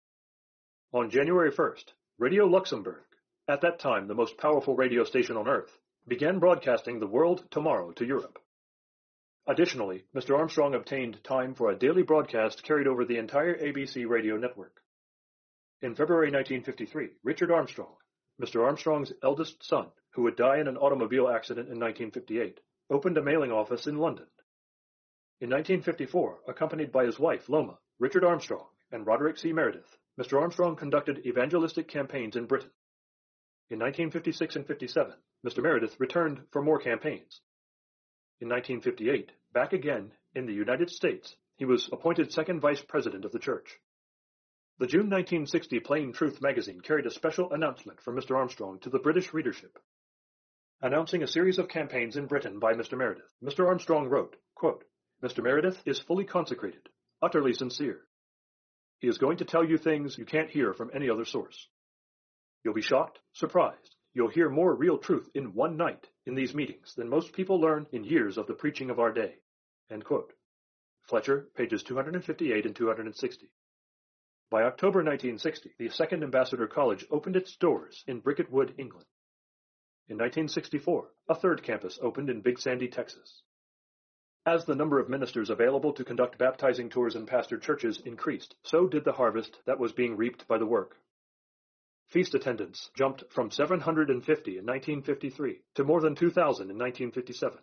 On January first, Radio Luxembourg, at that time the most powerful radio station on Earth, began broadcasting The World Tomorrow to Europe. Additionally, Mister Armstrong obtained time for a daily broadcast carried over the entire A B C radio network. In February nineteen fifty-three, Richard Armstrong, Mister Armstrong's eldest son, who would die in an automobile accident in nineteen fifty-eight, opened a mailing office in London. In nineteen fifty-four, accompanied by his wife, Loma, Richard Armstrong, and Roderick C. Meredith, Mister Armstrong conducted evangelistic campaigns in Britain. In nineteen fifty-six and fifty-seven, Mister Meredith returned for more campaigns. In nineteen fifty-eight, back again in the United States, he was appointed second vice president of the church. The June nineteen sixty Plain Truth magazine carried a special announcement from Mister Armstrong to the British readership. Announcing a series of campaigns in Britain by Mister Meredith, Mister Armstrong wrote, quote, "Mister Meredith is fully consecrated, utterly sincere. He is going to tell you things you can't hear from any other source. You'll be shocked, surprised. You'll hear more real truth in one night in these meetings than most people learn in years of the preaching of our day." End quote. Fletcher, pages two hundred fifty-eight and two hundred sixty. By October nineteen sixty, the Second Ambassador College opened its doors in Bricket Wood, England. In nineteen sixty-four, a third campus opened in Big Sandy, Texas. As the number of ministers available to conduct baptizing tours in pastored churches increased, so did the harvest that was being reaped by the work. Feast attendance jumped from seven hundred fifty in nineteen fifty-three to more than two thousand in nineteen fifty-seven.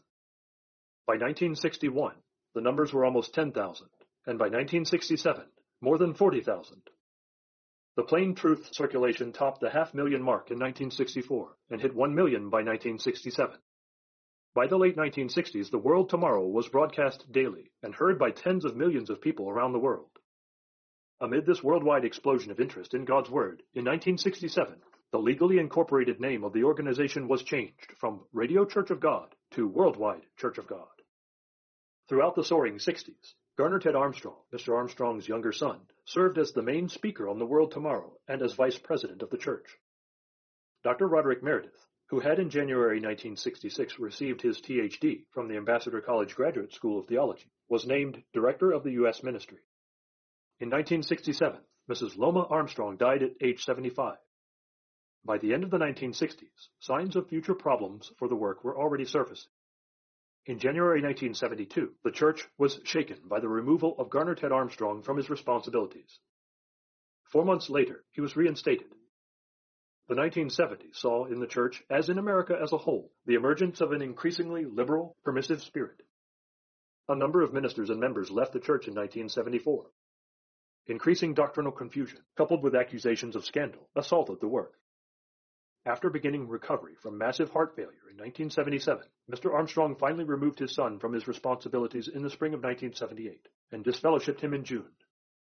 By nineteen sixty-one, the numbers were almost ten thousand, and by nineteen sixty-seven, more than forty thousand. The Plain Truth circulation topped the half-million mark in nineteen sixty-four and hit one million by nineteen sixty-seven. By the late nineteen sixties, The World Tomorrow was broadcast daily and heard by tens of millions of people around the world. Amid this worldwide explosion of interest in God's Word, in nineteen sixty-seven, the legally incorporated name of the organization was changed from Radio Church of God to Worldwide Church of God. Throughout the soaring sixties, Garner Ted Armstrong, Mister Armstrong's younger son, served as the main speaker on The World Tomorrow and as vice president of the church. Doctor Roderick Meredith, who had in January nineteen sixty-six received his T H D from the Ambassador College Graduate School of Theology, was named director of the U S ministry. In nineteen sixty-seven, Missus Loma Armstrong died at age seventy-five. By the end of the nineteen sixties, signs of future problems for the work were already surfacing. In January nineteen seventy-two, the church was shaken by the removal of Garner Ted Armstrong from his responsibilities. Four months later, he was reinstated. The nineteen seventies saw in the church, as in America as a whole, the emergence of an increasingly liberal, permissive spirit. A number of ministers and members left the church in nineteen seventy-four. Increasing doctrinal confusion, coupled with accusations of scandal, assaulted the work. After beginning recovery from massive heart failure in nineteen seventy-seven, Mister Armstrong finally removed his son from his responsibilities in the spring of nineteen seventy-eight and disfellowshipped him in June.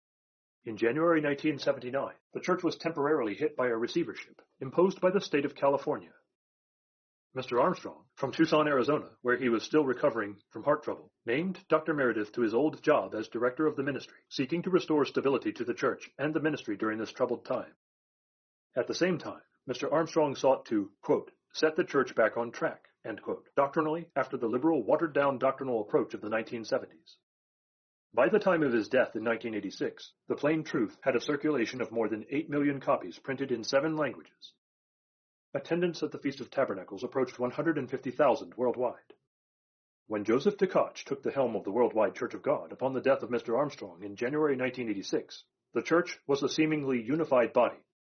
In January nineteen seventy-nine, the church was temporarily hit by a receivership imposed by the state of California. Mister Armstrong, from Tucson, Arizona, where he was still recovering from heart trouble, named Doctor Meredith to his old job as director of the ministry, seeking to restore stability to the church and the ministry during this troubled time. At the same time, Mister Armstrong sought to, quote, set the church back on track, end quote, doctrinally after the liberal, watered-down doctrinal approach of the nineteen seventies. By the time of his death in nineteen eighty-six, The Plain Truth had a circulation of more than eight million copies printed in seven languages. Attendance at the Feast of Tabernacles approached one hundred fifty thousand worldwide. When Joseph Tkach took the helm of the Worldwide Church of God upon the death of Mister Armstrong in January nineteen eighty-six, the church was a seemingly unified body.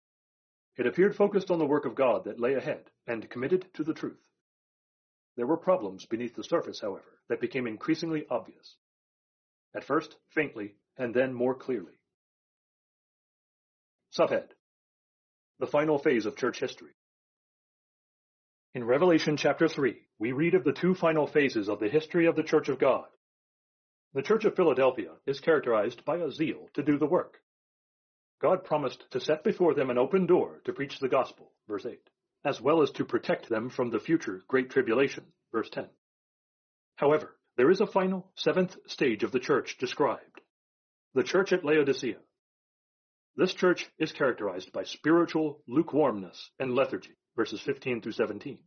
It appeared focused on the work of God that lay ahead and committed to the truth. There were problems beneath the surface, however, that became increasingly obvious. At first, faintly, and then more clearly. Subhead: The final phase of church history. In Revelation chapter three, we read of the two final phases of the history of the Church of God. The Church of Philadelphia is characterized by a zeal to do the work. God promised to set before them an open door to preach the gospel, verse eight, as well as to protect them from the future great tribulation, verse ten. However, there is a final, seventh stage of the church described, the church at Laodicea. This church is characterized by spiritual lukewarmness and lethargy, verses fifteen through seventeen.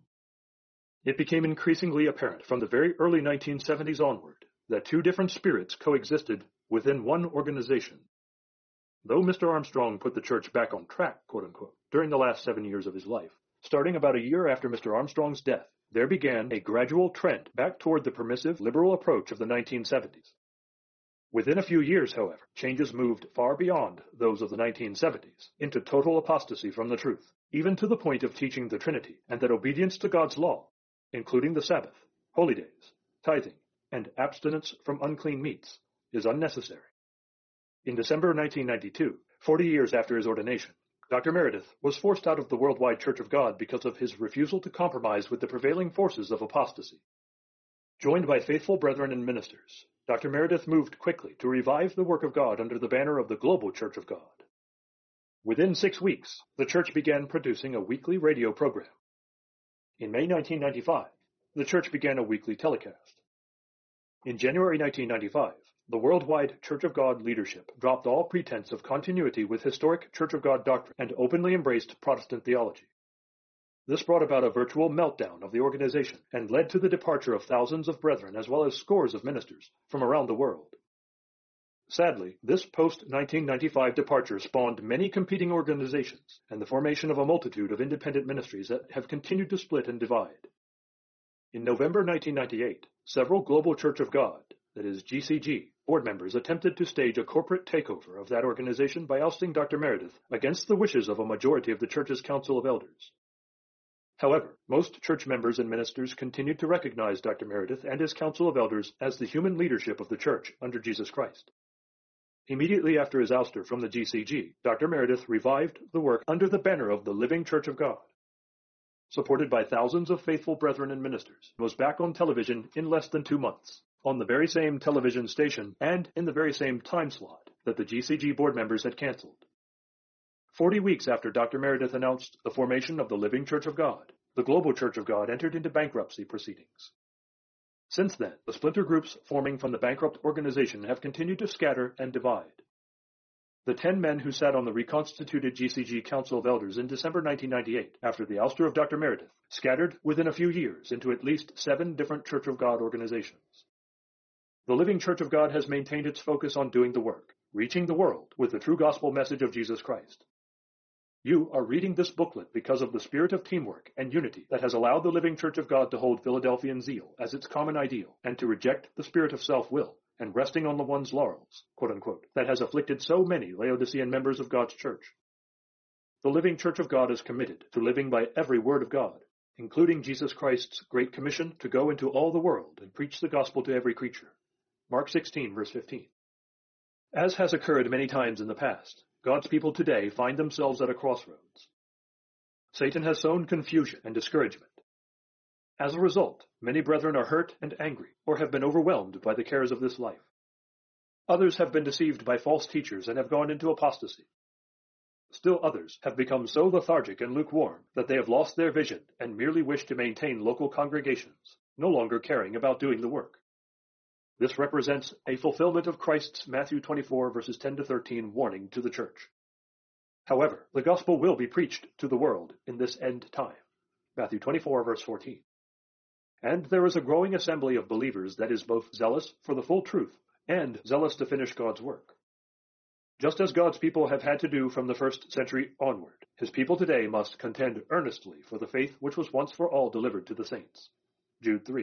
It became increasingly apparent from the very early nineteen seventies onward that two different spirits coexisted within one organization. Though Mister Armstrong put the church back on track, quote-unquote, during the last seven years of his life, starting about a year after Mister Armstrong's death, there began a gradual trend back toward the permissive, liberal approach of the nineteen seventies. Within a few years, however, changes moved far beyond those of the nineteen seventies into total apostasy from the truth, even to the point of teaching the Trinity and that obedience to God's law, including the Sabbath, holy days, tithing, and abstinence from unclean meats, is unnecessary. In December nineteen ninety-two, forty years after his ordination, Doctor Meredith was forced out of the Worldwide Church of God because of his refusal to compromise with the prevailing forces of apostasy. Joined by faithful brethren and ministers, Doctor Meredith moved quickly to revive the work of God under the banner of the Global Church of God. Within six weeks, the church began producing a weekly radio program. In May nineteen ninety-five, the church began a weekly telecast. In January nineteen ninety-five, the Worldwide Church of God leadership dropped all pretense of continuity with historic Church of God doctrine and openly embraced Protestant theology. This brought about a virtual meltdown of the organization and led to the departure of thousands of brethren as well as scores of ministers from around the world. Sadly, this post nineteen ninety-five departure spawned many competing organizations and the formation of a multitude of independent ministries that have continued to split and divide. In November nineteen ninety-eight, several Global Church of God, that is G C G, board members attempted to stage a corporate takeover of that organization by ousting Doctor Meredith against the wishes of a majority of the church's Council of Elders. However, most church members and ministers continued to recognize Doctor Meredith and his Council of Elders as the human leadership of the church under Jesus Christ. Immediately after his ouster from the G C G, Doctor Meredith revived the work under the banner of the Living Church of God. Supported by thousands of faithful brethren and ministers, was back on television in less than two months, on the very same television station and in the very same time slot that the G C G board members had canceled. Forty weeks after Doctor Meredith announced the formation of the Living Church of God, the Global Church of God entered into bankruptcy proceedings. Since then, the splinter groups forming from the bankrupt organization have continued to scatter and divide. The ten men who sat on the reconstituted G C G Council of Elders in December nineteen ninety-eight, after the ouster of Doctor Meredith, scattered within a few years into at least seven different Church of God organizations. The Living Church of God has maintained its focus on doing the work, reaching the world with the true gospel message of Jesus Christ. You are reading this booklet because of the spirit of teamwork and unity that has allowed the Living Church of God to hold Philadelphian zeal as its common ideal and to reject the spirit of self-will and resting on the one's laurels, quote-unquote, that has afflicted so many Laodicean members of God's church. The Living Church of God is committed to living by every word of God, including Jesus Christ's great commission to go into all the world and preach the gospel to every creature. Mark sixteen, verse fifteen. As has occurred many times in the past, God's people today find themselves at a crossroads. Satan has sown confusion and discouragement. As a result, many brethren are hurt and angry, or have been overwhelmed by the cares of this life. Others have been deceived by false teachers and have gone into apostasy. Still others have become so lethargic and lukewarm that they have lost their vision and merely wish to maintain local congregations, no longer caring about doing the work. This represents a fulfillment of Christ's Matthew twenty-four, verses ten to thirteen warning to the church. However, the gospel will be preached to the world in this end time. Matthew twenty-four, verse fourteen. And there is a growing assembly of believers that is both zealous for the full truth and zealous to finish God's work. Just as God's people have had to do from the first century onward, his people today must contend earnestly for the faith which was once for all delivered to the saints. Jude three.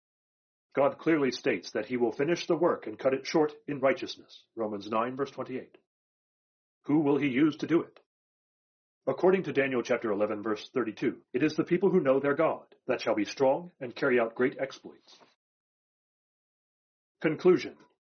God clearly states that he will finish the work and cut it short in righteousness. Romans nine, verse twenty-eight. Who will he use to do it? According to Daniel chapter eleven, verse thirty-two, it is the people who know their God that shall be strong and carry out great exploits. Conclusion.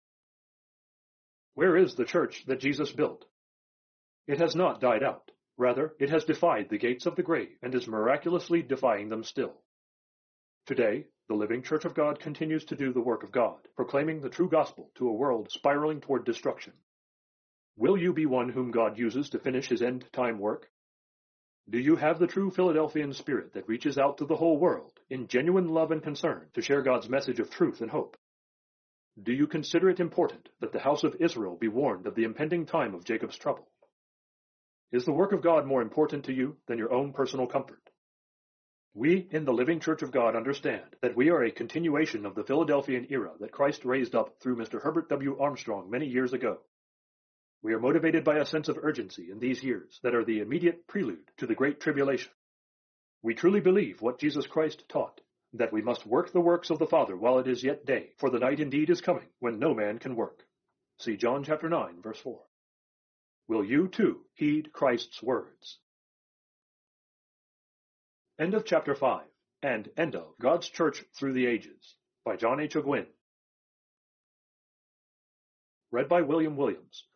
Where is the church that Jesus built? It has not died out. Rather, it has defied the gates of the grave and is miraculously defying them still. Today, the Living Church of God continues to do the work of God, proclaiming the true gospel to a world spiraling toward destruction. Will you be one whom God uses to finish his end-time work? Do you have the true Philadelphian spirit that reaches out to the whole world in genuine love and concern to share God's message of truth and hope? Do you consider it important that the house of Israel be warned of the impending time of Jacob's trouble? Is the work of God more important to you than your own personal comfort? We in the Living Church of God understand that we are a continuation of the Philadelphian era that Christ raised up through Mister Herbert W. Armstrong many years ago. We are motivated by a sense of urgency in these years that are the immediate prelude to the Great Tribulation. We truly believe what Jesus Christ taught, that we must work the works of the Father while it is yet day, for the night indeed is coming when no man can work. See John chapter nine, verse four. Will you, too, heed Christ's words? End of chapter five, and end of God's Church Through the Ages, by John H. Ogwyn. Read by William Williams,